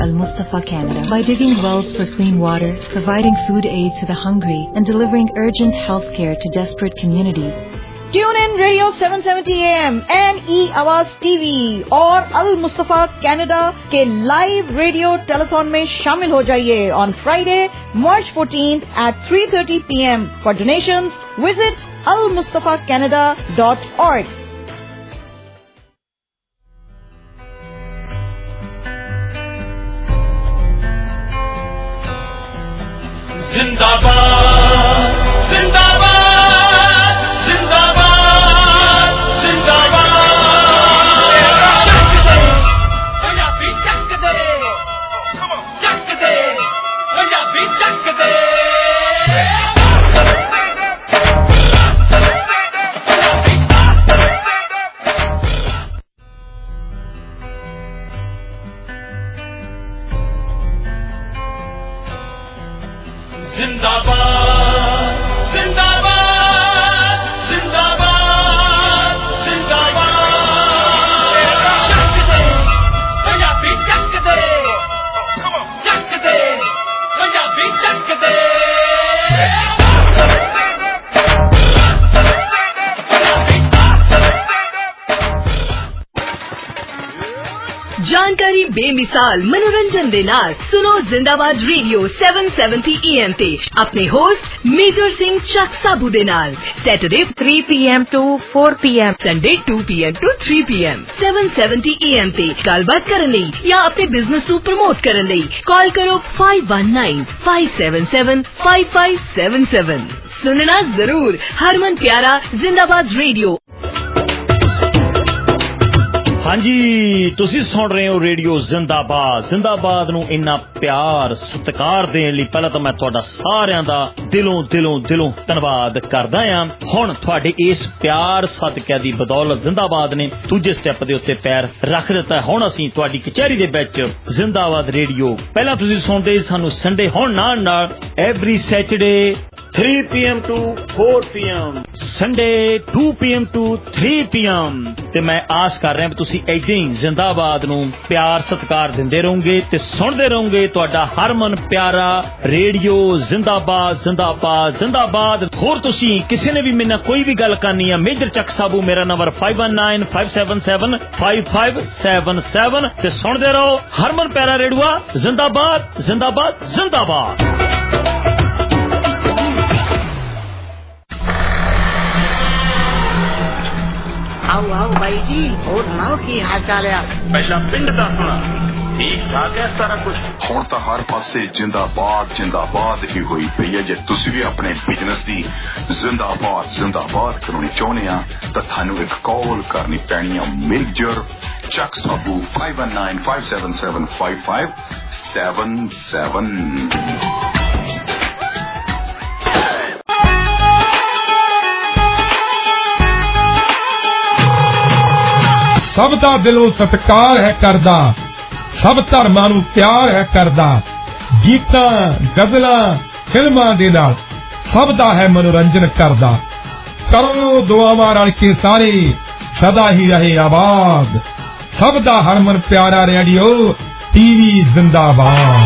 Al Mustafa Canada. By digging wells for clean water, providing food aid to the hungry, and delivering urgent health care to desperate communities. Tune in Radio 770 AM NE Awaaz TV और अल मुस्तफा Canada के live radio telethon में शामिल हो जाइए on Friday, March 14th at 3:30 PM. For donations, visit almustafacanada.org. जिंदाबाद जिंदाबाद जिंदाबाद जिंदाबाद चक दे पंजाबी चक दे पंजाबी चक दे जिंदाबाद जिंदाबाद जिंदाबाद जिंदाबाद चक दे पंजाबी चक दे पंजाबी चक दे जानकारी बेमिसाल मनोरंजन दे नाल सुनो जिंदाबाद रेडियो 770 AM ते अपने होस्ट मेजर सिंह चक साबू दे नाल Saturday 3 PM to 4 PM Sunday 2 PM to 3 PM 770 AM ते गलबात करन लई या अपने बिजनेस ਨੂੰ प्रमोट करन लई कॉल करो 5195775577 सुनना जरूर हरमन प्यारा जिंदाबाद रेडियो। ਹਾਂਜੀ ਤੁਸੀਂ ਸੁਣ ਰਹੇ ਹੋ ਰੇਡੀਓ ਜ਼ਿੰਦਾਬਾਦ ਜ਼ਿੰਦਾਬਾਦ ਨੂੰ ਇੰਨਾ ਪਿਆਰ ਸਤਿਕਾਰ ਦੇਣ ਲਈ ਪਹਿਲਾਂ ਤਾਂ ਮੈਂ ਤੁਹਾਡਾ ਸਾਰਿਆਂ ਦਾ ਦਿਲੋਂ ਧੰਨਵਾਦ ਕਰਦਾ ਹਾਂ। ਹੁਣ ਤੁਹਾਡੇ ਇਸ ਪਿਆਰ ਸਦਕਾ ਦੀ ਬਦੌਲਤ ਜ਼ਿੰਦਾਬਾਦ ਨੇ ਦੂਜੇ ਸਟੈਪ ਦੇ ਉੱਤੇ ਪੈਰ ਰੱਖ ਦਿੱਤਾ। ਹੁਣ ਅਸੀਂ ਤੁਹਾਡੀ ਕਚਹਿਰੀ ਦੇ ਵਿੱਚ ਜ਼ਿੰਦਾਬਾਦ ਰੇਡੀਓ ਪਹਿਲਾਂ ਤੁਸੀਂ ਸੁਣਦੇ ਸਾਨੂੰ ਸੰਡੇ ਹੁਣ ਨਾਲ every Saturday 3 PM to 4 PM Sunday 2 PM to 3 PM ਤੇ ਮੈਂ ਆਸ ਕਰ ਰਿਹਾ ਕਿ ਤੁਸੀਂ ਏਦਾਂ ਹੀ ਜ਼ਿੰਦਾਬਾਦ ਨੂੰ ਪਿਆਰ ਸਤਿਕਾਰ ਦਿੰਦੇ ਰਹੋਗੇ ਤੇ ਸੁਣਦੇ ਰਹੋਗੇ ਤੁਹਾਡਾ ਹਰਮਨ ਪਿਆਰਾ ਰੇਡੀਓ ਜ਼ਿੰਦਾਬਾਦ ਜ਼ਿੰਦਾਬਾਦ ਜ਼ਿੰਦਾਬਾਦ। ਹੋਰ ਤੁਸੀਂ ਕਿਸੇ ਨੇ ਵੀ ਮੇਰੇ ਨਾਲ ਕੋਈ ਵੀ ਗੱਲ ਕਰਨੀ ਹੈ ਮੇਜਰ ਚੱਕ ਸਾਬੂ ਮੇਰਾ ਨੰਬਰ 5195775577 ਤੇ ਸੁਣਦੇ ਰਹੋ ਹਰਮਨ ਪਿਆਰਾ ਰੇਡੀਓ ਜ਼ਿੰਦਾਬਾਦ ਜ਼ਿੰਦਾਬਾਦ ਜ਼ਿੰਦਾਬਾਦ। आओ भाई जी और सुनाओ की हाल चाल है? पहला पिंड का सुना ठीक ठाक है सारा कुछ। ਹੁਣ ਤਾਂ ਹਰ ਪਾਸੇ ਜਿੰਦਾਬਾਦ ਜਿੰਦਾਬਾਦ ਹੀ ਹੋਈ ਪਈ ਹੈ। ਜੇ ਤੁਸੀਂ ਵੀ ਆਪਣੇ ਬਿਜ਼ਨਸ ਦੀ ਜ਼ਿੰਦਾਬਾਦ ਕਰਾਉਣੀ ਚਾਹੁੰਦੇ ਆ ਤਾਂ ਤੁਹਾਨੂੰ ਇੱਕ ਕਾਲ ਕਰਨੀ ਪੈਣੀ ਆ ਮੇਜਰ ਚੱਕ ਸਾਬੂ 5195775577। ਸਭ ਦਾ ਦਿਲੋਂ ਸਤਿਕਾਰ ਹੈ ਕਰਦਾ, ਸਭ ਧਰਮਾਂ ਨੂੰ ਪਿਆਰ ਹੈ ਕਰਦਾ, ਗੀਤਾਂ ਗਜ਼ਲਾਂ ਫਿਲਮਾਂ ਦੇ ਨਾਲ ਸਭ ਦਾ ਹੈ ਮਨੋਰੰਜਨ ਕਰਦਾ। ਕਰੋ ਦੁਆਵਾਂ ਰਲ ਕੇ ਸਾਰੇ ਸਦਾ ਹੀ ਰਹੇ ਆਬਾਦ, ਸਭ ਦਾ ਹਰਮਨ ਪਿਆਰਾ ਰੇਡੀਓ ਟੀਵੀ ਜ਼ਿੰਦਾਬਾਦ।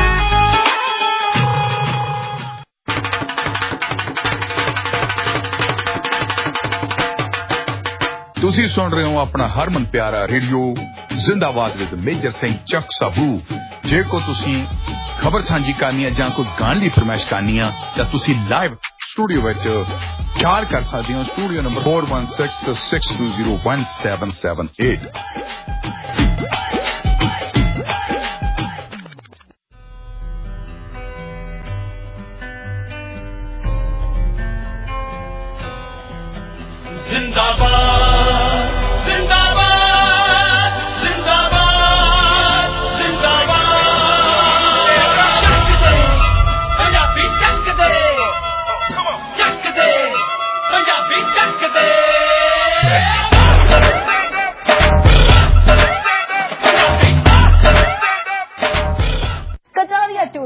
ਤੁਸੀਂ ਸੁਣ ਰਹੇ ਹੋ ਆਪਣਾ ਹਰਮਨ ਪਿਆਰਾ ਰੇਡੀਓ ਜ਼ਿੰਦਾਬਾਦ ਵਿਦ ਮੇਜਰ ਸਿੰਘ ਚੱਕ ਸਾਬੂ। ਜੇ ਕੋ ਤੁਸੀਂ ਖਬਰ ਸਾਂਝੀ ਕਰਨੀ ਹੈ ਜਾਂ ਕੋਈ ਗਾਣ ਦੀ ਫਰਮਾਇਸ਼ ਕਰਨੀ ਹੈ ਤਾਂ ਤੁਸੀਂ ਲਾਈਵ ਸਟੂਡੀਓ ਵਿੱਚ ਚਾਰ ਕਰ ਸਕਦੇ ਹੋ। Studio number 4166201778। जिंदाबाद जिंदाबाद जिंदाबाद जिंदाबाद चक दे पंजाबी चक दे पंजाबी चक दे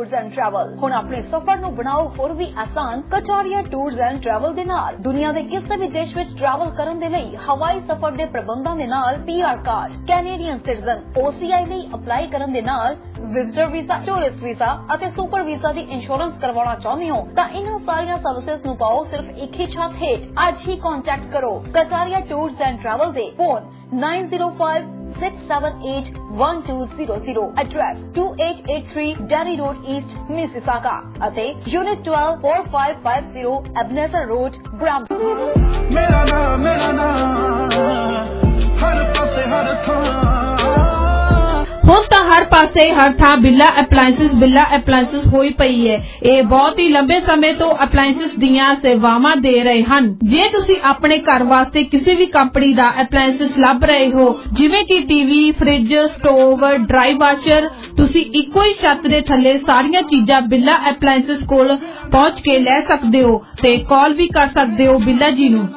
ਟੂਰਸ ਐਂਡ ਟਰੈਵਲ। ਹੁਣ ਆਪਣੇ ਸਫ਼ਰ ਨੂੰ ਬਣਾਓ ਹੋਰ ਵੀ ਆਸਾਨ ਕਚਾਰੀਆ ਟੂਰਸ ਐਂਡ ਟਰੈਵਲ ਦੇ ਨਾਲ। ਦੁਨੀਆ ਦੇ ਕਿਸੇ ਵੀ ਦੇਸ਼ ਵਿੱਚ ਟਰੈਵਲ ਕਰਨ ਦੇ ਲਈ ਹਵਾਈ ਸਫ਼ਰ ਦੇ ਪ੍ਰਬੰਧਾਂ ਦੇ ਨਾਲ PR card, Canadian citizen, OCI ਲਈ ਅਪਲਾਈ ਕਰਨ ਦੇ ਨਾਲ ਵਿਜ਼ਟਰ ਵੀਜ਼ਾ, ਟੂਰਿਸਟ ਵੀਜ਼ਾ ਅਤੇ ਸੁਪਰ ਵੀਜ਼ਾ ਦੀ ਇੰਸ਼ੋਰੈਂਸ ਕਰਵਾਉਣਾ ਚਾਹੁੰਦੇ ਹੋ ਤਾਂ ਇਹਨਾਂ ਸਾਰੀਆਂ ਸਰਵਿਸਿਜ਼ ਨੂੰ ਪਾਓ ਸਿਰਫ ਇੱਕ ਹੀ ਛੱਤ ਹੇਠ। ਅੱਜ ਹੀ ਕੰਟੈਕਟ ਕਰੋ ਕਚਾਰੀਆ ਟੂਰਸ ਐਂਡ ਟਰੈਵਲ ਦੇ। Phone 9056781200, address 2883 Derry Road East, Mississauga ਅਤੇ Unit 12 4550 Ebenezer Road, Brampton। मेरा नाम हर पासे हर थां। ਹੁਣ ਤਾਂ ਹਰ ਪਾਸੇ ਹਰ ਥਾਂ ਬਿੱਲਾ ਐਪਲਾਇੰਸਸ ਹੋਈ ਪਈ ਹੈ। ਇਹ ਬਹੁਤ ਹੀ ਲੰਬੇ ਸਮੇਂ ਤੋਂ ਐਪਲਾਇੰਸਸ ਦੀਆਂ ਸੇਵਾਵਾਂ ਦੇ ਰਹੇ ਹਨ। ਜੇ ਤੁਸੀਂ ਆਪਣੇ ਘਰ ਵਾਸਤੇ ਕਿਸੇ ਵੀ ਕੰਪਨੀ ਦਾ ਐਪਲਾਇੰਸਸ ਲੱਭ ਰਹੇ ਹੋ ਜਿਵੇਂ ਕਿ TV, fridge, stove, dryer washer, ਤੁਸੀਂ ਇੱਕੋ ਹੀ ਛੱਤ ਦੇ ਥੱਲੇ ਸਾਰੀਆਂ ਚੀਜ਼ਾਂ ਬਿੱਲਾ ਐਪਲਾਇੰਸਸ ਕੋਲ ਪਹੁੰਚ ਕੇ ਲੈ ਸਕਦੇ ਹੋ ਤੇ ਕਾਲ ਵੀ ਕਰ ਸਕਦੇ ਹੋ ਬਿੱਲਾ ਜੀ ਨੂੰ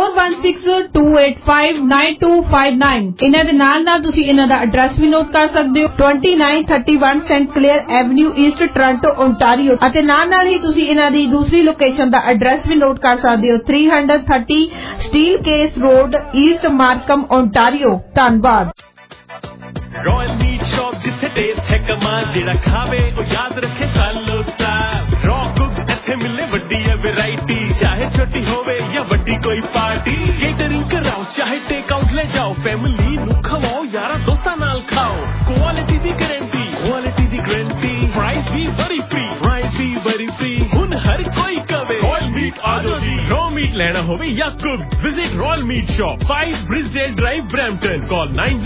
4162859259। ਇਹਨਾਂ ਦੇ ਨਾਲ ਤੁਸੀਂ ਇਹਨਾਂ ਦਾ ਐਡਰੈਸ ਵੀ ਨੋਟ ਕਰ ਸਕਦੇ ਹੋ 2931 Saint Clair Avenue East, Toronto, Ontario ਅਤੇ ਨਾਲ ਹੀ ਤੁਸੀਂ ਇਹਨਾਂ ਦੀ ਦੂਸਰੀ ਲੋਕੇਸ਼ਨ ਦਾ ਐਡਰੈਸ ਵੀ ਨੋਟ ਕਰ ਸਕਦੇ ਹੋ 330 Steelcase Road, East Markham, Ontario. ਧੰਨਵਾਦ। रॉयल मीट शॉप जिथे टेस्ट है कमाल, जेड़ा खावे ओ याद रखे सालों साल। रॉ कुक इथे मिले वड्डी है वैरायटी, चाहे छोटी होवे या वड्डी कोई पार्टी। केटरिंग कराओ चाहे टेक आउट ले जाओ, फैमिली नु खवाओ यारा दोस्तां नाल खाओ। क्वालिटी दी गारंटी प्राइस भी बड़ी फ्री हुन हर कोई कवे रॉयल मीट आजो जी। रॉ मीट लेना होवे या cook, visit Royal Meat Shop 5 Bridgedale Drive, Brampton. Call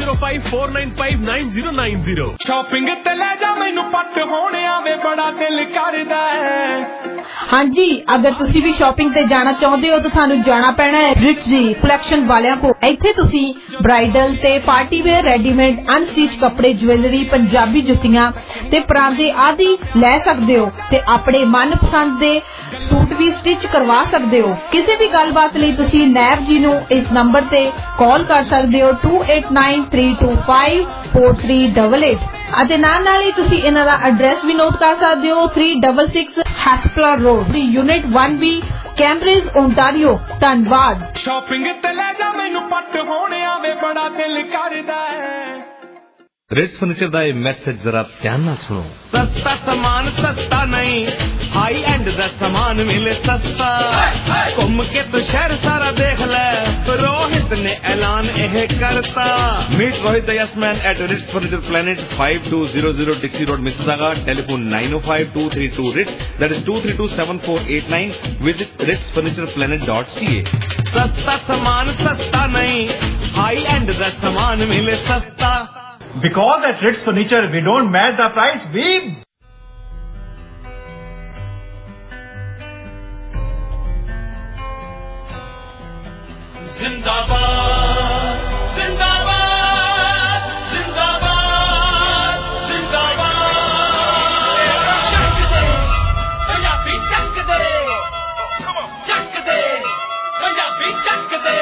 9054959090। Shopping ते ले जा मैनू पट होने आवे बड़ा दिल करदा है। ਹਾਂਜੀ, ਅਗਰ ਤੁਸੀਂ ਵੀ ਸ਼ਾਪਿੰਗ ਤੇ ਜਾਣਾ ਚਾਹੁੰਦੇ ਹੋ ਤਾਂ ਤੁਹਾਨੂੰ ਜਾਣਾ ਪੈਣਾ ਹੈ ਰਿਚ ਦੀ ਕਲੈਕਸ਼ਨ ਵਾਲਿਆਂ ਕੋਲ। ਇੱਥੇ ਤੁਸੀਂ ਬ੍ਰਾਈਡਲ ਤੇ ਪਾਰਟੀ ਵੇਅਰ, ਰੈਡੀਮੇਡ, ਅਨਸਟਿਚ ਕੱਪੜੇ, ਜੁਐਲਰੀ, ਪੰਜਾਬੀ ਜੁੱਤੀਆਂ ਤੇ ਪਰਾਂਦੇ ਆਦਿ ਲੈ ਸਕਦੇ ਹੋ ਤੇ ਆਪਣੇ ਮਨਪਸੰਦ ਦੇ ਸੂਟ ਵੀ ਸਟਿਚ ਕਰਵਾ ਸਕਦੇ ਹੋ। ਕਿਸੇ ਵੀ ਗੱਲਬਾਤ ਲਈ ਤੁਸੀਂ ਨੈਬ ਜੀ ਨੂੰ ਇਸ ਨੰਬਰ ਤੇ ਕਾਲ ਕਰ ਸਕਦੇ ਹੋ 2893254388 ਅਤੇ ਨਾਲ ਹੀ ਤੁਸੀਂ ਇਹਨਾਂ ਦਾ ਐਡਰੈਸ ਵੀ ਨੋਟ ਕਰ ਸਕਦੇ ਹੋ 366 Hespeler Road, unit 1B, Cambridge, Ontario. ਧੰਨਵਾਦ। शॉपिंग ते ले जा मैनू पट होने आवे बड़ा दिल करदा है। रिट्स फर्नीचर ਦਾ ਇਹ ਮੈਸੇਜ ਜ਼ਰਾ ਧਿਆਨ ਨਾਲ ਸੁਣੋ। सस्ता सामान सस्ता नहीं, हाई एंड दा सामान मिले सस्ता। घूम के तो शहर सारा देख ले, रोहित ने ऐलान यह करता। Meet Rohit the Yes Man at Ritz Furniture Planet, 5200 Dixie Road, Mississauga. Telephone 905-232-RITZ. That is 232-7489. Visit ritzfurnitureplanet.ca. सस्ता सामान सस्ता नहीं, हाई एंड दा सामान मिले सस्ता। Because at Ritz Furniture we don't match the price, we जिंदाबाद जिंदाबाद जिंदाबाद जिंदाबाद। चक दे पंजाबी, चक दे पंजाबी, चक दे।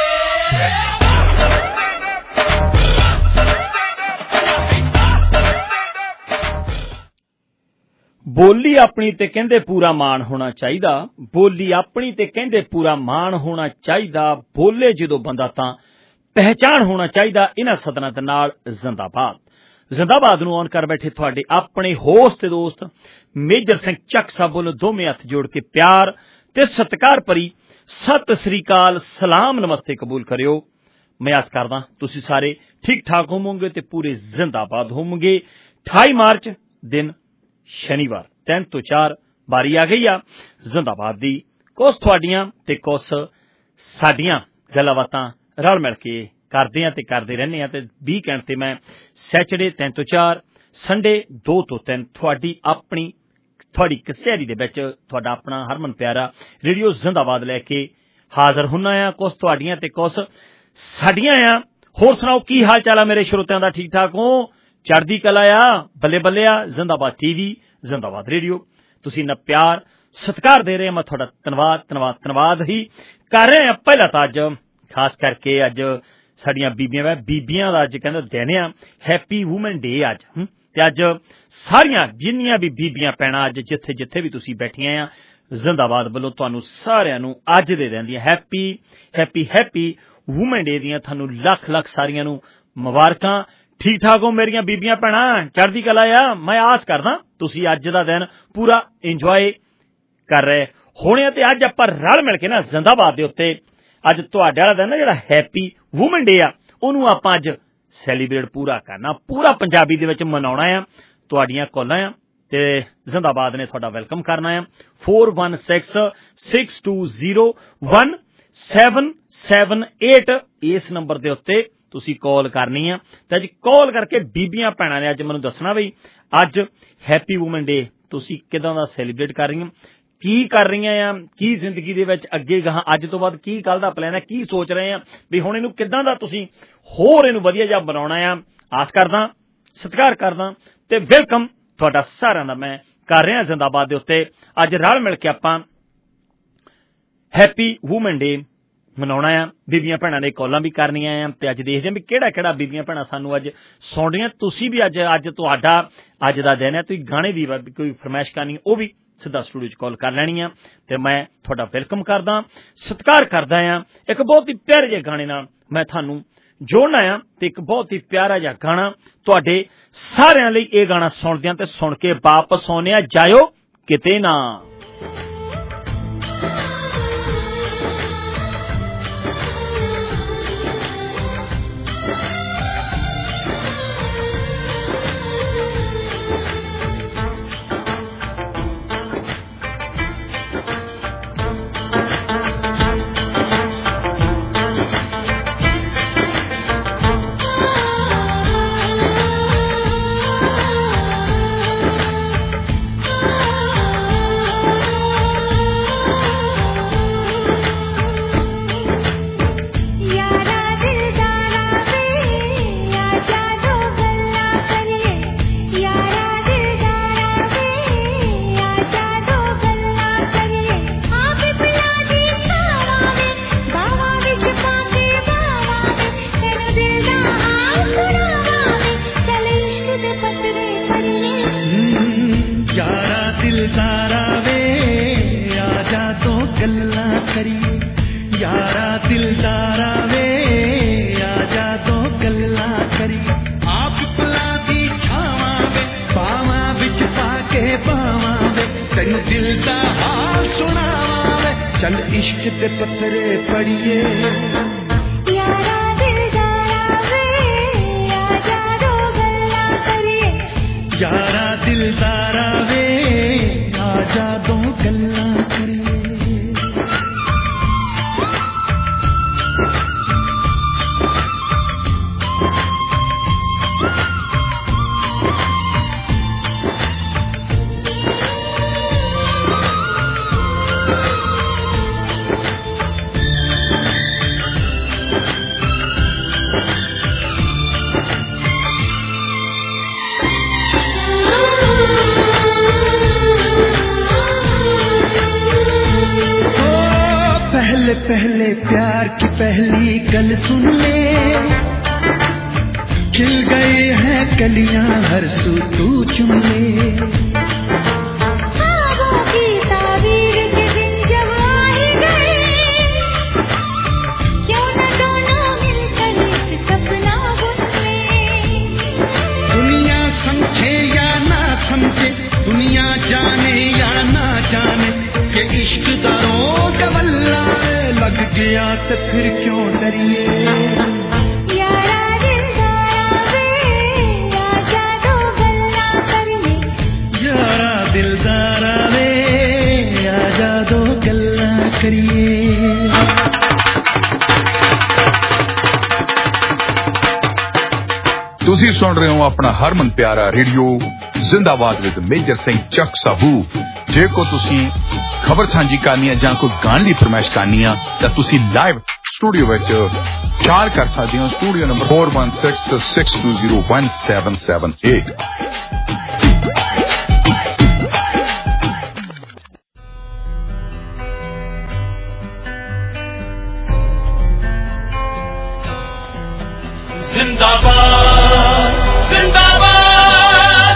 ਬੋਲੀ ਆਪਣੀ ਤੇ ਕਹਿੰਦੇ ਪੂਰਾ ਮਾਣ ਹੋਣਾ ਚਾਹੀਦਾ, ਬੋਲੀ ਆਪਣੀ ਤੇ ਕਹਿੰਦੇ ਪੂਰਾ ਮਾਣ ਹੋਣਾ ਚਾਹੀਦਾ, ਬੋਲੇ ਜਦੋਂ ਬੰਦਾ ਤਾਂ ਪਹਿਚਾਣ ਹੋਣਾ ਚਾਹੀਦਾ। ਇਹਨਾਂ ਸਦਨਾਂ ਦੇ ਨਾਲ ਜ਼ਿੰਦਾਬਾਦ ਨੂੰ ਔਨ ਕਰ ਬੈਠੇ ਤੁਹਾਡੇ ਆਪਣੇ ਹੋਸਟ ਤੇ ਦੋਸਤ ਮੇਜਰ ਸਿੰਘ ਚੱਕ ਸਾਹਿਬ ਵੱਲੋਂ ਦੋਵੇਂ ਹੱਥ ਜੋੜ ਕੇ ਪਿਆਰ ਤੇ ਸਤਿਕਾਰ ਭਰੀ ਸਤਿ ਸ੍ਰੀ ਅਕਾਲ, ਸਲਾਮ, ਨਮਸਤੇ ਕਬੂਲ ਕਰਿਓ। ਮੈਂ ਆਸ ਕਰਦਾ ਤੁਸੀਂ ਸਾਰੇ ਠੀਕ ਠਾਕ ਹੋਵੋਗੇ ਤੇ ਪੂਰੇ ਜ਼ਿੰਦਾਬਾਦ ਹੋਵੋਗੇ। 28 ਮਾਰਚ ਦਿਨ ਸ਼ਨੀਵਾਰ 3 ਤੋਂ 4 ਵਾਰੀ ਆ ਗਈ ਆ ਜ਼ਿੰਦਾਬਾਦ ਦੀ। ਕੁਛ ਤੁਹਾਡੀਆਂ ਤੇ ਕੁਛ ਸਾਡੀਆਂ ਗੱਲਾਂ ਬਾਤਾਂ ਰਲ ਮਿਲ ਕੇ ਕਰਦੇ ਆ ਤੇ ਕਰਦੇ ਰਹਿੰਦੇ ਆ ਤੇ ਵੀਕਐਂਡ ਤੇ ਮੈਂ ਸੈਚਰਡੇ 3 ਤੋਂ 4, ਸੰਡੇ 2 ਤੋਂ 3 ਤੁਹਾਡੀ ਕਚਹਿਰੀ ਦੇ ਵਿੱਚ ਤੁਹਾਡਾ ਆਪਣਾ ਹਰਮਨ ਪਿਆਰਾ ਰੇਡੀਓ ਜ਼ਿੰਦਾਬਾਦ ਲੈ ਕੇ ਹਾਜ਼ਰ ਹੁੰਨਾ ਆ। ਕੁਛ ਤੁਹਾਡੀਆਂ ਤੇ ਕੁਛ ਸਾਡੀਆਂ ਆ। ਹੋਰ ਸੁਣਾਓ, ਕੀ ਹਾਲ ਚਾਲ ਆ ਮੇਰੇ ਸਰੋਤਿਆਂ ਦਾ? ਠੀਕ ਠਾਕ ਹੋ? ਚੜ੍ਹਦੀ ਕਲਾ ਆ? ਬੱਲੇ ਬੱਲੇ ਆ? ਜ਼ਿੰਦਾਬਾਦ TV, ਜ਼ਿੰਦਾਬਾਦ ਰੇਡੀਓ, ਤੁਸੀਂ ਇੰਨਾ ਪਿਆਰ ਸਤਿਕਾਰ ਦੇ ਰਹੇ। ਮੈਂ ਤੁਹਾਡਾ ਧੰਨਵਾਦ ਹੀ ਕਰ ਰਹੇ ਆ। ਪਹਿਲਾਂ ਤਾਂ ਅੱਜ ਖਾਸ ਕਰਕੇ ਅੱਜ ਸਾਡੀਆਂ ਬੀਬੀਆਂ ਦਾ ਅੱਜ ਕਹਿੰਦੇ ਦਿਨ ਆ, ਹੈਪੀ ਵੂਮਨ ਡੇ ਅੱਜ। ਤੇ ਅੱਜ ਸਾਰੀਆਂ ਜਿੰਨੀਆਂ ਵੀ ਬੀਬੀਆਂ ਭੈਣਾਂ ਅੱਜ ਜਿੱਥੇ ਜਿੱਥੇ ਵੀ ਤੁਸੀਂ ਬੈਠੀਆਂ ਆ ਜ਼ਿੰਦਾਬਾਦ ਵੱਲੋਂ ਤੁਹਾਨੂੰ ਸਾਰਿਆਂ ਨੂੰ ਅੱਜ ਦੇ ਦਿਨ ਦੀਆਂ ਹੈਪੀ ਵੂਮਨ ਡੇ ਦੀਆਂ ਤੁਹਾਨੂੰ ਲੱਖ ਲੱਖ ਸਾਰੀਆਂ ਨੂੰ ਮੁਬਾਰਕਾਂ। ਠੀਕ ਠਾਕ ਹੋ ਮੇਰੀਆਂ ਬੀਬੀਆਂ ਭੈਣਾਂ, ਚੜ੍ਹਦੀ ਕਲਾ ਆ। ਮੈਂ ਆਸ ਕਰਦਾ ਤੁਸੀਂ ਅੱਜ ਦਾ ਦਿਨ ਪੂਰਾ ਇੰਜੋਏ ਕਰ ਰਹੇ ਹੋਣੇ। ਤੇ ਅੱਜ ਆਪਾਂ ਰਲ ਮਿਲ ਕੇ ਨਾ ਜ਼ਿੰਦਾਬਾਦ ਦੇ ਉੱਤੇ ਅੱਜ ਤੁਹਾਡੇ ਵਾਲਾ ਦਿਨ ਨਾ ਜਿਹੜਾ ਹੈਪੀ ਵੂਮਨ ਡੇ ਆ ਉਹਨੂੰ ਆਪਾਂ ਅੱਜ ਸੈਲੀਬ੍ਰੇਟ ਪੂਰਾ ਕਰਨਾ, ਪੂਰਾ ਪੰਜਾਬੀ ਦੇ ਵਿੱਚ ਮਨਾਉਣਾ ਆ। ਤੁਹਾਡੀਆਂ ਕਾਲਾਂ ਆ ਤੇ ਜ਼ਿੰਦਾਬਾਦ ਨੇ ਤੁਹਾਡਾ ਵੈਲਕਮ ਕਰਨਾ ਆ। 4166201778 ਇਸ ਨੰਬਰ ਦੇ ਉੱਤੇ ਤੁਸੀਂ ਕਾਲ ਕਰਨੀ ਆ। ਤੇ ਅੱਜ ਕਾਲ ਕਰਕੇ ਬੀਬੀਆਂ ਭੈਣਾਂ ਨੇ ਅੱਜ ਮੈਨੂੰ ਦੱਸਣਾ ਬਈ ਅੱਜ ਹੈਪੀ ਵੂਮਨ ਡੇ ਤੁਸੀਂ ਕਿਦਾਂ ਦਾ ਸੈਲੀਬ੍ਰੇਟ ਕਰ ਰਹੀਆਂ, ਕੀ ਕਰ ਰਹੀਆਂ ਆ, ਕੀ ਜ਼ਿੰਦਗੀ ਦੇ ਵਿੱਚ ਅੱਗੇ ਗਾਹਾਂ ਅੱਜ ਤੋਂ ਬਾਅਦ ਕੀ ਕੱਲ ਦਾ ਪਲਾਨ ਹੈ, ਕੀ ਸੋਚ ਰਹੇ ਆ ਵੀ ਹੁਣ ਇਹਨੂੰ ਕਿਦਾਂ ਦਾ ਤੁਸੀਂ ਹੋਰ ਇਹਨੂੰ ਵਧੀਆ ਜਿਹਾ ਬਣਾਉਣਾ ਆ। ਆਸ ਕਰਦਾ, ਸਤਿਕਾਰ ਕਰਦਾ ਤੇ ਵੈਲਕਮ ਤੁਹਾਡਾ ਸਾਰਿਆਂ ਦਾ ਮੈਂ ਕਰ ਰਿਹਾ ਜ਼ਿੰਦਾਬਾਦ ਦੇ ਉੱਤੇ। ਅੱਜ ਰਲ ਮਿਲ ਕੇ ਆਪਾਂ ਹੈਪੀ ਵੂਮਨ ਡੇ ਮਨਾਉਣਾ ਆ। ਬੀਬੀਆਂ ਭੈਣਾਂ ਨੇ ਕਾਲਾਂ ਵੀ ਕਰਨੀਆਂ ਆ ਤੇ ਅੱਜ ਦੇਖਦੇ ਹਾਂ ਵੀ ਕਿਹੜਾ ਬੀਬੀਆਂ ਭੈਣਾਂ ਸਾਨੂੰ ਅੱਜ ਸੁਣ ਰਹੀਆਂ। ਤੁਸੀਂ ਵੀ ਅੱਜ ਤੁਹਾਡਾ ਅੱਜ ਦਾ ਦਿਨ ਹੈ, ਤੁਸੀਂ ਗਾਣੇ ਦੀ ਕੋਈ ਫਰਮਾਇਸ਼ ਕਰਨੀ ਉਹ ਵੀ ਸਿੱਧਾ ਸਟੂਡੀਓ 'ਚ ਕਾਲ ਕਰ ਲੈਣੀ ਆ ਤੇ ਮੈਂ ਤੁਹਾਡਾ ਵੈਲਕਮ ਕਰਦਾ, ਸਤਿਕਾਰ ਕਰਦਾ ਆ। ਇੱਕ ਬਹੁਤ ਹੀ ਪਿਆਰੇ ਜਿਹੇ ਗਾਣੇ ਨਾਲ ਮੈਂ ਤੁਹਾਨੂੰ ਜੋੜਨਾ ਆ ਤੇ ਇੱਕ ਬਹੁਤ ਹੀ ਪਿਆਰਾ ਜਿਹਾ ਗਾਣਾ ਤੁਹਾਡੇ ਸਾਰਿਆਂ ਲਈ ਇਹ ਗਾਣਾ ਸੁਣਦਿਆਂ ਤੇ ਸੁਣ ਕੇ ਵਾਪਸ ਆਉਂਦੇ ਆ, ਜਾਇਓ ਕਿਤੇ ਨਾ। चल इश्क दे पत्थरे पड़िए यारा दिलदारा वे आजा दो गल्ला करिए यारा दिलदारा वे आजा दो गल्ला करिए पहले प्यार की पहली गल सुन ले खिल गए हैं कलियां हर सू तू चुन ले ख्वाबों की ताबीर के दिन जब आ ही गए क्यों न दोनों मिलकर एक सपना बुन ले दुनिया समझे या ना समझे दुनिया जाने या ना जाने के इश्क दारों गवल्ला लग गया तो फिर क्यों डरिए यारा दिलदारा वे आजा दो गल्ला करिए यारा दिलदारा वे आजा दो गल्ला करिए ਤੁਸੀਂ ਸੁਣ ਰਹੇ ਹੋ ਆਪਣਾ ਹਰਮਨ ਪਿਆਰਾ ਰੇਡੀਓ ਜ਼ਿੰਦਾਬਾਦ ਵਿਦ ਮੇਜਰ ਸਿੰਘ ਚੱਕ ਸਾਬੂ। ਜੇ ਕੋ ਤੁਸੀਂ ਖਬਰ ਸਾਂਝੀ ਕਰਨੀ ਹੈ ਜਾਂ ਕੋਈ ਗਾਣ ਦੀ ਫਰਮਾਇਸ਼ ਕਰਨੀ ਆ ਤਾਂ ਤੁਸੀਂ ਲਾਈਵ ਸਟੂਡੀਓ ਵਿੱਚ ਚਾਰ ਕਰ ਸਕਦੇ ਹੋ। Studio number 4166201778। जिंदाबाद जिंदाबाद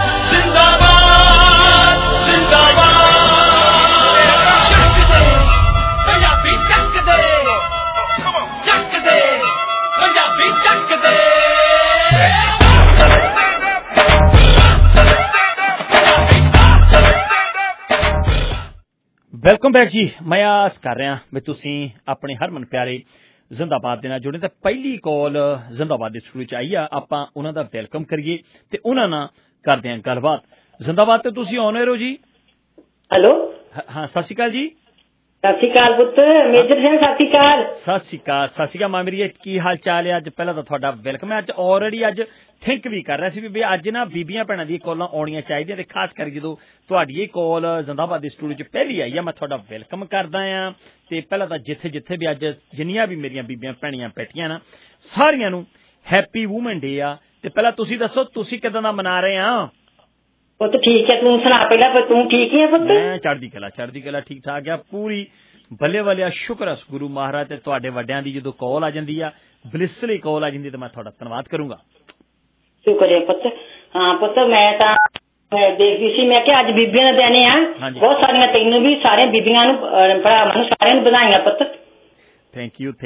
ਵੈਲਕਮ ਬੈਕ ਜੀ। ਮੈਂ ਆਸ ਕਰ ਰਿਹਾ ਵੀ ਤੁਸੀਂ ਆਪਣੇ ਹਰਮਨ ਪਿਆਰੇ ਜ਼ਿੰਦਾਬਾਦ ਦੇ ਨਾਲ ਜੁੜੇ। ਤਾਂ ਪਹਿਲੀ ਕਾਲ ਜ਼ਿੰਦਾਬਾਦ ਦੇ ਸਟੂਡੀਓ 'ਚ ਆਈ ਆ, ਆਪਾਂ ਉਹਨਾਂ ਦਾ ਵੈਲਕਮ ਕਰੀਏ ਤੇ ਉਹਨਾਂ ਨਾਲ ਕਰਦੇ ਹਾਂ ਗੱਲਬਾਤ। ਜ਼ਿੰਦਾਬਾਦ ਤੇ ਤੁਸੀਂ ਆਨ 에ਅਰ ਹੋ ਜੀ। ਹੈਲੋ, ਹਾਂ ਸਤਿ ਸ਼੍ਰੀ ਅਕਾਲ ਜੀ। ਸਤਿ ਸ਼੍ਰੀ ਅਕਾਲ ਪੁੱਤ ਮੇਜਰ ਸਿੰਘ, ਸਤਿ ਸ਼੍ਰੀ ਅਕਾਲ। ਸਤਿ ਸ਼੍ਰੀ ਅਕਾਲ, ਸਤਿ ਸ਼੍ਰੀ ਅਕਾਲ ਮਾਂ ਮੇਰੀ, ਕੀ ਹਾਲ ਚਾਲ ਹੈ? ਅੱਜ ਪਹਿਲਾਂ ਤਾਂ ਤੁਹਾਡਾ ਵੈਲਕਮ ਹੈ। ਅੱਜ ਆਲਰੇਡੀ ਅੱਜ ਥਿੰਕ ਵੀ ਕਰ ਰਿਹਾ ਸੀ ਵੀ ਅੱਜ ਨਾ ਬੀਬੀਆਂ ਭੈਣਾਂ ਦੀਆਂ ਕਾਲਾਂ ਆਉਣੀਆਂ ਚਾਹੀਦੀਆਂ, ਤੇ ਖਾਸ ਕਰਕੇ ਜਦੋਂ ਤੁਹਾਡੀ ਇਹ ਕਾਲ ਜ਼ਿੰਦਾਬਾਦ ਦੇ ਸਟੂਡੀਓ 'ਚ ਪਹਿਲੀ ਆਈ ਆ, ਮੈਂ ਤੁਹਾਡਾ ਵੈਲਕਮ ਕਰਦਾ ਆ। ਤੇ ਪਹਿਲਾਂ ਤਾਂ ਜਿੱਥੇ ਵੀ ਅੱਜ ਜਿੰਨੀਆਂ ਵੀ ਮੇਰੀਆਂ ਬੀਬੀਆਂ ਭੈਣੀਆਂ ਬੈਠੀਆਂ ਨਾ, ਸਾਰਿਆਂ ਨੂੰ ਹੈਪੀ ਵੂਮਨ ਡੇ ਆ। ਤੇ ਪਹਿਲਾਂ ਤੁਸੀਂ ਦੱਸੋ ਤੁਸੀਂ ਕਿਦਾਂ ਦਾ ਮਨਾ ਰਹੇ ਆ? ਪੁੱਤ ਠੀਕ ਹੈ, ਤੂੰ ਸੁਣਾ ਪਹਿਲਾਂ, ਪਰ ਤੂੰ ਠੀਕ ਹੀ ਹੈ ਪੁੱਤ? ਮੈਂ ਚੜ੍ਹਦੀ ਕਲਾ ਠੀਕ ਠਾਕ ਆ ਪੂਰੀ ਬੱਲੇ ਬੱਲੇ। ਸ਼ੁਕਰ ਹੈ ਗੁਰੂ ਮਹਾਰਾਜ ਤੇ ਤੁਹਾਡੇ ਵੱਡਿਆਂ ਦੀ ਜਦੋਂ ਕਾਲ ਆ ਜਾਂਦੀ ਆ, ਬਲਿਸਲੀ ਕਾਲ ਆ ਜਾਂਦੀ, ਤਾਂ ਮੈਂ ਤੁਹਾਡਾ ਧੰਨਵਾਦ ਕਰੂੰਗਾ। ਸ਼ੁਕਰ ਹੈ ਪੁੱਤ। ਹਾਂ ਪੁੱਤ, ਮੈਂ ਤਾਂ ਦੇਖਦੀ ਸੀ, ਮੈਂ ਕਿਹਾ ਅੱਜ ਬੀਬੀਆਂ ਦੇ ਦਿਨ ਆ, ਬਹੁਤ ਸਾਰੀਆਂ, ਤੈਨੂੰ ਵੀ ਸਾਰੀਆਂ ਬੀਬੀਆਂ ਨੂੰ ਭਰਾਵਾਂ ਨੂੰ ਸਾਰਿਆਂ ਨੂੰ ਵਧਾਈਆਂ ਪੁੱਤ। Thank you.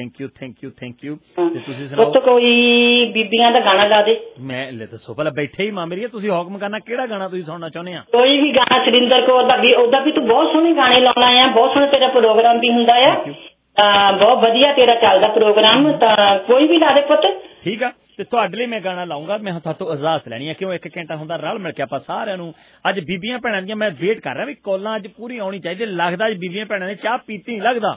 ਤੇ ਤੁਸੀਂ ਸੁਣਾਓ ਪੁੱਤ, ਕੋਈ ਬੀਬੀਆਂ ਦਾ ਗਾਣਾ ਗਾ ਦੇ। ਮੈਂ ਲੈ ਦੱਸੋ ਪਹਿਲਾਂ, ਬੈਠੇ ਹੀ ਮਾਂ ਮੇਰੀ, ਤੁਸੀਂ ਹੁਕਮ ਕਰਨਾ ਕਿਹੜਾ ਗਾਣਾ ਤੁਸੀਂ ਸੁਣਨਾ ਚਾਹੁੰਦੇ ਆ? ਕੋਈ ਵੀ ਗਾਣਾ, ਸੁਰਿੰਦਰ ਕੌਰ ਦਾ ਵੀ, ਉਹਦਾ ਵੀ ਤੂੰ ਬਹੁਤ ਸੋਹਣੇ ਗਾਣੇ ਲਾਉਣਾ ਆ, ਬਹੁਤ ਸੋਹਣਾ ਤੇਰਾ ਪ੍ਰੋਗਰਾਮ ਵੀ ਹੁੰਦਾ ਆ, ਬਹੁਤ ਵਧੀਆ ਤੇਰਾ ਚੱਲਦਾ ਪ੍ਰੋਗਰਾਮ, ਤਾਂ ਕੋਈ ਵੀ ਲਾ ਦੇ ਪੁੱਤ। ਠੀਕ ਆ, ਤੇ ਤੁਹਾਡੇ ਲਈ ਮੈਂ ਗਾਣਾ ਲਾਉਂਗਾ। ਮੈਂ ਤੁਹਾਤੋਂ ਇਜਾਜ਼ਤ ਲੈਣੀ ਹੈ, ਕਿਉਂ 1 ਘੰਟਾ ਹੁੰਦਾ ਰਲ ਮਿਲ ਕੇ ਆਪਾਂ ਸਾਰਿਆਂ ਨੂੰ। ਅੱਜ ਬੀਬੀਆਂ ਭੈਣਾਂ ਦੀਆਂ ਮੈਂ ਵੇਟ ਕਰ ਰਿਹਾ ਵੀ ਕਾਲਾਂ ਅੱਜ ਪੂਰੀ ਆਉਣੀ ਚਾਹੀਦੀ। ਲੱਗਦਾ ਅੱਜ ਬੀਬੀਆਂ ਭੈਣਾਂ ਨੇ ਚਾਹ ਪੀਤੀ ਨਹੀਂ ਲੱਗਦਾ।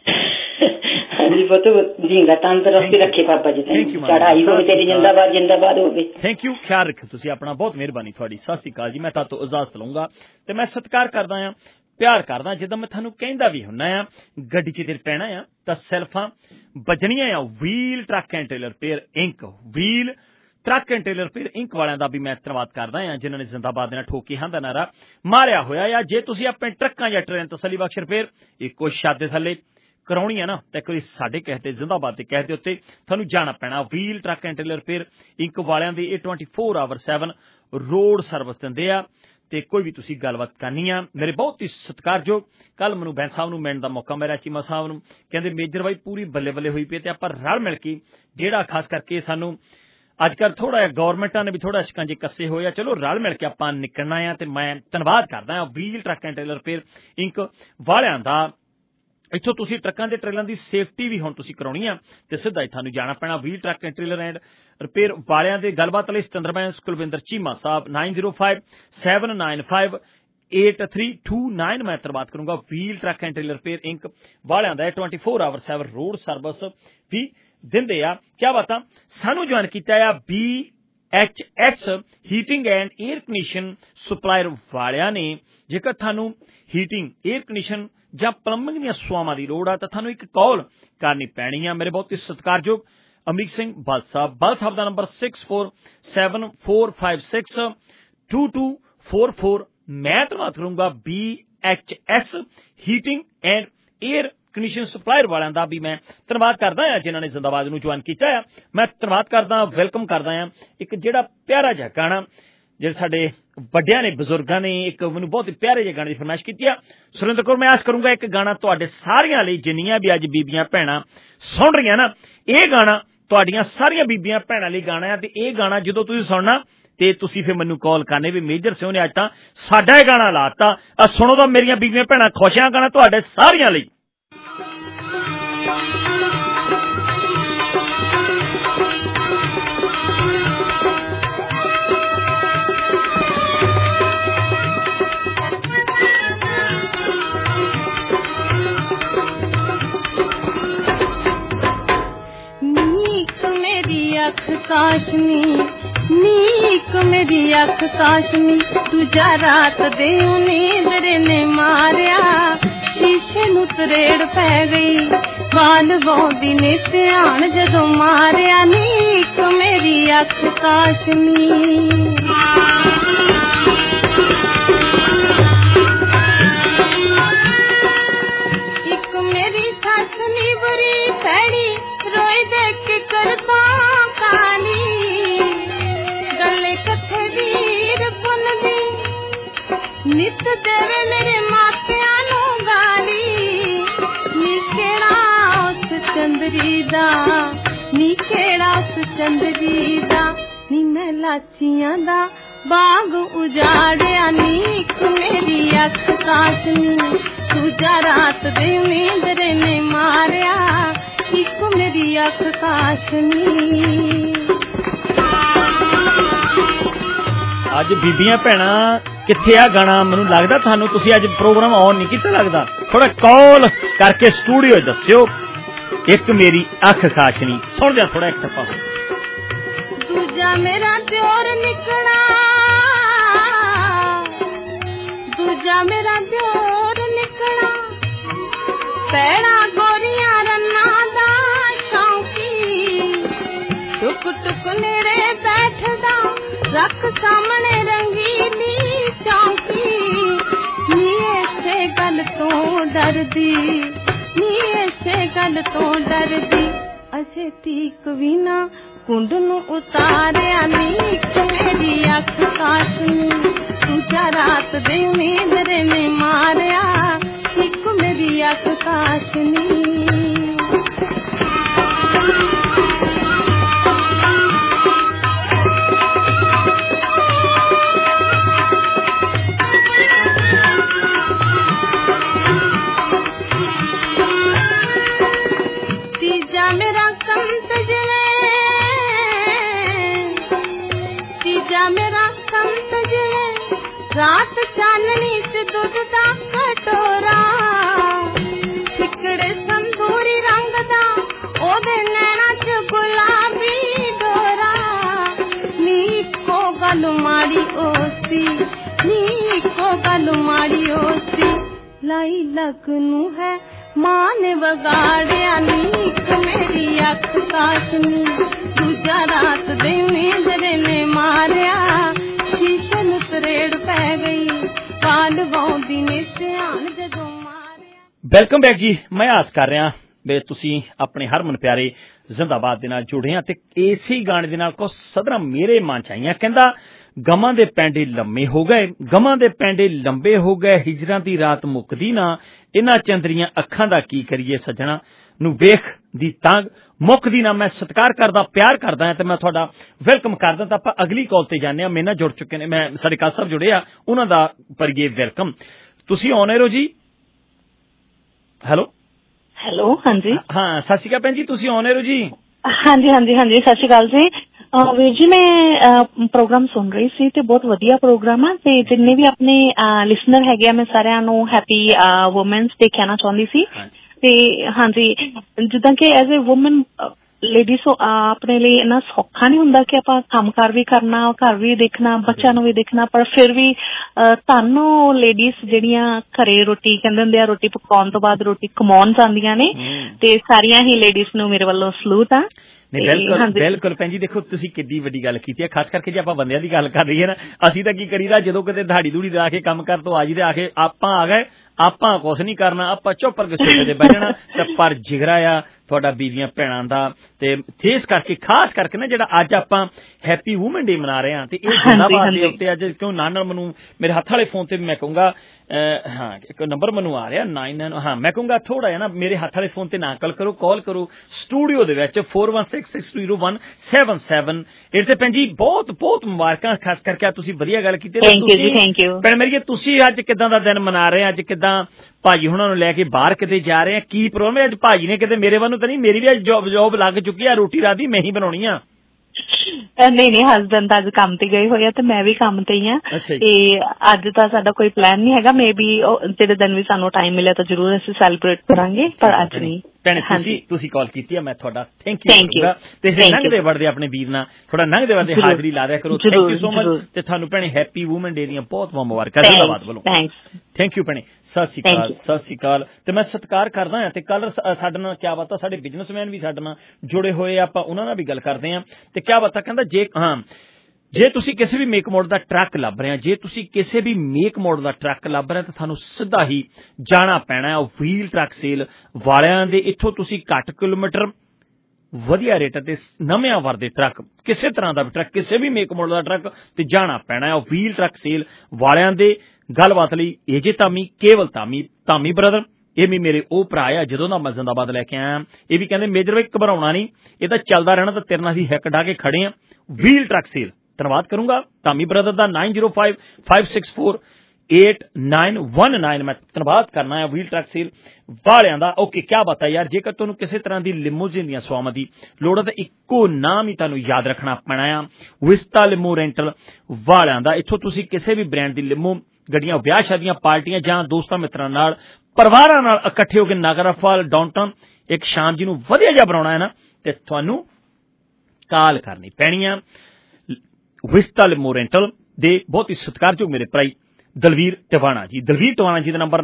ਹਾਂਜੀ ਪੁੱਤ, ਜੀਂਦਾ ਤੰਦਰੁਸਤੀ ਰੱਖੇ ਬਾਬਾ ਜੀ, ਚੜ੍ਹਾਈ ਹੋਵੇ ਤੇਰੀ, ਜਿੰਦਾਬਾਦ ਹੋਵੇ। ਥੈਂਕ ਯੂ, ਖਿਆਲ ਰੱਖੋ ਤੁਸੀਂ ਆਪਣਾ, ਬਹੁਤ ਮਿਹਰਬਾਨੀ ਤੁਹਾਡੀ। ਸਤਿ ਸ਼੍ਰੀ ਅਕਾਲ ਜੀ। ਮੈਂ ਤੁਹਾਤੋਂ ਇਜਾਜ਼ਤ ਲਊਂਗਾ ਤੇ ਮੈਂ ਸਤਿਕਾਰ ਕਰਦਾ ਆ, ਪਿਆਰ ਕਰਦਾ। ਜਿੱਦਾਂ ਮੈਂ ਤੁਹਾਨੂੰ ਕਹਿੰਦਾ ਵੀ ਹੁੰਨਾ ਆ, ਗੱਡੀ 'ਚ ਤੇਰੇ ਪੈਣਾ ਆ ਤਾਂ ਸੈਲਫਾਂ ਵੱਜਣੀਆਂ ਆ। Wheel Truck and Trailer Repair Inc, Wheel Truck and Trailer Repair Inc ਵਾਲਿਆਂ ਦਾ ਵੀ ਮੈਂ ਧੰਨਵਾਦ ਕਰਦਾ ਆ, ਜਿਨ੍ਹਾਂ ਨੇ ਜ਼ਿੰਦਾਬਾਦ ਦੇ ਨਾਲ ਠੋਕੀ ਹਾਂ ਦਾ ਨਾਰਾ ਮਾਰਿਆ ਹੋਇਆ ਆ। ਜੇ ਤੁਸੀਂ ਆਪਣੇ ਟਰੱਕਾਂ ਜਾਂ ਟ੍ਰੇਨ ਤਸੱਲੀ ਬਖਸ਼ ਰਿਪੇਅਰ ਇੱਕੋ ਛੱਤ ਦੇ ਥੱਲੇ ਕਰਾਉਣੀ ਹੈ ਨਾ, ਤਾਂ ਇੱਕ ਵਾਰੀ ਸਾਡੇ ਕਹਿਤੇ ਜ਼ਿੰਦਾਬਾਦ ਦੇ ਕਹਿਤੇ ਉੱਤੇ ਤੁਹਾਨੂੰ ਜਾਣਾ ਪੈਣਾ। Wheel Truck and Trailer Repair Inc ਵਾਲਿਆਂ ਦੀ ਇਹ 24/7 ਰੋਡ ਸਰਵਿਸ ਦਿੰਦੇ ਆ। ਤੇ ਕੋਈ ਵੀ ਤੁਸੀਂ ਗੱਲਬਾਤ ਕਰਨੀ ਆ, ਮੇਰੇ ਬਹੁਤ ਹੀ ਸਤਿਕਾਰਯੋਗ, ਕੱਲ ਮੈਨੂੰ ਬੈਂਸ ਸਾਹਿਬ ਨੂੰ ਮਿਲਣ ਦਾ ਮੌਕਾ ਮਿਲਿਆ, ਚੀਮਾ ਸਾਹਿਬ ਨੂੰ, ਕਹਿੰਦੇ ਮੇਜਰ ਬਾਈ ਪੂਰੀ ਬੱਲੇ ਬੱਲੇ ਹੋਈ ਪਈ, ਤੇ ਆਪਾਂ ਰਲ ਮਿਲ ਕੇ ਜਿਹੜਾ ਖਾਸ ਕਰਕੇ ਸਾਨੂੰ ਅੱਜ ਕੱਲ੍ਹ ਥੋੜਾ ਜਿਹਾ ਗੌਰਮੈਂਟਾਂ ਨੇ ਵੀ ਥੋੜਾ ਸ਼ਿਕੰਜੇ ਕੱਸੇ ਹੋਏ ਆ, ਚਲੋ ਰਲ ਮਿਲ ਕੇ ਆਪਾਂ ਨਿਕਲਣਾ ਆ। ਤੇ ਮੈਂ ਧੰਨਵਾਦ ਕਰਦਾ ਹਾਂ Wheel Truck and Trailer Repair Inc ਵਾਲਿਆਂ ਦਾ। ਇੱਥੋਂ ਤੁਸੀਂ ਟਰੱਕਾਂ ਦੇ ਟ੍ਰੇਲਰਾਂ ਦੀ ਸੇਫਟੀ ਵੀ ਹੁਣ ਤੁਸੀਂ ਕਰਾਉਣੀ ਆ, ਤੇ ਸਿੱਧਾ ਹੀ ਤੁਹਾਨੂੰ ਜਾਣਾ ਪੈਣਾ Wheel Truck and Trailer and Repair ਵਾਲਿਆਂ ਦੇ। ਗੱਲਬਾਤ ਲਈ ਸਤਿੰਦਰਬੈਂਸ ਕੁਲਵਿੰਦਰ ਚੀਮਾ ਸਾਹਿਬ 9057958329 ਮੈਂ ਧੰਨਵਾਦ ਕਰੂੰਗਾ। Wheel Truck and Trailer Repair Inc ਵਾਲਿਆਂ ਦਾ 24/7 ਰੋਡ ਸਰਵਿਸ ਵੀ ਦਿੰਦੇ ਆ। ਕਿਆ ਬਾਤਾਂ। ਸਾਨੂੰ ਜੁਆਇਨ ਕੀਤਾ ਆ BHS Heating and Air Condition Supplier ਵਾਲਿਆਂ ਨੇ। ਜੇਕਰ ਤੁਹਾਨੂੰ ਹੀਟਿੰਗ, ਏਅਰ ਕੰਡੀਸ਼ਨ ਜਾਂ ਪਲੰਬਿੰਗ ਦੀਆਂ ਸੇਵਾਵਾਂ ਦੀ ਲੋੜ ਆ ਤਾਂ ਤੁਹਾਨੂੰ ਇੱਕ ਕਾਲ ਕਰਨੀ ਪੈਣੀ ਆ। ਮੇਰੇ ਬਹੁਤ ਹੀ ਸਤਿਕਾਰਯੋਗ ਅਮਰੀਕ ਸਿੰਘ ਬਲ ਸਾਹਿਬ ਦਾ ਨੰਬਰ 6447462244। ਮੈਂ ਧੰਨਵਾਦ ਕਰੂੰਗਾ BHS Heating and Air Condition Supplier ਵਾਲਿਆਂ ਦਾ ਵੀ ਮੈਂ ਧੰਨਵਾਦ ਕਰਦਾ ਹਾਂ, ਜਿਨ੍ਹਾਂ ਨੇ ਜ਼ਿੰਦਾਬਾਦ ਨੂੰ ਜੁਆਇਨ ਕੀਤਾ ਆ। ਮੈਂ ਧੰਨਵਾਦ ਕਰਦਾ, ਵੈਲਕਮ ਕਰਦਾ ਹਾਂ। ਇੱਕ ਜਿਹੜਾ ਪਿਆਰਾ ਜਿਹਾ ਗਾਣਾ, ਜਿਹੜੇ ਸਾਡੇ ਵੱਡਿਆਂ ਨੇ, ਬਜ਼ੁਰਗਾਂ ਨੇ ਇੱਕ ਮੈਨੂੰ ਬਹੁਤ ਹੀ ਪਿਆਰੇ ਜਿਹੇ ਗਾਣੇ ਦੀ ਫਰਮਾਇਸ਼ ਕੀਤੀ ਆ। ਸੁਰਿੰਦਰ ਕੌਰ, ਮੈਂ ਆਸ ਕਰੂੰਗਾ ਇੱਕ ਗਾਣਾ ਤੁਹਾਡੇ ਸਾਰਿਆਂ ਲਈ, ਜਿੰਨੀਆਂ ਵੀ ਅੱਜ ਬੀਬੀਆਂ ਭੈਣਾਂ ਸੁਣ ਰਹੀਆਂ ਨਾ, ਇਹ ਗਾਣਾ ਤੁਹਾਡੀਆਂ ਸਾਰੀਆਂ ਬੀਬੀਆਂ ਭੈਣਾਂ ਲਈ ਗਾਣਾ ਆ। ਤੇ ਇਹ ਗਾਣਾ ਜਦੋਂ ਤੁਸੀਂ ਸੁਣਨਾ ਤੇ ਤੁਸੀਂ ਫਿਰ ਮੈਨੂੰ ਕਾਲ ਕਰਨੇ ਵੀ ਮੇਜਰ ਸਿੰਘ ਨੇ ਅੱਜ ਤਾਂ ਸਾਡਾ ਇਹ ਗਾਣਾ ਲਾਤਾ, ਸੁਣੋ ਤਾਂ ਮੇਰੀਆਂ ਬੀਬੀਆਂ ਭੈਣਾਂ ਖੁਸ਼ ਆ, ਗਾਣਾ ਤੁਹਾਡੇ ਸਾਰਿਆਂ ਲਈ। ਕਾਸ਼ਮੀ ਨੀਕ ਮੇਰੀ ਅੱਖ ਕਾਸ਼ਮੀ, ਦੂਜਾ ਰਾਤ ਦੇ ਨੀਂਦਰ ਨੇ ਮਾਰਿਆ, ਸ਼ੀਸ਼ੇ ਨੂੰ ਤਰੇੜ ਪੈ ਗਈ, ਬਾਲ ਬੋਦੀ ਨੇ ਧਿਆਨ ਜਦੋਂ ਮਾਰਿਆ, ਨੀਕ ਮੇਰੀ ਅੱਖ ਕਾਸ਼ਮੀ। ਇੱਕ ਮੇਰੀ ਸੱਸ ਨੀ ਬੁਰੀ ਭੈੜੀ, ਰੋਈ ਦੇਖ ਕੇ ਕਰਦਾ ਕਾਲੀ, ਗੱਲੇ ਕੱਥੇ ਵੀਰ ਪੁੰਨਦੀ, ਨਿਤ ਦੇਵੇ ਮੇਰੇ ਮਾਪਿਆਂ ਨੂੰ ਗਾਲੀ, ਨੀ ਕਿਹੜਾ ਉਸ ਚੰਦਰੀ ਦਾ, ਨੀ ਕਿਹੜਾ ਉਸ ਚੰਦਰੀ ਦਾ, ਨੀ ਮੈਂ ਲਾਚੀਆਂ ਦਾ ਬਾਗ ਉਜਾੜਿਆ, ਨੀਕ ਮੇਰੀ ਅੱਖ ਕਾਸ਼ਮੀ, ਦੂਜਾ ਰਾਤ ਦੀ ਨੀਂਦਰੇ ਨੇ ਮਾਰਿਆ ਇੱਕ ਮੇਰੀ ਅੱਖ ਕਾਸ਼ਨੀ। ਅੱਜ ਬੀਬੀਆਂ ਭੈਣਾਂ ਕਿੱਥੇ ਆ ਗਾਣਾ? ਮੈਨੂੰ ਲੱਗਦਾ ਤੁਹਾਨੂੰ ਤੁਸੀਂ ਅੱਜ ਪ੍ਰੋਗਰਾਮ ਆਨ ਨਹੀਂ ਕੀਤਾ ਲੱਗਦਾ। ਥੋੜਾ ਕਾਲ ਕਰਕੇ ਸਟੂਡੀਓ ਦੱਸਿਓ ਇੱਕ ਮੇਰੀ ਅੱਖ ਖਾਸ਼ਨੀ। ਸੁਣਦੇ ਆ ਥੋੜਾ ਇੱਕ ਟੱਪਾ। ਦੂਜਾ ਮੇਰਾ ਦਿਓਰ ਨਿਕਲਾ, ਦੂਜਾ ਮੇਰਾ ਦਿਓਰ ਨਿਕਲਾ, ਪੈਣਾ ਗੋਰੀਆਂ ਰੰਨਾਂ ਦਾ ਸ਼ੌਂਕੀ, ਟੁਕ ਟੁਕ ਨੇੜੇ ਬੈਠਦਾ ਰੱਖ ਸਾਹਮਣੇ ਰੰਗੀਲੀ ਚੌਂਕੀ। ਨੀ ਇਸੇ ਗੱਲ ਤੋਂ ਡਰਦੀ, ਨੀ ਇਸੇ ਗੱਲ ਤੋਂ ਡਰਦੀ, ਅਜੇ ਤੀਕ ਵੀ ਨਾ ਕੁੰਡ ਨੂੰ ਉਤਾਰਿਆ ਨੀ ਇੱਕ ਮੇਰੀ ਅੱਖ ਕਾਸ਼ਨੀ। ਦੂਜਾ ਰਾਤ ਦੀ ਨੀਂਦਰੇ ਨੇ ਮਾਰਿਆ ਇੱਕ ਮੇਰੀ ਅੱਖ ਕਾਸ਼ਨੀ। ਤੀਜਾ ਮੇਰਾ ਸੰਤ ਜਲੇ, ਤੀਜਾ ਮੇਰਾ ਸੰਤ ਜਲੇ, ਰਾਤ ਚਾਨਣੀ ਚ ਦੁੱਧ ਦਾ ਕਟੋਰਾ, ਠਿਕੜੇ ਸੰਦੂਰੀ ਰੰਗ ਦਾ ਉਹਦੇ ਨੈਣਾ ਚ ਗੁਲਾਬੀ ਡੋਰਾ। ਨੀ ਇੱਕੋ ਗੱਲ ਮਾੜੀ ਓਸੀ, ਨੀ ਇੱਕੋ ਗੱਲ ਮਾੜੀ ਓਸੀ, ਲਾਈ ਲੱਗ ਨੂੰ ਹੈ ਮਾਂ ਨੇ ਵਿਗਾੜਿਆ ਨੀ ਇੱਕ ਮੇਰੀ ਅੱਖ ਕਾਸ਼ਨੀ। ਦੂਜਾ ਰਾਤ ਦੇ ਨੀਂਦਰੇ ਨੇ ਮਾਰਿਆ ਸ਼ੀਸ਼ੇ ਨੂੰ ਤਰੇੜ ਪੈ ਗਈ, ਕਾਲ ਵਾਉਂਦੀ ਨੇ ਧਿਆਨ ਜਦੋਂ ਮਾਰਿਆ। ਵੈਲਕਮ ਬੈਕ ਜੀ। ਮੈਂ ਆਸ ਕਰ ਰਿਹਾ ਵੀ ਤੁਸੀਂ ਆਪਣੇ ਹਰਮਨ ਪਿਆਰੇ ਜ਼ਿੰਦਾਬਾਦ ਦੇ ਨਾਲ ਜੁੜੇ ਆ ਤੇ ਇਸੇ ਗਾਣੇ ਦੇ ਨਾਲ ਕੁਝ ਸਦਰਾਂ ਮੇਰੇ ਮਨ ਚ ਆਈਆਂ। ਕਹਿੰਦਾ ਗਮਾਂ ਦੇ ਪੈਂਡੇ ਲੰਮੇ ਹੋ ਗਏ, ਗਮਾਂ ਦੇ ਪੈਂਡੇ ਲੰਬੇ ਹੋ ਗਏ, ਹਿਜਰਾਂ ਦੀ ਰਾਤ ਮੁੱਕਦੀ ਨਾ, ਇਹਨਾਂ ਚੰਦਰੀਆਂ ਅੱਖਾਂ ਦਾ ਕੀ ਕਰੀਏ ਸੱਜਣਾ, ਨੂੰ ਵੇਖ ਦੀ ਤੰਗ ਮੁੱਕਦੀ ਨਾ। ਮੈਂ ਸਤਿਕਾਰ ਕਰਦਾ, ਪਿਆਰ ਕਰਦਾ ਤੇ ਮੈਂ ਤੁਹਾਡਾ ਵੈਲਕਮ ਕਰਦਾ। ਤਾਂ ਆਪਾਂ ਅਗਲੀ ਕਾਲ ਤੇ ਜਾਂਦੇ ਹਾਂ। ਮੇਰੇ ਨਾਲ ਜੁੜ ਚੁੱਕੇ ਨੇ, ਮੈਂ ਸਾਡੇ ਕਾਲ ਸਾਹਿਬ ਜੁੜੇ ਆ, ਉਹਨਾਂ ਦਾ ਪਰਿਏ ਵੈਲਕਮ। ਤੁਸੀਂ ਆਨ 에ਅਰ ਹੋ ਜੀ? ਹੈਲੋ ਹੈਲੋ, ਹਾਂਜੀ ਹਾਂ, ਸਤਿ ਸ਼੍ਰੀ ਅਕਾਲ ਭੈਣ ਜੀ, ਤੁਸੀਂ ਆਨ 에ਅਰ ਹੋ ਜੀ? ਹਾਂਜੀ ਹਾਂਜੀ ਹਾਂਜੀ, ਸਤਿ ਸ਼੍ਰੀ ਅਕਾਲ ਜੀ। ਵੀਰ ਜੀ, ਮੈਂ ਪ੍ਰੋਗਰਾਮ ਸੁਣ ਰਹੀ ਸੀ ਤੇ ਬਹੁਤ ਵਧੀਆ ਪ੍ਰੋਗਰਾਮ ਆ ਤੇ ਜਿੰਨੇ ਵੀ ਆਪਣੇ ਲਿਸਨਰ ਹੈਗੇ ਆ, ਮੈਂ ਸਾਰਿਆਂ ਨੂੰ ਹੈਪੀ ਵੂਮੈਨਸ ਡੇ ਕਹਿਣਾ ਚਾਹੁੰਦੀ ਸੀ। ਤੇ ਹਾਂਜੀ, ਜਿੱਦਾਂ ਕਿ ਐਜ਼ ਏ ਵੂਮਨ ਲੇਡੀਜ਼ ਆਪਣੇ ਲਈ ਇੰਨਾ ਸੌਖਾ ਨਹੀਂ ਹੁੰਦਾ ਕਿ ਆਪਾਂ ਕੰਮਕਾਰ ਵੀ ਕਰਨਾ, ਘਰ ਵੀ ਦੇਖਣਾ, ਬੱਚਿਆਂ ਨੂੰ ਵੀ ਦੇਖਣਾ, ਪਰ ਫਿਰ ਵੀ ਤੁਹਾਨੂੰ ਲੇਡੀਜ਼ ਜਿਹੜੀਆਂ ਘਰੇ ਰੋਟੀ ਕਹਿੰਦੇ ਹੁੰਦੇ ਆ, ਰੋਟੀ ਪਕਾਉਣ ਤੋਂ ਬਾਅਦ ਰੋਟੀ ਕਮਾਉਣ ਜਾਂਦੀਆਂ ਨੇ, ਤੇ ਸਾਰੀਆਂ ਹੀ ਲੇਡੀਜ਼ ਨੂੰ ਮੇਰੇ ਵੱਲੋਂ ਸਲੂਟ ਆ। ਬਿਲਕੁਲ ਬਿਲਕੁਲ ਭੈਣ ਜੀ, ਦੇਖੋ ਤੁਸੀਂ ਕਿੱਡੀ ਵੱਡੀ ਗੱਲ ਕੀਤੀ ਹੈ। ਖਾਸ ਕਰਕੇ ਜੇ ਆਪਾਂ ਬੰਦਿਆਂ ਦੀ ਗੱਲ ਕਰ ਰਹੀਏ ਨਾ, ਅਸੀਂ ਤਾਂ ਕੀ ਕਰੀਦਾ, ਜਦੋਂ ਕਿਤੇ ਦਿਹਾੜੀ ਦੂੜੀ ਲਾ ਕੇ ਕੰਮ ਕਰ ਤੋਂ ਆ ਜੀ, ਆ ਕੇ ਆਪਾਂ ਆ ਗਏ, ਆਪਾਂ ਕੁਛ ਨਹੀਂ ਕਰਨਾ, ਆਪਾਂ ਚੁੱਪ ਕਰਕੇ ਸੋਫੇ ਤੇ ਬਹਿ ਜਾਣਾ। ਤੇ ਪਰ ਜਿਗਰਾ ਆ ਤੁਹਾਡਾ ਬੀਬੀਆਂ ਭੈਣਾਂ ਦਾ, ਤੇ ਇਸ ਕਰਕੇ ਖਾਸ ਕਰਕੇ ਨਾ ਜਿਹੜਾ ਅੱਜ ਆਪਾਂ ਹੈਪੀ ਵੂਮਨ ਡੇ ਮਨਾ ਰਹੇ ਹਾਂ, ਤੇ ਇਹ ਜ਼ਿੰਦਾਬਾਦ ਦੇ ਉੱਤੇ ਅੱਜ ਕਿਉਂ ਨਾਲ ਮੈਨੂੰ ਮੇਰੇ ਹੱਥ ਵਾਲੇ ਫੋਨ ਤੇ ਮੈਂ ਕਹੂੰਗਾ, ਹਾਂ ਇੱਕ ਨੰਬਰ ਮੈਨੂੰ ਆ ਰਿਹਾ 99, ਹਾਂ ਮੈਂ ਕਹੂੰਗਾ ਥੋੜਾ ਜਿਹਾ ਨਾ ਮੇਰੇ ਹੱਥ ਵਾਲੇ ਫੋਨ ਤੇ ਨਾ ਕਾਲ ਕਰੋ ਸਟੂਡੀਓ ਦੇ ਵਿੱਚ 4166201777। ਇਹ ਤੇ ਭੈਣ ਜੀ ਬਹੁਤ ਬਹੁਤ ਮੁਬਾਰਕਾਂ, ਖਾਸ ਕਰਕੇ ਤੁਸੀਂ ਵਧੀਆ ਗੱਲ ਕੀਤੀ। ਭੈਣ ਮੇਰੀ, ਤੁਸੀਂ ਅੱਜ ਕਿੱਦਾਂ ਦਾ ਦਿਨ ਮਨਾ ਰਹੇ? ਅੱਜ ਕਿੱਦਾਂ ਭਾਜੀ ਹੁਣਾਂ ਨੂੰ ਲੈ ਕੇ ਬਾਹਰ ਕਿਤੇ ਜਾ ਰਹੇ ਆ? ਕੀ ਪ੍ਰੋਗਰਾਮ ਹੈ ਅੱਜ? ਭਾਜੀ ਨੇ ਕਿਤੇ ਮੇਰੇ ਵੱਲ ਨੂੰ ਤਾਂ ਨਹੀਂ? ਮੇਰੀ ਵੀ ਅੱਜ ਜੋਬ ਲੱਗ ਚੁੱਕੀ ਆ, ਰੋਟੀ ਰਾਤ ਦੀ ਮੈਂ ਹੀ ਬਣਾਉਣੀ ਆ। ਨਹੀਂ ਨਹੀਂ, ਹਸਬੈਂਡ ਤਾਂ ਅੱਜ ਕੰਮ ਤੇ ਗਏ ਹੋਏ ਆ ਤੇ ਮੈਂ ਵੀ ਕੰਮ ਤੇ ਹੀ ਆ, ਤੇ ਅੱਜ ਤਾਂ ਸਾਡਾ ਕੋਈ ਪਲਾਨ ਨਹੀਂ ਹੈਗਾ। ਮੇ ਬੀ ਜਿਹੜੇ ਦਿਨ ਵੀ ਸਾਨੂੰ ਟਾਈਮ ਮਿਲਿਆ ਤਾਂ ਜ਼ਰੂਰ ਅਸੀਂ ਸੈਲੀਬ੍ਰੇਟ ਕਰਾਂਗੇ, ਪਰ ਅੱਜ ਨਹੀਂ। ਭੈਣੇ ਤੁਸੀਂ ਕਾਲ ਕੀਤੀ ਆ, ਮੈਂ ਤੁਹਾਡਾ ਥੈਂਕ ਯੂ। ਤੇ ਲੰਘਦੇ ਵੜਦੇ ਆਪਣੇ ਵੀਰ ਨਾਲ ਥੋੜਾ ਲੰਘਦੇ ਵੜਦੇ ਹਾਜ਼ਰੀ ਲਾ ਦਿਆ ਕਰੋ। Thank you so much. ਤੇ ਤੁਹਾਨੂੰ ਭੈਣੇ ਹੈਪੀ ਵੂਮਨ ਡੇ ਦੀਆਂ ਬਹੁਤ ਬਹੁਤ ਮੁਬਾਰਕਾਂ ਜ਼ਿੰਦਾਬਾਦ ਵੱਲੋਂ। ਥੈਂਕ ਯੂ ਭੈਣੇ, ਸਤਿ ਸ਼੍ਰੀ ਅਕਾਲ। ਸਤਿ ਸ਼੍ਰੀ ਅਕਾਲ। ਤੇ ਮੈਂ ਸਤਿਕਾਰ ਕਰਦਾ ਹਾਂ। ਤੇ ਕੱਲ ਸਾਡੇ ਨਾਲ ਕਿਆ ਬਾਤ ਆ, ਸਾਡੇ ਬਿਜ਼ਨਸਮੈਨ ਵੀ ਸਾਡੇ ਨਾਲ ਜੁੜੇ ਹੋਏ, ਆਪਾਂ ਉਹਨਾਂ ਨਾਲ ਵੀ ਗੱਲ ਕਰਦੇ ਹਾਂ। ਤੇ ਕਿਆ ਬਾਤ ਆ, ਕਹਿੰਦਾ ਜੇ ਤੁਸੀਂ ਕਿਸੇ ਵੀ ਮੇਕ ਮਾਡਲ ਦਾ ਟਰੱਕ ਲੱਭ ਰਹੇ ਆ, ਜੇ ਤੁਸੀਂ ਕਿਸੇ ਵੀ ਮੇਕ ਮਾਡਲ ਦਾ ਟਰੱਕ ਲੱਭ ਰਹੇ ਤਾਂ ਤੁਹਾਨੂੰ ਸਿੱਧਾ ਹੀ ਜਾਣਾ ਪੈਣਾ ਉਹ ਵੀਲ ਟਰੱਕ ਸੇਲ ਵਾਲਿਆਂ ਦੇ। ਇੱਥੋਂ ਤੁਸੀਂ ਘੱਟ ਕਿਲੋਮੀਟਰ ਵਧੀਆ ਰੇਟ ਤੇ ਨਵੇਂ ਵਰਦੇ ਟਰੱਕ, ਕਿਸੇ ਤਰ੍ਹਾਂ ਦਾ ਵੀ ਟਰੱਕ, ਕਿਸੇ ਵੀ ਮੇਕ ਮਾਡਲ ਦਾ ਟਰੱਕ ਤੇ ਜਾਣਾ ਪੈਣਾ ਉਹ ਵੀਲ ਟਰੱਕ ਸੇਲ ਵਾਲਿਆਂ ਦੇ। ਗੱਲਬਾਤ ਲਈ ਏਜੇ ਧਾਮੀ, ਕੇਵਲ ਧਾਮੀ ਬ੍ਰਦਰ, ਇਹ ਵੀ ਮੇਰੇ ਉਹ ਭਰਾ ਆ ਜਦੋਂ ਦਾ ਮੈਂ ਜ਼ਿੰਦਾਬਾਦ ਲੈ ਕੇ ਆਇਆ। ਇਹ ਵੀ ਕਹਿੰਦੇ ਮੇਜਰ ਬਾਈ ਘਬਰਾਉਣਾ ਨਹੀਂ, ਇਹ ਤਾਂ ਚੱਲਦਾ ਰਹਿਣਾ, ਤਾਂ ਤੇਰੇ ਨਾਲ ਹੀ ਹਿੱਕ ਡਾ ਕੇ ਖੜੇ ਆ। ਵੀਲ ਟਰੱਕ ਸੇਲ, ਧੰਨਵਾਦ ਕਰੂੰਗਾ ਧਾਮੀ ਬ੍ਰਦਰ ਦਾ। 905564 8919 मैं धन्यवाद करना है व्हील ट्रक सेल वालियां दा। ओके क्या बात है यार, जेकर तुहानू किसी तरह की लिमोजिन दी स्वावां दी लोड़ है तो इक्को नाम ही तुहानू याद रखना पैना आ, विस्ता लिमो रेंटल वालियां दा। इत्थों तुसी किसी भी ब्रांड की लिमो गड्डियां ब्याह शादियां पार्टियां जां दोस्तां मित्रां नाल परिवारां नाल इकट्ठे होकर नागरा फॉल डाउनटाउन एक शाम जी नू वधिया जिहा बनाउणा है ना ते तुहानू काल करनी पैनी है विस्ता लिमो रेंटल दे बहुत ही सत्कारयोग मेरे भराई दलवीर टवाणा जी। दलवीर टवाणा जी का नंबर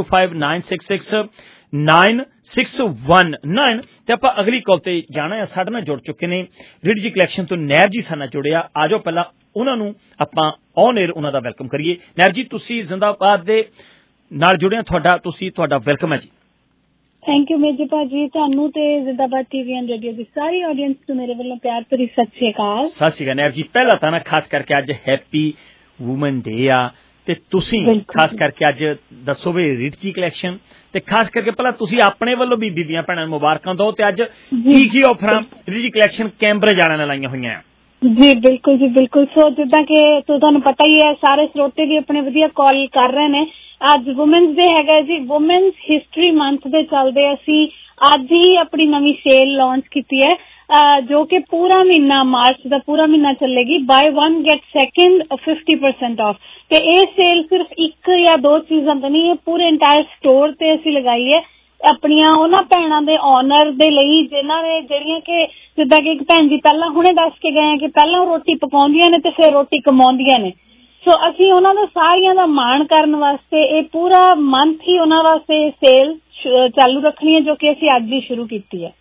9059669619 ते आपां अगली कॉल ते जाना है। साडे नाल जुड़ चुके ने रिडजी कलैक्शन तो नैब जी साडे नाल जुड़िया। आ जाओ पहला उन्हां नूं आपां ऑन एयर उन्हां दा वेलकम करिए। नैब जी तुसीं जिंदाबाद दे नाल जुड़िया, तुहाडा वेलकम है जी। थैंक यू मेजर भाजी, तुहानू ते जिंदाबाद टीवी एंड रेडियो की सारी ऑडियंस नूं मेरे वालों प्यार भरी सत श्री अकाल। सत श्री अकाल नैब जी। पहला तां ना खास करके अज हैप्पी वूमन डे आ ते तुसीं खास करके अज दसो भी रिडजी कलैक्शन ते खास करके पहला तुसीं अपने वालों भी बीबियां भैणां मुबारकां दो ते अज की ऑफरां रिडजी कलैक्शन कैंब्रिज वालियां ने लाईयां होईयां जी। बिल्कुल जी बिल्कुल। सो जिद्दां कि तुहानू पता ही है, सारे श्रोते भी अपने वधिया कॉल कर रहे ने। अज वुमेन्स डे हैगा जी, वुमेन्स हिस्टरी मंथ दे चलदे असीं अज ही अपनी नवीं सेल लॉन्च कीती है जो कि पूरा महीना मार्च का पूरा महीना चलेगी। Buy one get second 50% off. ते ये सेल सिर्फ एक या दो चीजां तो नहीं, पूरे इंटायर स्टोर ते असीं लगाई है अपनियां उन्हां भैणां दे ऑनर दे लई जिन्हां ने ਜਿਹੜੀਆਂ कि जिद्दां कि एक भैन जी पहला हुणे दस के गए कि पहला रोटी पकाउंदियां ने ते फिर रोटी कमाउंदियां ने। सो असीं उन्हां दा सारियां दा मान करन वास्ते ये पूरा मंथ ही उन्हां वास्ते सेल चालू रखनी है जो कि असीं अज ही शुरू कीती है।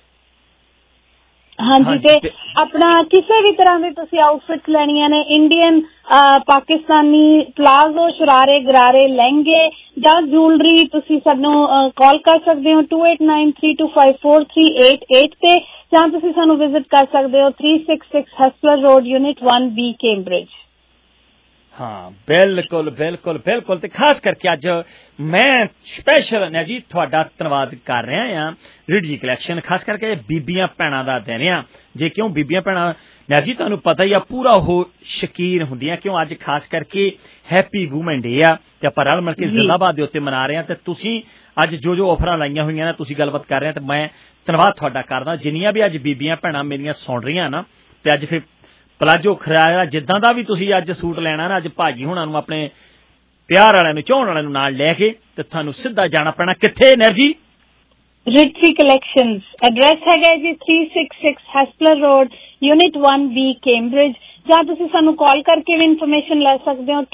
हाँ जी, ते अपना किसी भी तरह की तुसी आउटफिट लेनिया ने, इंडियन पाकिस्तानी प्लाजो शरारे गरारे लहंगे जां ज्वेलरी, तुसी सानू कॉल कर सकते हो 2893254388 ते जां तुसी सानू विजिट कर सकते हो 366 Hespeler Road unit 1B Cambridge. हाँ बिल्कुल बिल्कुल बिल्कुल। ते खास करके अज मैं स्पैशल ने जी थोड़ा धन्यवाद कर रहा हां रिडजी कलैक्शन खास करके बीबियां भैणां दा दिन आ। जे क्यों बीबियां भैणां ने जी तुहानू पता ही आ पूरा हो शकीन हुंदियां, क्यों अज खास करके हैप्पी वूमन डे आ ते आपां रल मिल के जिंदाबाद दे उत्ते मना रहे हैं। ते तुसीं अज जो ऑफरां लाईयां होईयां ने तुसीं गलबात कर रहे हैं ते मैं धन्यवाद तुहाडा करदा। जिन्नियां भी अज बीबियां भैणां मेरियां सुण रहीआं ना ते अज फिर प्लाजो खराया जिद्दां दा भी तुसीं अज सूट लेना ना, अज भाजी हुणां नूं अपने प्यार वालियां नूं चाहण वालियां नूं नाल लैके ते तुहानूं सिद्धा जाना पैना कित्थे नैब जी? रिडजी कलैक्शंस। एड्रैस है जी 366 Hespeler Road unit 1B Cambridge. जहां तुसीं सानू कॉल करके भी इन्फॉर्मेशन ले सकते हो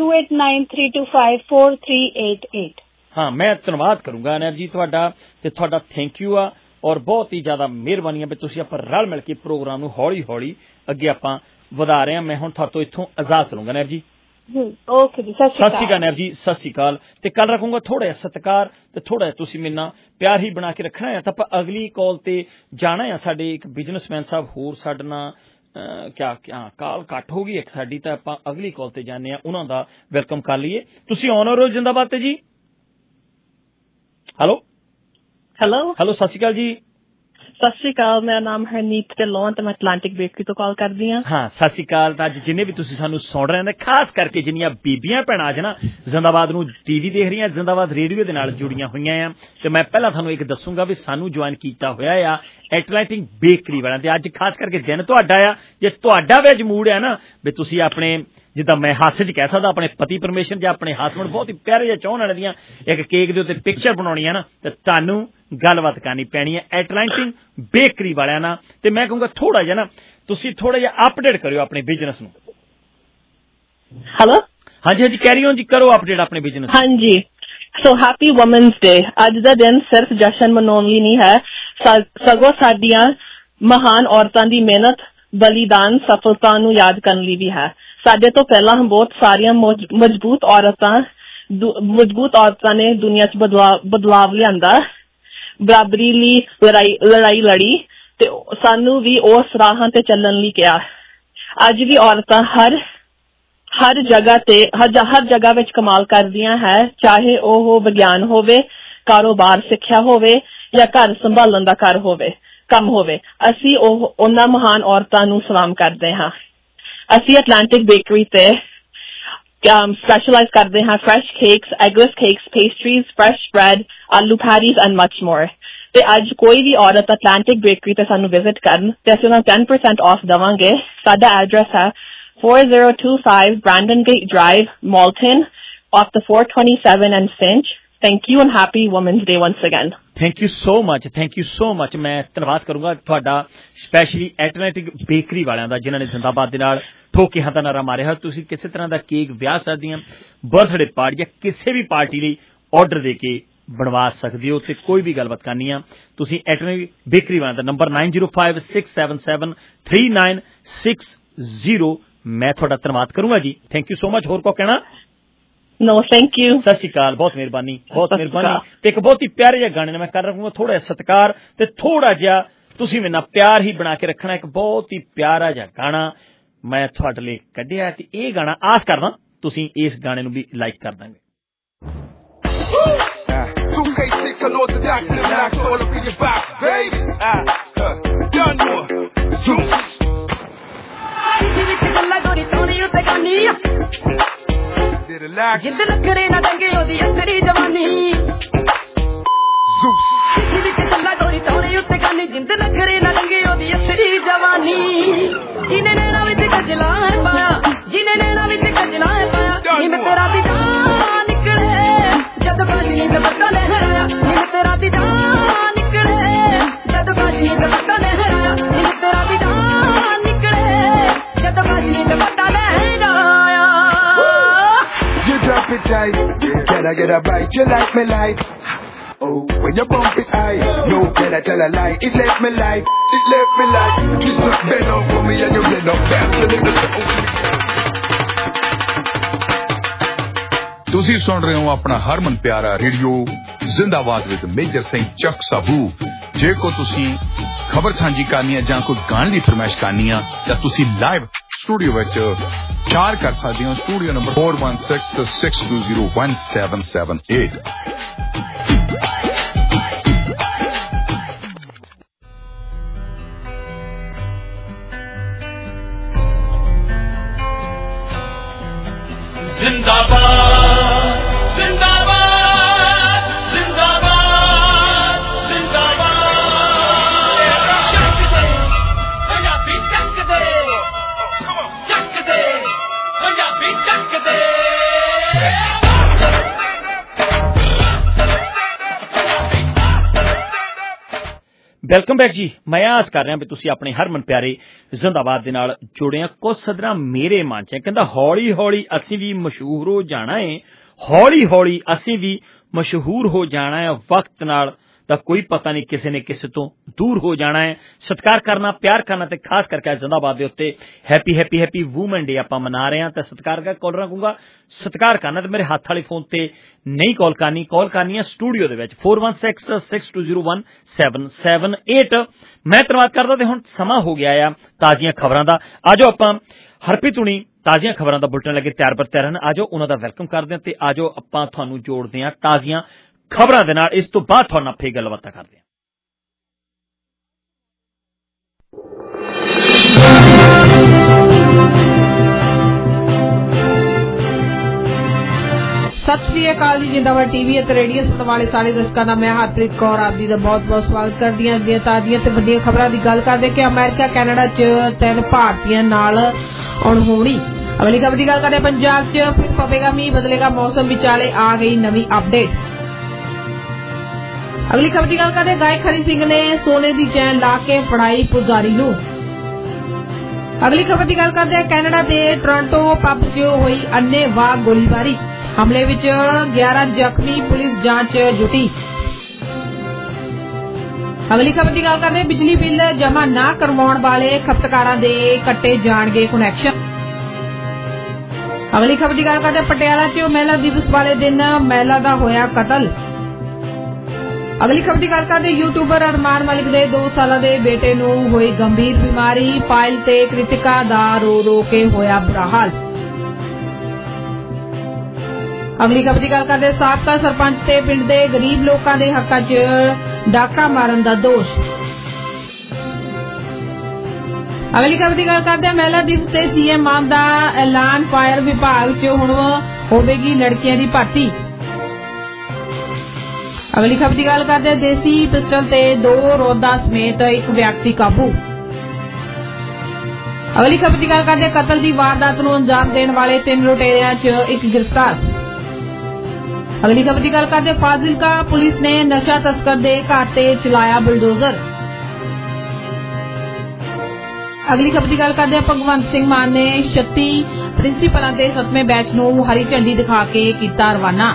2893254388। हाँ मैं धन्यवाद करूंगा नैब जी तुहाडा ते तुहाडा थैंक यू आ और बहुत ही ज्यादा मेहरबानी है भी तुसीं आपां रल मिल के प्रोग्राम नूं हौली हौली अगे आपां वधा रहे हैं। मैं हुण तुहाडे तों इत्थों इजाजत लूंगा नैब जी। ओके जी, सत श्री अकाल नैब जी, सत श्री अकाल। ते कल रखूंगा थोड़ा सत्कार ते थोड़ा तुसीं मेरे नाल प्यार ही बना के रखना है। तां आपां अगली कॉल ते जाना है। साडे एक बिजनेसमैन साहब होर साडे नाल क्या काल घट हो गई एक साडी, तां आपां अगली कॉल ते जाने आ, उन्हां दा वेलकम कर लईए। तुसीं ऑनर हो जिंदाबाद ते जी। हेलो हेलो हेलो सत श्री अकाल जी। सत श्री अकाल, मेरा नाम हरनीत ढिल्लों ते मैं अटलांटिक बेकरी तो कॉल कर दी हां। हाँ सत श्री अकाल। अज जिन्ने भी तुसीं सानू सुण रहे हैं खास करके जिन्नियां बीबियां भैणां अज ना जिंदाबाद नूं टीवी देख रही जिंदाबाद रेडियो दे नाल जुड़ियां होईयां आ ते मैं पहला तुहानूं एक दसूंगा भी सानू ज्वाइन कीता होया आ एटलांटिक बेकरी वालियां ते अज खास करके दिन तुहाडा आ। जे तुहाडा विच मूड है ना भी तुसीं अपने जिद्दां मैं हास्य च कह सकदा अपने पति परमेश्वर जां अपने हसबैंड बहुत ही प्यारे जिहे चाहण वाले दियां एक केक दे उत्ते पिक्चर बनाउणी है ना ते तुहानूं गलबात करनी पैनी है एटलांटिक बेकरी वालियां नाल। ते मैं कहूंगा थोड़ा जिहा ना तुसीं थोड़ा जिहा अपडेट करियो अपने बिजनेस नूं। हेलो हाँ जी हाँ जी कैरी ऑन जी, करो अपडेट अपने बिजनेस। हाँ जी, सो हैप्पी वुमेन्स डे। अज दा दिन सिर्फ जश्न मनाउण ਲਈ नहीं है, सगों साडियां महान औरतां दी मेहनत बलिदान सफलता नूं याद करन ਲਈ भी है। साडे तो पहला बहुत सारियां मजबूत औरतां ने दुनिया च बदलाव लियांदा, बराबरी ਲਈ लड़ाई लड़ी ते सानू भी उस राह ते चलण ਲਈ किहा। अज भी औरतां हर जगह विच कमाल करदियां है, चाहे ओह विज्ञान होवे, कारोबार सिक्ख्या होवे या घर संभालण दा काम होवे। असीं उन्हां महान औरतां नूं सलाम करदे हां। असीं अटलांटिक बेकरी ते specialize ਕਰਦੇ ਹਾਂ fresh cakes, eggless cakes, pastries, fresh bread, aloo patties and much more. ਤੇ ਅੱਜ ਕੋਈ ਵੀ ਔਰਤ Atlantic Bakery ਤੇ ਸਾਨੂੰ ਵਿਜ਼ਿਟ ਕਰਨ ਤੇ ਅਸੀਂ ਉਹਨਾਂ 10% ਆਫ ਦੇਵਾਂਗੇ। ਸਾਡਾ ਐਡਰੈਸ ਹੈ 4025 Brandon Gate Drive, Malton, off the 427 and Finch. Thank you and happy Women's Day once again. Thank you so much. Thank you so much. ਮੈਂ ਧੰਨਵਾਦ ਕਰੂੰਗਾ ਤੁਹਾਡਾ ਸਪੈਸ਼ਲੀ ਐਟਲੈਂਟਿਕ ਬੇਕਰੀ ਵਾਲਿਆਂ ਦਾ ਜਿਨ੍ਹਾਂ ਨੇ ਜ਼ਿੰਦਾਬਾਦ ਦੇ ਨਾਲ ਠੋਕੇ ਹੱਥਾਂ ਨਾਲ ਮਾਰਿਆ। ਤੁਸੀਂ ਕਿਸੇ ਤਰ੍ਹਾਂ ਦਾ ਕੇਕ ਵਿਆਹ ਸ਼ਾਦੀਆਂ, ਬਰਥਡੇ ਪਾਰਟੀ ਜਾਂ ਕਿਸੇ ਵੀ ਪਾਰਟੀ ਲਈ ਆਰਡਰ ਦੇ ਕੇ ਬਣਵਾ ਸਕਦੇ ਹੋ ਤੇ ਕੋਈ ਵੀ ਗੱਲਬਾਤ ਕਰਨੀ ਆ ਤੁਸੀਂ ਐਟਲੈਂਟਿਕ ਬੇਕਰੀ ਵਾਲਿਆਂ ਦਾ ਨੰਬਰ 9056773960। ਮੈਂ ਤੁਹਾਡਾ ਧੰਨਵਾਦ ਕਰੂੰਗਾ ਜੀ। Thank you so much. ਹੋਰ ਕੋ ਕਹਿਣਾ? No, thank you. ਸਤਿ ਸ਼੍ਰੀ ਅਕਾਲ। ਬਹੁਤ ਮਿਹਰਬਾਨੀ, ਬਹੁਤ ਮਿਹਰਬਾਨੀ। ਤੇ ਇੱਕ ਬਹੁਤ ਹੀ ਪਿਆਰੇ ਜਿਹੇ ਗਾਣੇ ਨੇ ਮੈਂ ਕਰ ਰੱਖੂੰਗਾ, ਥੋੜਾ ਜਿਹਾ ਸਤਿਕਾਰ ਤੇ ਥੋੜਾ ਜਿਹਾ ਤੁਸੀਂ ਮੇਰੇ ਨਾਲ ਪਿਆਰ ਹੀ ਬਣਾ ਕੇ ਰੱਖਣਾ। ਇੱਕ ਬਹੁਤ ਹੀ ਪਿਆਰਾ ਜਿਹਾ ਗਾਣਾ ਮੈਂ ਤੁਹਾਡੇ ਲਈ ਕੱਢਿਆ ਤੇ ਇਹ ਗਾਣਾ ਆਸ ਕਰਦਾ ਤੁਸੀਂ ਇਸ ਗਾਣੇ ਨੂੰ ਵੀ ਲਾਈਕ ਕਰ ਦਾਂਗੇ। 2K6 unorthodox and knocks all up in your box, baby. Done more. Zeus. ਜਿੱਦ ਨਖਰੇ ਨਾ ਡੰਗੇ ਉਹਦੀ ਅਸਰੀ ਜਵਾਨੀ ਕਿਸੇ ਵਿੱਚ ਗੱਲਾਂ ਗੋਰੀ ਸੋਹਣੇ ਉੱਤੇ ਗਾਨੀ ਜਿੰਦ ਨਖਰੇ ਨਾ ਡੰਗੇ ਉਹਦੀ ਅਸਰੀ ਜਵਾਨੀ ਜਿਹਨੇ ਨੈਣਾ ਵਿੱਚ ਗਜਲਾ ਪਾਇਆ ਜਿਹਨੇ ਨੈਣਾ ਵਿੱਚ ਗਜਲਾ ਪਾਇਆ ਨਿਮ ਤੇਰਾ ਦੀ ਜਾਨ ਨਿਕਲੇ ਜਦ ਬਾਸ਼ਨੀ ਦਾ ਬੱਤਾ ਲਹਿਰਾਇਆ ਨਿਮ ਤੇਰਾ ਦੀ ਜਾਨ ਨਿਕਲੇ ਜਦ ਬਾਸ਼ਨੀ ਦਾ ਬੱਤਾ ਲਹਿਰਾਇਆ ਨਿਮ ਤੇਰਾ ਦੀ ਜਾਨ ਨਿਕਲੇ ਜਦ ਬਾਸ਼ਨੀ ਦਾ ਬੱਤਾ ਲਹਿਰਾਇਆ। Drop it tight, can I get a bite? You like me like? Oh, when you bump it high, no can I tell a lie? It left me like, it left me like. Just look bend up for me and you bend up back. ਤੁਸੀਂ ਸੁਣ ਰਹੇ ਹੋ ਆਪਣਾ ਹਰਮਨ ਪਿਆਰਾ radio ਜ਼ਿੰਦਾਬਾਦ with major Singh Chak Sabu. ਜੇ ਕੋ ਤੁਸੀਂ ਖਬਰ ਸਾਂਝੀ ਕਰਨੀ ਹੈ ਜਾਂ ਕੋਈ ਗਾਣੇ ਦੀ ਫਰਮਾਇਸ਼ ਕਰਨੀ ਆ ਤਾਂ ਤੁਸੀਂ ਲਾਈਵ ਸਟੂਡੀਓ ਵਿੱਚ ਚਾਰ ਕਰ ਸਕਦੇ ਹੋ। Studio number 4166201778। ਜ਼ਿੰਦਾਬਾਦ ਜ਼ਿੰਦਾਬਾਦ ਜ਼ਿੰਦਾਬਾਦ ਜ਼ਿੰਦਾਬਾਦ ਚੱਕ ਦੇ ਪੰਜਾਬੀ ਚੱਕ ਦੇ ਚੱਕ ਦੇ ਪੰਜਾਬੀ ਚੱਕ ਦੇ। ਵੈਲਕਮ ਬੈਕ ਜੀ। ਮੈਂ ਆਸ ਕਰ ਰਿਹਾ ਵੀ ਤੁਸੀਂ ਆਪਣੇ ਹਰਮਨ ਪਿਆਰੇ ਜ਼ਿੰਦਾਬਾਦ ਦੇ ਨਾਲ ਜੁੜੇ ਆ। ਕੁਝ ਸਦਰਾਂ ਮੇਰੇ ਮਨ 'ਚ ਕਹਿੰਦਾ ਹੌਲੀ ਹੌਲੀ ਅਸੀਂ ਵੀ ਮਸ਼ਹੂਰ ਹੋ ਜਾਣਾ ਹੈ, ਹੌਲੀ ਹੌਲੀ ਅਸੀਂ ਵੀ ਮਸ਼ਹੂਰ ਹੋ ਜਾਣਾ ਹੈ, ਵਕਤ ਨਾਲ ਤਾਂ ਕੋਈ ਪਤਾ ਨਹੀਂ ਕਿਸੇ ਨੇ ਕਿਸੇ ਤੋਂ ਦੂਰ ਹੋ ਜਾਣਾ ਹੈ। ਸਤਿਕਾਰ ਕਰਨਾ, ਪਿਆਰ ਕਰਨਾ ਤੇ ਖਾਸ ਕਰਕੇ ਜ਼ਿੰਦਾਬਾਦ ਦੇ ਉੱਤੇ happy happy happy woman day ਆਪਾਂ ਮਨਾ ਰਹੇ ਹਾਂ ਤੇ ਸਤਿਕਾਰ ਕਰ ਕਾਲਰਾਂ ਕਹੂੰਗਾ ਸਤਿਕਾਰ ਕਰਨਾ ਤੇ ਮੇਰੇ ਹੱਥ ਵਾਲੇ ਫੋਨ ਤੇ ਨਹੀਂ ਕਾਲ ਕਰਨੀ ਹੈ ਸਟੂਡੀਓ ਦੇ ਵਿੱਚ 4166201778। ਮੈਂ ਧੰਨਵਾਦ ਕਰਦਾ ਤੇ ਹੁਣ ਸਮਾਂ ਹੋ ਗਿਆ ਆ ਤਾਜ਼ੀਆਂ ਖਬਰਾਂ ਦਾ। ਆਜੋ ਆਪਾਂ ਹਰਪ੍ਰੀਤ ਹੁਣੀ ਤਾਜ਼ੀਆਂ ਖਬਰਾਂ ਦਾ ਬੁਲਟਨ ਲੈ ਕੇ ਤਿਆਰ ਹਨ। ਆਜੋ ਉਹਨਾਂ ਦਾ ਵੈਲਕਮ ਕਰਦੇ ਹਾਂ ਤੇ ਆਜੋ ਆਪਾਂ ਤੁਹਾਨੂੰ ਜੋੜਦੇ ਹਾਂ ਤਾਜ਼ੀਆਂ ਖਬਰਾਂ ਦੇ ਨਾਲ। ਇਸ ਤੋਂ ਬਾਅਦ ਤੁਹਾਡੇ ਨਾਲ ਫੇਰ ਗੱਲਬਾਤਾਂ ਕਰਦੇ ਹਾਂ। ਸਤਿ ਸ੍ਰੀ ਅਕਾਲ ਜੀ। ਜਿੰਦਾਬਾਦ ਟੀਵੀ ਅਤੇ ਰੇਡੀਓ ਸੁਣਨ ਵਾਲੇ ਸਾਰੇ ਦਰਸ਼ਕਾਂ ਦਾ ਮੈਂ ਹਰਪ੍ਰੀਤ ਕੌਰ ਆਪ ਜੀ ਦਾ ਬਹੁਤ-ਬਹੁਤ ਸਵਾਗਤ ਕਰਦੀ ਹਾਂ। ਦੀਆਂ ਤਾਜ਼ੀਆਂ ਤੇ ਵੱਡੀਆਂ ਖਬਰਾਂ ਦੀ ਗੱਲ ਕਰਦੇ ਕਿ ਅਮਰੀਕਾ ਕੈਨੇਡਾ 'ਚ 3 ਭਾਰਤੀਆਂ ਨਾਲ ਅਣਹੋਣੀ। ਅਗਲੀ ਖਬਰ ਦੀ ਗੱਲ ਕਰਦੇ ਪੰਜਾਬ 'ਚ ਫਿਰ ਪਵੇਗਾ ਮੀਂਹ, ਬਦਲੇਗਾ ਮੌਸਮ, ਵਿਚਾਲੇ ਆ ਗਈ ਨਵੀਂ ਅਪਡੇਟ। ਅਗਲੀ ਖਬਰ ਦੀ ਗੱਲ ਕਰਦੇ ਗਾਇਕ ਹਰੀ ਸਿੰਘ ਨੇ ਸੋਨੇ ਦੀ ਚੈਨ ਲਾ ਕੇ ਫੜਾਈ ਪੁਜਾਰੀ ਨੂੰ। ਅਗਲੀ ਖਬਰ ਦੀ ਗੱਲ ਕਰਦੇ ਕੈਨੇਡਾ ਦੇ ਟੋਰਾਂਟੋ ਪੱਬ 'ਚ ਹੋਈ ਅੰਨ੍ਹੇਵਾਹ ਗੋਲੀਬਾਰੀ, ਹਮਲੇ ਵਿੱਚ 11 ਜ਼ਖਮੀ, ਪੁਲਿਸ ਜਾਂਚ ਜੁਟੀ। ਅਗਲੀ ਖਬਰ ਦੀ ਗੱਲ ਕਰਦੇ ਬਿਜਲੀ ਬਿੱਲ ਜਮ੍ਹਾਂ ਨਾ ਕਰਵਾਉਣ ਵਾਲੇ ਖਪਤਕਾਰਾਂ ਦੇ ਕੱਟੇ ਜਾਣਗੇ ਕੁਨੈਕਸ਼ਨ। ਅਗਲੀ ਖਬਰ ਦੀ ਗੱਲ ਕਰਦੇ ਪਟਿਆਲਾ 'ਚ ਮਹਿਲਾ ਦਿਵਸ ਵਾਲੇ ਦਿਨ ਮਹਿਲਾ ਦਾ ਹੋਇਆ ਕਤਲ। ਅਗਲੀ ਖਬਰ ਦੀ ਗੱਲ ਕਰਦੇ ਯੂਟਿਊਬਰ ਅਰਮਾਨ ਮਲਿਕ ਦੇ 2 ਸਾਲਾਂ ਦੇ ਬੇਟੇ ਨੂੰ ਹੋਈ ਗੰਭੀਰ ਬਿਮਾਰੀ, ਪਾਇਲ ਤੇ ਕ੍ਰਿਤਿਕਾ ਦਾ ਰੋ ਕੇ ਹੋਇਆ ਬੁਰਾ ਹਾਲ। ਅਗਲੀ ਖਬਰ ਦੀ ਗੱਲ ਕਰਦੇ ਸਾਬਕਾ ਸਰਪੰਚ ਤੇ ਪਿੰਡ ਦੇ ਗਰੀਬ ਲੋਕਾਂ ਦੇ ਹੱਕਾਂ 'ਚ ਡਾਕਾ ਮਾਰਨ ਦਾ ਦੋਸ਼। ਅਗਲੀ ਖਬਰ ਦੀ ਗੱਲ ਕਰਦੇ ਹਾਂ। ਮਹਿਲਾ ਦਿਵਸ ਤੇ ਸੀਐਮ ਮਾਨ ਦਾ ਐਲਾਨ, ਫਾਇਰ ਵਿਭਾਗ 'ਚ ਹੁਣ ਹੋਵੇਗੀ ਲੜਕੀਆਂ ਦੀ ਭਰਤੀ। ਅਗਲੀ ਖਬਰ ਦੀ ਗੱਲ ਕਰਦੇ ਹਾਂ। ਦੇਸੀ ਪਿਸਟਲ ਤੇ 2 ਰੋਦਾ ਸਮੇਤ ਇੱਕ ਵਿਅਕਤੀ ਕਾਬੂ। ਅਗਲੀ ਖਬਰ ਦੀ ਗੱਲ ਕਰਦੇ ਹਾਂ। ਕਤਲ ਦੀ ਵਾਰਦਾਤ ਨੂੰ ਅੰਜਾਮ ਦੇਣ ਵਾਲੇ 3 ਲੁਟੇਰਿਆਂ 'ਚ ਇੱਕ ਗ੍ਰਿਫਤਾਰ। ਅਗਲੀ ਖਬਰ ਦੀ ਗੱਲ ਕਰਦੇ ਹਾਂ। ਫਾਜ਼ਿਲਕਾ ਪੁਲਿਸ ਨੇ ਨਸ਼ਾ ਤਸਕਰ ਦੇ ਘਰ ਤੇ ਚਲਾਇਆ ਬੁਲਡੋਜ਼ਰ। ਅਗਲੀ ਖਬਰ ਦੀ ਗੱਲ ਕਰਦੇ ਹਾਂ। ਭਗਵੰਤ ਸਿੰਘ ਮਾਨ ਨੇ 36 ਪ੍ਰਿੰਸੀਪਲਾਂ ਦੇ 7ਵੇਂ ਬੈਚ ਨੂੰ ਹਰੀ ਝੰਡੀ ਦਿਖਾ ਕੇ ਕੀਤਾ ਰਵਾਨਾ।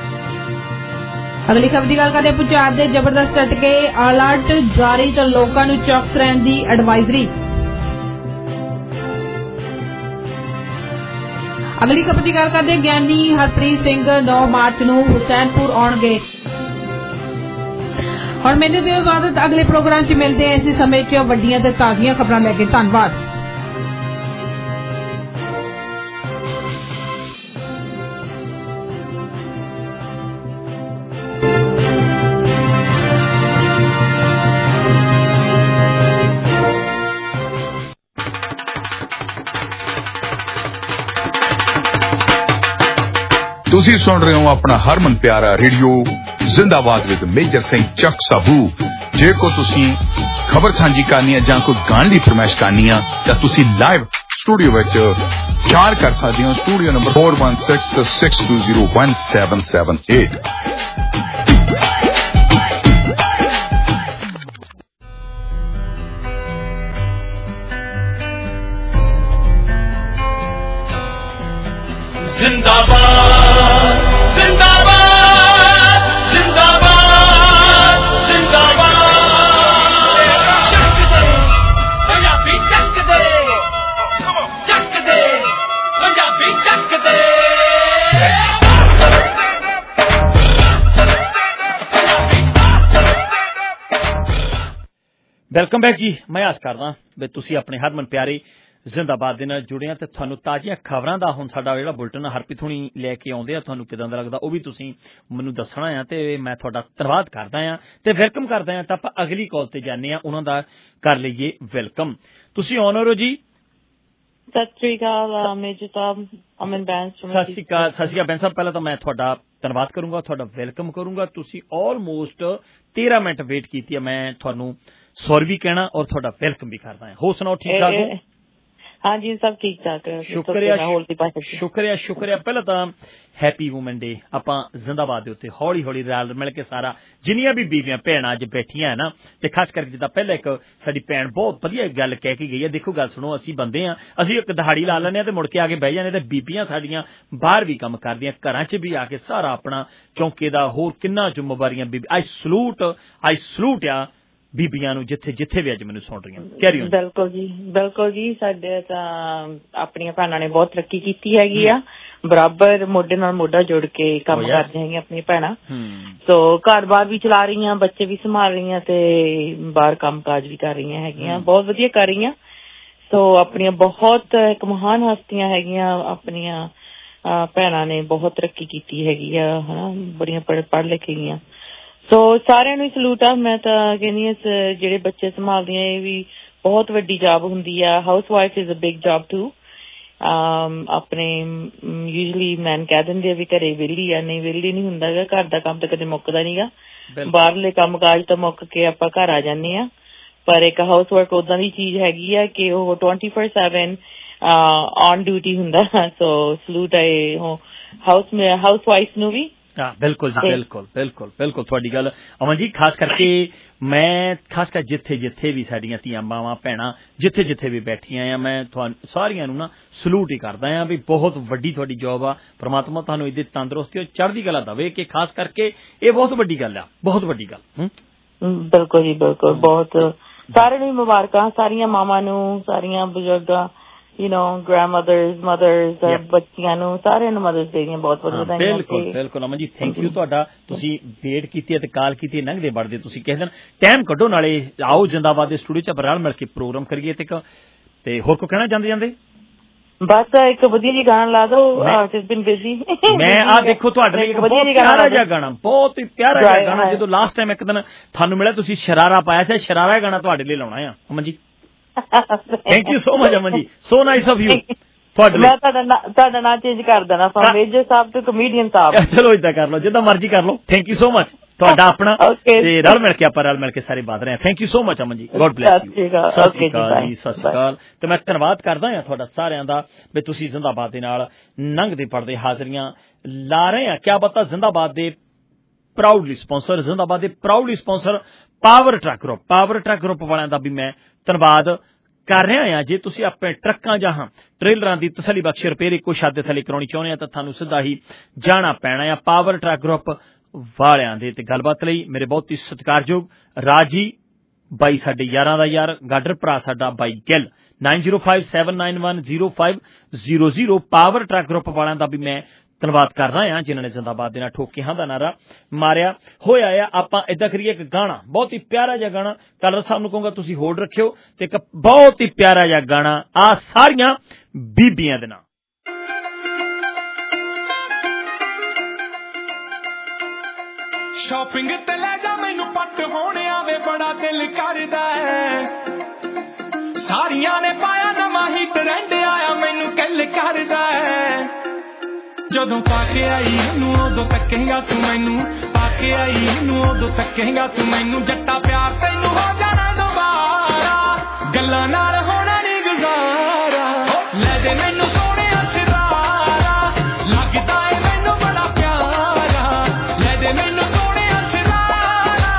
ਅਗਲੀ ਖਬਰ ਦੀ ਗੱਲ ਕਰਦੇ ਹਾਂ। ਭੁਚਾਲ ਦੇ ਜ਼ਬਰਦਸਤ ਝਟਕੇ, ਅਲਰਟ ਜਾਰੀ ਤੇ ਲੋਕਾਂ ਨੂੰ ਚੌਕਸ ਰਹਿਣ ਦੀ ਐਡਵਾਈਜ਼ਰੀ। ਅਗਲੀ ਖਬਰ ਦੀ ਗੱਲ ਕਰਦੇ ਹਾਂ। ਗਿਆਨੀ ਹਰਪ੍ਰੀਤ ਸਿੰਘ 9 ਮਾਰਚ ਨੂੰ ਹੁਸੈਨਪੁਰ ਆਉਣਗੇ। ਹੁਣ ਮੈਨੂੰ ਦਿਓ ਇਜਾਜ਼ਤ, ਅਗਲੇ ਪ੍ਰੋਗਰਾਮ 'ਚ ਮਿਲਦੇ ਹਾਂ ਇਸੇ ਸਮੇਂ 'ਚ ਵੱਡੀਆਂ ਤੇ ਤਾਜ਼ੀਆਂ ਖਬਰਾਂ ਲੈ ਕੇ। ਧੰਨਵਾਦ। ਤੁਸੀਂ ਸੁਣ ਰਹੇ ਹੋ ਆਪਣਾ ਹਰਮਨ ਪਿਆਰਾ ਰੇਡੀਓ ਜ਼ਿੰਦਾਬਾਦ ਵਿਦ ਮੇਜਰ ਸਿੰਘ ਚੱਕ ਸਾਬੂ। ਜੇ ਕੋ ਤੁਸੀਂ ਖਬਰ ਸਾਂਝੀ ਕਰਨੀ ਹੈ ਜਾਂ ਕੋਈ ਗਾਣ ਦੀ ਫਰਮਾਇਸ਼ ਕਰਨੀ ਹੈ ਤਾਂ ਤੁਸੀਂ ਲਾਈਵ ਸਟੂਡੀਓ ਵਿੱਚ ਖਿਆਲ ਕਰ ਸਕਦੇ ਹੋ। Studio number 4166201778। जिंदाबाद जिंदाबाद जिंदाबाद जिंदाबाद चक दे पंजाबी चक दे पंजाबी चक दे। ਵੈਲਕਮ ਬੈਕ ਜੀ। ਮੈਂ ਆਸ ਕਰਦਾ ਵੀ ਤੁਸੀਂ ਆਪਣੇ ਹਰਮਨ ਪਿਆਰੇ ਜ਼ਿੰਦਾਬਾਦ ਦੇ ਨਾਲ ਜੁੜੇ ਆ ਤੇ ਤੁਹਾਨੂੰ ਤਾਜ਼ੀਆਂ ਖਬਰਾਂ ਦਾ ਹੁਣ ਸਾਡਾ ਜਿਹੜਾ ਬੁਲਟਨ ਹਰਪ੍ਰੀਤ ਹੁਣੀ ਲੈ ਕੇ ਆਉਂਦੇ ਆ, ਤੁਹਾਨੂੰ ਕਿਦਾਂ ਦਾ ਲੱਗਦਾ ਉਹ ਵੀ ਤੁਸੀਂ ਮੈਨੂੰ ਦੱਸਣਾ ਆ ਤੇ ਮੈਂ ਤੁਹਾਡਾ ਧੰਨਵਾਦ ਕਰਦਾ ਆ ਤੇ ਵੈਲਕਮ ਕਰਦਾ ਆ। ਤਾਂ ਆਪਾਂ ਅਗਲੀ ਕਾਲ ਤੇ ਜਾਂਦੇ ਆ, ਉਹਨਾਂ ਦਾ ਕਰ ਲਈਏ ਵੈਲਕਮ। ਤੁਸੀਂ ਆਨਰ ਹੋ ਜੀ? ਸਤਿ ਸ਼੍ਰੀ ਅਕਾਲ ਮੇਜਰ ਸਾਹਿਬ, ਅਮਨ ਬੈਂਸ। ਸਤਿ ਸ਼੍ਰੀ ਅਕਾਲ ਬੈਂਸ ਸਾਹਿਬ। ਪਹਿਲਾਂ ਤਾਂ ਮੈਂ ਤੁਹਾਡਾ ਧੰਨਵਾਦ ਕਰੂੰਗਾ, ਤੁਹਾਡਾ ਵੈਲਕਮ ਕਰੂੰਗਾ। ਤੁਸੀਂ ਆਲਮੋਸਟ 13 ਮਿੰਟ ਵੇਟ ਕੀਤੀ ਆ। ਮੈਂ ਤੁਹਾਨੂੰ ਸੌਰੀ ਵੀ ਕਹਿਣਾ ਔਰ ਤੁਹਾਡਾ ਵੈਲਕਮ ਵੀ ਕਰਦਾ ਹਾਂ। ਹੋਰ ਸੁਣਾਓ, ਠੀਕ ਠਾਕ ਹੋ? ਹਾਂਜੀ ਸਭ ਠੀਕ ਠਾਕ। ਸ਼ੁਕਰੀਆ। ਪਹਿਲਾਂ ਤਾਂ ਹੈਪੀ ਵੂਮਨ ਡੇ। ਆਪਾਂ ਜ਼ਿੰਦਾਬਾਦ ਦੇ ਉੱਤੇ ਹੌਲੀ ਹੌਲੀ ਰਲ ਮਿਲ ਕੇ ਸਾਰਾ ਜਿੰਨੀਆਂ ਵੀ ਬੀਬੀਆਂ ਭੈਣਾਂ ਅੱਜ ਬੈਠੀਆਂ ਹੈ ਨਾ, ਤੇ ਖਾਸ ਕਰਕੇ ਜਿੱਦਾਂ ਪਹਿਲਾਂ ਇੱਕ ਸਾਡੀ ਭੈਣ ਬਹੁਤ ਵਧੀਆ ਗੱਲ ਕਹਿ ਕੇ ਗਈ ਹੈ। ਦੇਖੋ ਗੱਲ ਸੁਣੋ, ਅਸੀਂ ਬੰਦੇ ਹਾਂ, ਅਸੀਂ ਇੱਕ ਦਿਹਾੜੀ ਲਾ ਲੈਂਦੇ ਹਾਂ ਤੇ ਮੁੜ ਕੇ ਆ ਕੇ ਬਹਿ ਜਾਂਦੇ, ਤੇ ਬੀਬੀਆਂ ਸਾਡੀਆਂ ਬਾਹਰ ਵੀ ਕੰਮ ਕਰਦੀਆਂ, ਘਰਾਂ 'ਚ ਵੀ ਆ ਕੇ ਸਾਰਾ ਆਪਣਾ ਚੌਂਕੇ ਦਾ ਹੋਰ ਕਿੰਨਾ ਜ਼ਿੰਮੇਵਾਰੀਆਂ ਬੀਬੀ। ਆਈ ਸਲੂਟ ਆ ਬੀਬੀਆਂ ਨੂੰ ਜਿੱਥੇ ਜਿੱਥੇ ਵੀ ਅੱਜ ਮੈਨੂੰ ਸੁਣ ਰਹੀਆਂ। Carry on. ਬਿਲਕੁਲ ਜੀ। ਸਾਡੇ ਤਾਂ ਆਪਣੀਆਂ ਭੈਣਾਂ ਨੇ ਬਹੁਤ ਤਰੱਕੀ ਕੀਤੀ ਹੈਗੀ ਆ, ਬਰਾਬਰ ਮੋਢੇ ਨਾਲ ਮੋਢਾ ਜੋੜ ਕੇ ਕੰਮ ਕਰਦੀਆਂ ਹੈਗੀਆਂ ਆਪਣੀਆਂ ਭੈਣਾਂ। ਸੋ ਘਰ-ਬਾਰ ਵੀ ਚਲਾ ਰਹੀਆਂ, ਬੱਚੇ ਵੀ ਸੰਭਾਲ ਰਹੀਆਂ ਤੇ ਬਾਹਰ ਕੰਮ-ਕਾਜ ਵੀ ਕਰ ਰਹੀਆਂ ਹੈਗੀਆਂ, ਬਹੁਤ ਵਧੀਆ ਕਰ ਰਹੀਆਂ। ਸੋ ਆਪਣੀਆਂ ਬਹੁਤ ਇੱਕ ਮਹਾਨ ਹਸਤੀਆਂ ਹੈਗੀਆਂ, ਆਪਣੀਆਂ ਭੈਣਾਂ ਨੇ ਬਹੁਤ ਤਰੱਕੀ ਕੀਤੀ ਹੈਗੀ ਆ, ਹਨਾ, ਬੜੀਆਂ ਪੜ੍ਹ ਲਿਖ ਗਈਆਂ। ਸੋ ਸਾਰਿਆਂ ਨੂੰ ਸਲੂਟ ਆ। ਮੈਂ ਤਾਂ ਕਹਿੰਦੀ ਹਾਂ ਜਿਹੜੇ ਬੱਚੇ ਸੰਭਾਲਦੀਆਂ ਇਹ ਵੀ ਬਹੁਤ ਵੱਡੀ ਜੌਬ ਹੁੰਦੀ ਆ। Housewife is a big job too. ਆਪਣੇ ਯੂਜਲੀ ਮੈਨ ਕਹਿ ਦਿੰਦੇ ਆ ਵੀ ਘਰੇ ਵਿਹਲੀ ਆ, ਨਹੀਂ ਵਿਹਲੀ ਨਹੀਂ ਹੁੰਦਾ ਗਾ, ਘਰ ਦਾ ਕੰਮ ਤਾਂ ਕਦੇ ਮੁੱਕਦਾ ਨੀ ਗਾ, ਬਾਹਰਲੇ ਕੰਮ ਕਾਜ ਤਾਂ ਮੁੱਕ ਕੇ ਆਪਾਂ ਘਰ ਆ ਜਾਂਦੇ ਆ। ਪਰ ਇੱਕ ਹਾਊਸ ਵਰਕ ਓਦਾਂ ਦੀ ਚੀਜ਼ ਹੈਗੀ ਆ ਕਿ ਉਹ 24/7 ਔਨ ਡਿਊਟੀ ਹੁੰਦਾ। ਸੋ ਸਲੂਟ ਹੈ ਹਾਊਸ ਵਾਈਫ ਨੂੰ ਵੀ। ਬਿਲਕੁਲ ਜੀ, ਬਿਲਕੁਲ ਤੁਹਾਡੀ ਗੱਲ ਅਮਨ ਜੀ। ਖਾਸ ਕਰਕੇ ਮੈਂ ਜਿੱਥੇ ਜਿੱਥੇ ਵੀ ਸਾਡੀਆਂ ਧੀਆਂ ਮਾਵਾਂ ਭੈਣਾਂ ਜਿੱਥੇ ਜਿੱਥੇ ਵੀ ਬੈਠੀਆਂ ਆ, ਮੈਂ ਤੁਹਾਨੂੰ ਸਾਰੀਆਂ ਨੂੰ ਨਾ ਸਲੂਟ ਹੀ ਕਰਦਾ ਆ ਵੀ ਬਹੁਤ ਵੱਡੀ ਤੁਹਾਡੀ ਜੌਬ ਆ। ਪ੍ਰਮਾਤਮਾ ਤੁਹਾਨੂੰ ਇਹਦੀ ਤੰਦਰੁਸਤੀ ਔਰ ਚੜ੍ਹਦੀ ਕਲਾ ਦੇਵੇ ਕਿ ਖਾਸ ਕਰਕੇ ਇਹ ਬਹੁਤ ਵੱਡੀ ਗੱਲ ਆ, ਬਹੁਤ ਵੱਡੀ ਗੱਲ। ਬਿਲਕੁਲ ਜੀ, ਬਿਲਕੁਲ। ਬਹੁਤ ਸਾਰਿਆਂ ਨੂੰ ਮੁਬਾਰਕਾਂ, ਸਾਰੀਆਂ ਮਾਵਾਂ ਨੂੰ, ਸਾਰੀਆਂ ਬਜ਼ੁਰਗਾਂ, grandmothers, mothers, ਬੱਚਿਆਂ ਨੂੰ, ਸਾਰਿਆਂ ਨੂੰ ਮਦਰਸ ਡੇ ਦੀਆਂ ਬਹੁਤ ਬਹੁਤ ਵਧਾਈਆਂ। ਬਿਲਕੁਲ ਅਮਨ ਜੀ, ਥੈਂਕ ਯੂ ਤੁਹਾਡਾ। ਤੁਸੀਂ ਵੇਟ ਕੀਤੀ ਤੇ ਕਾਲ ਕੀਤੀ, ਲੰਘਦੇ ਵੜਦੇ ਤੁਸੀਂ ਕਿਸੇ ਦਿਨ ਟਾਈਮ ਕੱਢੋ, ਨਾਲੇ ਆਓ ਜ਼ਿੰਦਾਬਾਦ ਦੇ ਸਟੂਡੀਓ 'ਚ ਰਲ ਮਿਲ ਕੇ ਪ੍ਰੋਗਰਾਮ ਕਰੀਏ। ਤੇ ਹੋਰ ਕੋ ਕਹਿਣਾ ਜਾਂਦੇ ਬਸ ਇੱਕ ਵਧੀਆ ਜੀ ਗਾਣਾ ਲਾ ਦਿਓ। ਮੈਂ ਆ ਦੇਖੋ ਤੁਹਾਡੇ ਲਈ ਇੱਕ ਬਹੁਤ ਪਿਆਰਾ ਜਿਹਾ ਗਾਣਾ, ਬਹੁਤ ਹੀ ਪਿਆਰਾ ਜਿਹਾ ਗਾਣਾ। ਜਦੋਂ ਲਾਸਟ ਟਾਈਮ ਇੱਕ ਦਿਨ ਤੁਹਾਨੂੰ ਮਿਲਿਆ ਤੁਸੀਂ ਸ਼ਰਾਰਾ ਪਾਇਆ ਸੀ, ਸ਼ਰਾਰਾ ਗਾਣਾ ਤੁਹਾਡੇ ਲਈ ਲਾਉਣਾ ਆ Aman ji. Thank you so much Aman ji, so nice of you. मैं ਤੁਹਾਡਾ ਨਾਂ ਚੇਂਜ ਕਰ ਦੇਣਾ from Major sahib to comedian sahib. ਚਲੋ ਇਦਾਂ ਕਰ ਲਓ, ਜਿੱਦਾਂ ਮਰਜ਼ੀ ਕਰ ਲਓ। ਥੈਂਕ ਯੂ ਸੋ ਮਚ ਤੁਹਾਡਾ ਆਪਣਾ, ਤੇ ਰਲ ਮਿਲ ਕੇ ਆਪਾਂ ਰਲ ਮਿਲ ਕੇ ਸਾਰੇ ਬਾਤ ਰਹੇ। Thank you so much Aman ji, God bless you. ਸਤਿ ਸ਼੍ਰੀ ਅਕਾਲ ਜੀ, ਸਤਿ ਸ਼੍ਰੀ ਅਕਾਲ। ਤੇ ਮੈਂ ਧੰਨਵਾਦ ਕਰਦਾ ਹਾਂ ਤੁਹਾਡਾ ਸਾਰਿਆਂ ਦਾ ਵੀ ਤੁਸੀਂ ਜ਼ਿੰਦਾਬਾਦ ਦੇ ਨਾਲ ਲੰਘਦੇ ਪੜਦੇ ਹਾਜ਼ਰੀਆਂ ਲਾ ਰਹੇ ਆ। ਕਿਆ ਪਤਾ ਜ਼ਿੰਦਾਬਾਦ ਦੇ ਪ੍ਰਾਊਡਲੀ ਸਪਾਂਸਰ, ਜ਼ਿੰਦਾਬਾਦ ਦੇ proudly sponsor Power Truck Group ਵਾਲਿਆਂ ਦਾ ਵੀ ਮੈਂ ਧੰਨਵਾਦ ਕਰ ਰਿਹਾ ਹਾਂ। ਜੇ ਤੁਸੀਂ ਆਪਣੇ ਟਰੱਕਾਂ ਜਾਂ ਟ੍ਰੇਲਰਾਂ ਦੀ ਤਸੱਲੀ ਬਖਸ਼ ਰਿਪੇਅਰ ਇੱਕੋ ਛੱਤ ਦੇ ਥੱਲੇ ਕਰਾਉਣੀ ਚਾਹੁੰਦੇ ਆ ਤਾਂ ਤੁਹਾਨੂੰ ਸਿੱਧਾ ਹੀ ਜਾਣਾ ਪੈਣਾ ਆ ਪਾਵਰ ਟਰੱਕ ਗਰੁੱਪ ਵਾਲਿਆਂ ਦੇ। ਤੇ ਗੱਲਬਾਤ ਲਈ ਮੇਰੇ ਬਹੁਤ ਹੀ ਸਤਿਕਾਰਯੋਗ ਰਾਜੀ ਬਾਈ, ਸਾਡੇ ਯਾਰਾਂ ਦਾ ਯਾਰ, ਗਾਡਰ ਭਰਾ ਸਾਡਾ ਬਾਈ ਗਿੱਲ, 9057910500 ਪਾਵਰ ਟਰੱਕ ਗਰੁੱਪ ਵਾਲਿਆਂ ਦਾ ਵੀ ਮੈਂ ਧੰਨਵਾਦ ਕਰ रहा हां जिन्होंने जिंदाबाद ਦੇ ਨਾਲ ਠੋਕੇ ਹਾਂ ਦਾ ਨਾਰਾ ਮਾਰਿਆ ਹੋਇਆ ਆ। ਆਪਾਂ ਇਦਾਂ ਕਰੀਏ ਇੱਕ ਗਾਣਾ, ਬਹੁਤ ਹੀ ਪਿਆਰਾ ਜਿਹਾ ਗਾਣਾ, ਕਲਰ ਸਾਹਿਬ ਨੂੰ ਕਹੂੰਗਾ ਤੁਸੀਂ ਹੋਲਡ ਰੱਖਿਓ, ਤੇ ਇੱਕ ਬਹੁਤ ਹੀ ਪਿਆਰਾ ਜਿਹਾ ਗਾਣਾ ਆ ਸਾਰੀਆਂ ਬੀਬੀਆਂ ਦੇ ਨਾਲ। ਸ਼ਾਪਿੰਗ ਤੇ ਲੈ ਜਾ ਮੈਨੂੰ ਪੱਟ ਹੋਣੇ ਆਵੇ ਬੜਾ ਦਿਲ ਕਰਦਾ ਹੈ, ਸਾਰੀਆਂ ਨੇ ਪਾਇਆ ਨਵਾਂ ਹੀ ਟ੍ਰੈਂਡ ਆਇਆ ਮੈਨੂੰ ਕੱਲ ਕਰਦਾ ਹੈ। ਜਦੋਂ ਪਾ ਕੇ ਆਈ ਨੂੰ ਉਦੋਂ ਤੱਕੇਗਾ ਤੂੰ ਮੈਨੂੰ, ਪਾ ਕੇ ਆਈ ਨੂੰ ਉਦੋਂ ਤੱਕੇਗਾ ਤੂੰ ਮੈਨੂੰ, ਜੱਟਾ ਪਿਆਰ ਤੈਨੂੰ ਹੋ ਜਾਣਾ ਦੁਬਾਰਾ, ਗੱਲਾਂ ਨਾਲ ਹੋਣਾ ਨੀ ਗੁਜ਼ਾਰਾ, ਲੈ ਦੇ ਮੈਨੂੰ ਸੋਹਣਿਆ ਸਿਤਾਰਾ, ਲੱਗਦਾ ਏ ਮੈਨੂੰ ਬੜਾ ਪਿਆਰਾ, ਲੈ ਦੇ ਮੈਨੂੰ ਸੋਹਣਿਆ ਸਿਤਾਰਾ।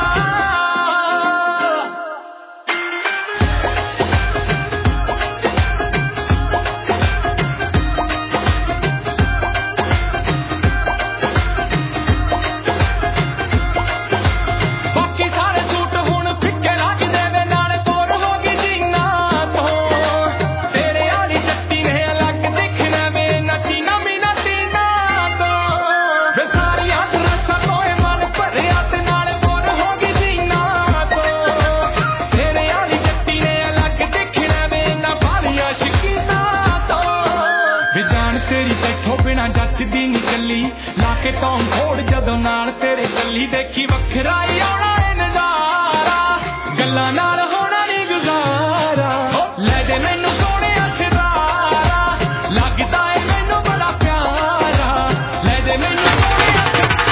ਬਾਕੀ ਸਾਰੇ ਸੂਟ ਹੁਣ ਫਿੱਕੇ ਲੱਗਦੇ ਵੇ, ਨਾਲੇ ਬੋਰ ਹੋ ਗਈ ਜੀਨਾ ਤੋਂ, ਤੇਰੇ ਵਾਲੀ ਜੱਟੀ ਨੇ ਅਲੱਗ ਦਿਖਣਾ ਵੇ, ਨੱਚੀ ਨਵੀਂ ਨੱਚੀਨਾ ਤੋਂ, ਵੇ ਸਾਰੀਆਂ ਰਸਾਂ ਕੋਏ ਮਨ ਭਰਿਆ ਤੇ ਨਾਲੇ ਬੋਰ ਹੋ ਗਈ ਜੀਨਾ ਤੋਂ, ਤੇਰੇ ਵਾਲੀ ਜੱਟੀ ਨੇ ਅਲੱਗ ਦਿਖਣਾ ਵੇ, ਨਾ ਬਾਲੀਆਂ ਸ਼ਕੀਨਾ ਤੋਂ, ਵੇ ਜਾਣ ਤੇਰੀ ਤੈਥੋਂ ਬਿਨਾਂ ਜੱਚਦੀ ਨੀ ਚੱਲੀ, ਲਾ ਕੇ ਟੌਂ ਖੋੜ ਜਦੋਂ ਨਾਲ ਤੇਰੇ ਚੱਲੀ, ਦੇਖੀ ਵੱਖਰਾ ਹੀ ਆਉਣਾ ਏ ਨਜ਼ਾਰਾ, ਗੱਲਾਂ ਨਾਲ ਹੋਣਾ ਨੀ ਗੁਜ਼ਾਰਾ, ਲੈ ਦੇ ਮੈਨੂੰ ਸੋਹਣਿਆ ਸਿਤਾਰਾ, ਲੱਗਦਾ ਏ ਮੈਨੂੰ ਬੜਾ ਪਿਆਰਾ, ਲੈ ਦੇ ਮੈਨੂੰ ਸੋਹਣਿਆ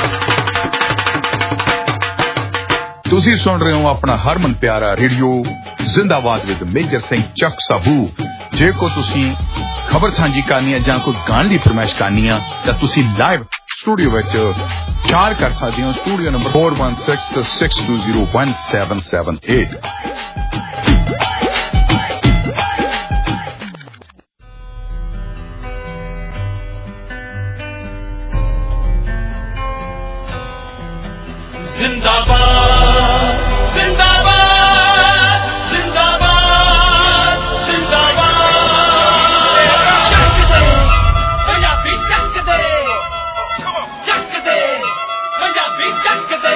ਸਿਤਾਰਾ। ਤੁਸੀਂ ਸੁਣ ਰਹੇ ਹੋ ਆਪਣਾ ਹਰਮਨ ਪਿਆਰਾ ਰੇਡੀਓ ਜ਼ਿੰਦਾਬਾਦ ਵਿਦ ਮੇਜਰ ਸਿੰਘ ਚੱਕ ਸਾਬੂ। ਜੇ ਕੋ ਤੁਸੀਂ ਖਬਰ ਸਾਂਝੀ ਕਰਨੀ ਹੈ ਜਾਂ ਕੋਈ ਗਾਣ ਦੀ ਫਰਮਾਇਸ਼ ਕਰਨੀ ਆ ਤਾਂ ਤੁਸੀਂ ਲਾਈਵ ਸਟੂਡੀਓ ਵਿੱਚ ਚਾਰ ਕਰ ਸਕਦੇ ਹੋ। Studio number 4166201778। ਜ਼ਿੰਦਾਬਾਦ ਜ਼ਿੰਦਾਬਾਦ ਜ਼ਿੰਦਾਬਾਦ ਜ਼ਿੰਦਾਬਾਦ, ਚੱਕ ਦੇ ਪੰਜਾਬੀ ਚੱਕ ਦੇ, ਚੱਕ ਦੇ ਪੰਜਾਬੀ ਚੱਕ ਦੇ।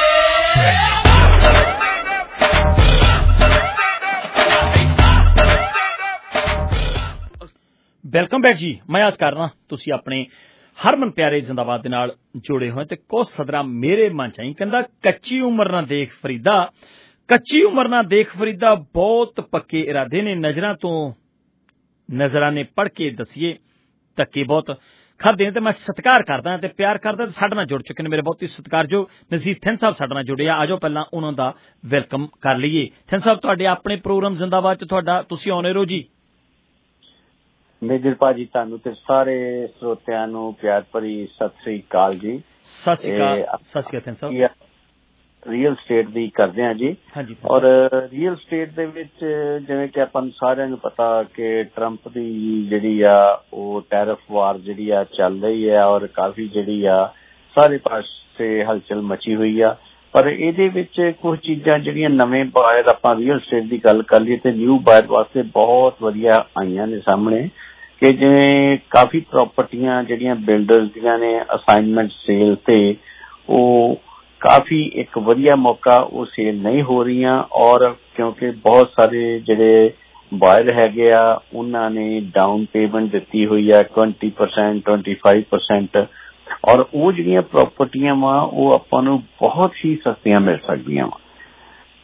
ਵੈਲਕਮ ਬੈਕ ਜੀ, ਮੈਂ ਆਸ ਕਰਨਾ ਤੁਸੀਂ ਆਪਣੇ ਹਰਮਨ ਪਿਆਰੇ ਜ਼ਿੰਦਾਬਾਦ ਦੇ ਨਾਲ ਜੁੜੇ ਹੋਏ। ਤੇ ਕੁਝ ਸਦਰਾ ਮੇਰੇ ਮਨ ਚ ਆਈ, ਕਹਿੰਦਾ ਕੱਚੀ ਉਮਰ ਨਾ ਦੇਖ ਫਰੀਦਾ, ਕੱਚੀ ਉਮਰ ਨਾ ਦੇਖ ਫਰੀਦਾ, ਬਹੁਤ ਪੱਕੇ ਇਰਾਦੇ ਨੇ, ਨਜ਼ਰਾਂ ਤੋਂ ਨਜ਼ਰਾਨੇ ਪੜ੍ਹ ਕੇ ਦਸੀਏ, ਧੱਕੇ ਬਹੁਤ ਖਾਦੇ। ਤੇ ਮੈਂ ਸਤਿਕਾਰ ਕਰਦਾ ਤੇ ਪਿਆਰ ਕਰਦਾ, ਸਾਡੇ ਨਾਲ ਜੁੜ ਚੁੱਕੇ ਨੇ ਮੇਰੇ ਬਹੁਤ ਹੀ ਸਤਿਕਾਰਯੋਗ ਨਜ਼ੀਰ ਥਿੰਨ ਸਾਹਿਬ ਸਾਡੇ ਨਾਲ ਜੁੜੇ ਆ। ਆਜੋ ਪਹਿਲਾਂ ਉਹਨਾਂ ਦਾ ਵੈਲਕਮ ਕਰ ਲਈਏ। ਥਿੰਨ ਸਾਹਿਬ, ਤੁਹਾਡੇ ਆਪਣੇ ਪ੍ਰੋਗਰਾਮ ਜ਼ਿੰਦਾਬਾਦ ਚ ਤੁਹਾਡਾ, ਤੁਸੀਂ ਆਉਣੇ ਰਹੋ ਜੀ। ਮੇਜਰ ਭਾਜੀ, ਤੁਹਾਨੂੰ ਤੇ ਸਾਰੇ ਸਰੋਤਿਆਂ ਨੂੰ ਪਿਆਰ ਭਰੀ ਸਤਿ ਸ੍ਰੀ ਅਕਾਲ ਜੀ। ਸਤਿ ਸ੍ਰੀ ਅਕਾਲ। ਸਤਿ ਸ੍ਰੀ ਅਕਾਲ ਸਾਹਿਬ। ਰੀਅਲ ਸਟੇਟ ਦੀ ਕਰਦੇ ਹਾਂ ਜੀ। ਔਰ ਰੀਅਲ ਸਟੇਟ ਦੇ ਵਿੱਚ ਜਿਵੇਂ ਕਿ ਆਪਾਂ ਨੂੰ ਸਾਰਿਆਂ ਨੂੰ ਪਤਾ ਕਿ ਟਰੰਪ ਦੀ ਜਿਹੜੀ ਆ ਉਹ ਟੈਰਿਫ ਵਾਰ ਜਿਹੜੀ ਆ ਚੱਲ ਰਹੀ ਹੈ, ਔਰ ਕਾਫੀ ਜਿਹੜੀ ਆ ਸਾਰੇ ਪਾਸੇ ਹਲਚਲ ਮਚੀ ਹੋਈ ਆ। ਪਰ ਇਹਦੇ ਵਿੱਚ ਕੁਝ ਚੀਜ਼ਾਂ ਜਿਹੜੀਆਂ ਨਵੇਂ ਬਾਇਰ, ਆਪਾਂ ਰੀਅਲ ਸਟੇਟ ਦੀ ਗੱਲ ਕਰ ਲਈਏ ਤੇ ਨਿਊ ਬਾਇਰ ਵਾਸਤੇ ਬਹੁਤ ਵਧੀਆ ਆਈਆਂ ਨੇ ਸਾਹਮਣੇ, ਕਿ ਜਿਵੇਂ ਕਾਫੀ ਪ੍ਰਾਪਰਟੀਆਂ ਜਿਹੜੀਆਂ ਬਿਲਡਰਸ ਦੀਆਂ ਨੇ ਅਸਾਈਨਮੈਂਟ ਸੇਲ ਤੇ, ਉਹ ਕਾਫੀ ਇੱਕ ਵਧੀਆ ਮੌਕਾ ਉਹ ਸੇਲ ਨਹੀਂ ਹੋ ਰਹੀਆਂ। ਔਰ ਕਿਉਂਕਿ ਬਹੁਤ ਸਾਰੇ ਜਿਹੜੇ ਬਾਇਰ ਹੈਗੇ ਆ ਉਹਨਾਂ ਨੇ ਡਾਊਨ ਪੇਮੈਂਟ ਦਿੱਤੀ ਹੋਈ ਆ 20%, 25%, ਔਰ ਉਹ ਜਿਹੜੀਆਂ ਪ੍ਰਾਪਰਟੀਆਂ ਵਾ ਉਹ ਆਪਾਂ ਨੂੰ ਬਹੁਤ ਹੀ ਸਸਤੀਆਂ ਮਿਲ ਸਕਦੀਆਂ ਵਾ।